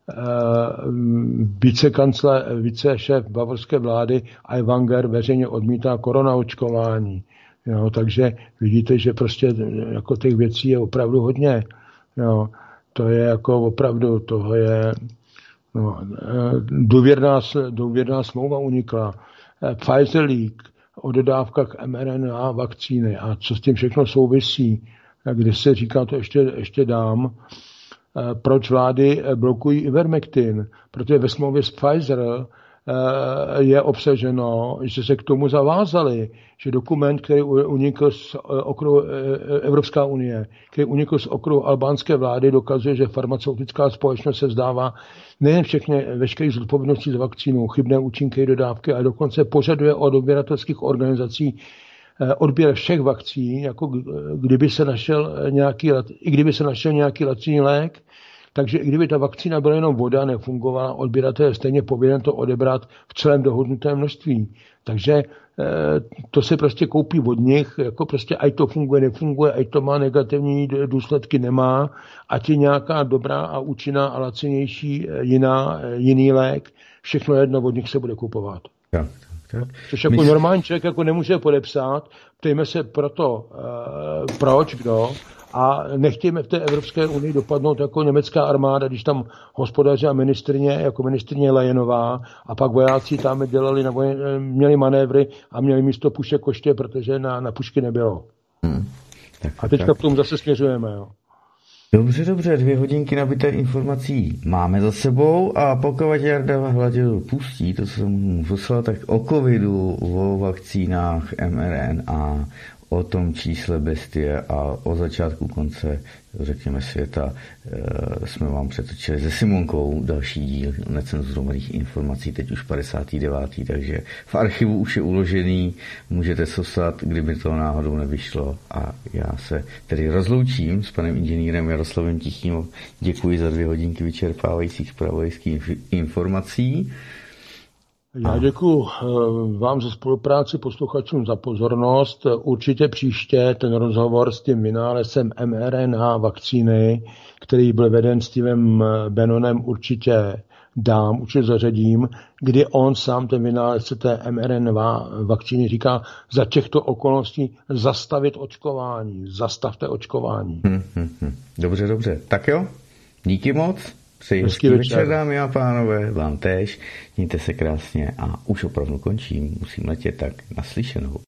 Vicešéf bavorské vlády Aiwanger veřejně odmítá koronaočkování. Jo, takže vidíte, že prostě jako těch věcí je opravdu hodně. Jo. To je jako opravdu, toho je důvěrná smlouva unikla. Pfizer leak o dodávkách mRNA vakcíny a co s tím všechno souvisí, kde se říká, to ještě dám, proč vlády blokují Ivermectin, protože ve smlouvě s Pfizer je obsaženo, že se k tomu zavázali, že dokument, který unikl z okruhu Evropská unie, který unikl z okruhu albánské vlády, dokazuje, že farmaceutická společnost se vzdává nejen veškerých zodpovědností za vakcínu, chybné účinky dodávky, ale dokonce požaduje od odběratelských organizací odběr všech vakcín, jako kdyby se našel nějaký laciný lék. Takže i kdyby ta vakcína byla jenom voda, nefungovala, odběratel je stejně povinen to odebrat v celém dohodnutém množství. Takže to se prostě koupí od nich, jako prostě ať to funguje, nefunguje, ať to má negativní důsledky, nemá, ať je nějaká dobrá a účinná a lacinější jiný lék, všechno jedno od nich se bude kupovat. Tak. Což jako normální člověk jako nemůže podepsat, ptejme se proto, proč, kdo, a nechtějme v té Evropské unii dopadnout jako německá armáda, když tam hospodaři a ministryně Leyenová a pak vojáci tam měli manévry a měli místo pušek koště, protože na pušky nebylo. A teďka k tomu zase směřujeme. Jo. Dobře, 2 hodinky nabité informací máme za sebou a pokud Jarda Hladil pustí to, co jsem mu poslal, tak o covidu, o vakcínách mRNA, o tom čísle bestie a o začátku konce, řekněme, světa jsme vám přetočili se Simonkou další díl necenzurovaných informací, teď už 59. Takže v archivu už je uložený, můžete sosat, kdyby to náhodou nevyšlo. A já se tedy rozloučím s panem inženýrem Jaroslavem Tichým. Děkuji za 2 hodinky vyčerpávajících zpravodajských informací. Já děkuji vám za spolupráci, posluchačům za pozornost. Určitě příště ten rozhovor s tím vynálezcem mRNA vakcíny, který byl veden Stevem Bannonem, určitě zařadím, kdy on sám, ten vynálezce té mRNA vakcíny, říká za těchto okolností zastavit očkování. Zastavte očkování. Dobře. Tak jo, díky moc. Přeji hezký večer, dámy a pánové, vám též. Mějte se krásně a už opravdu končím. Musím letět, tak naslyšenou.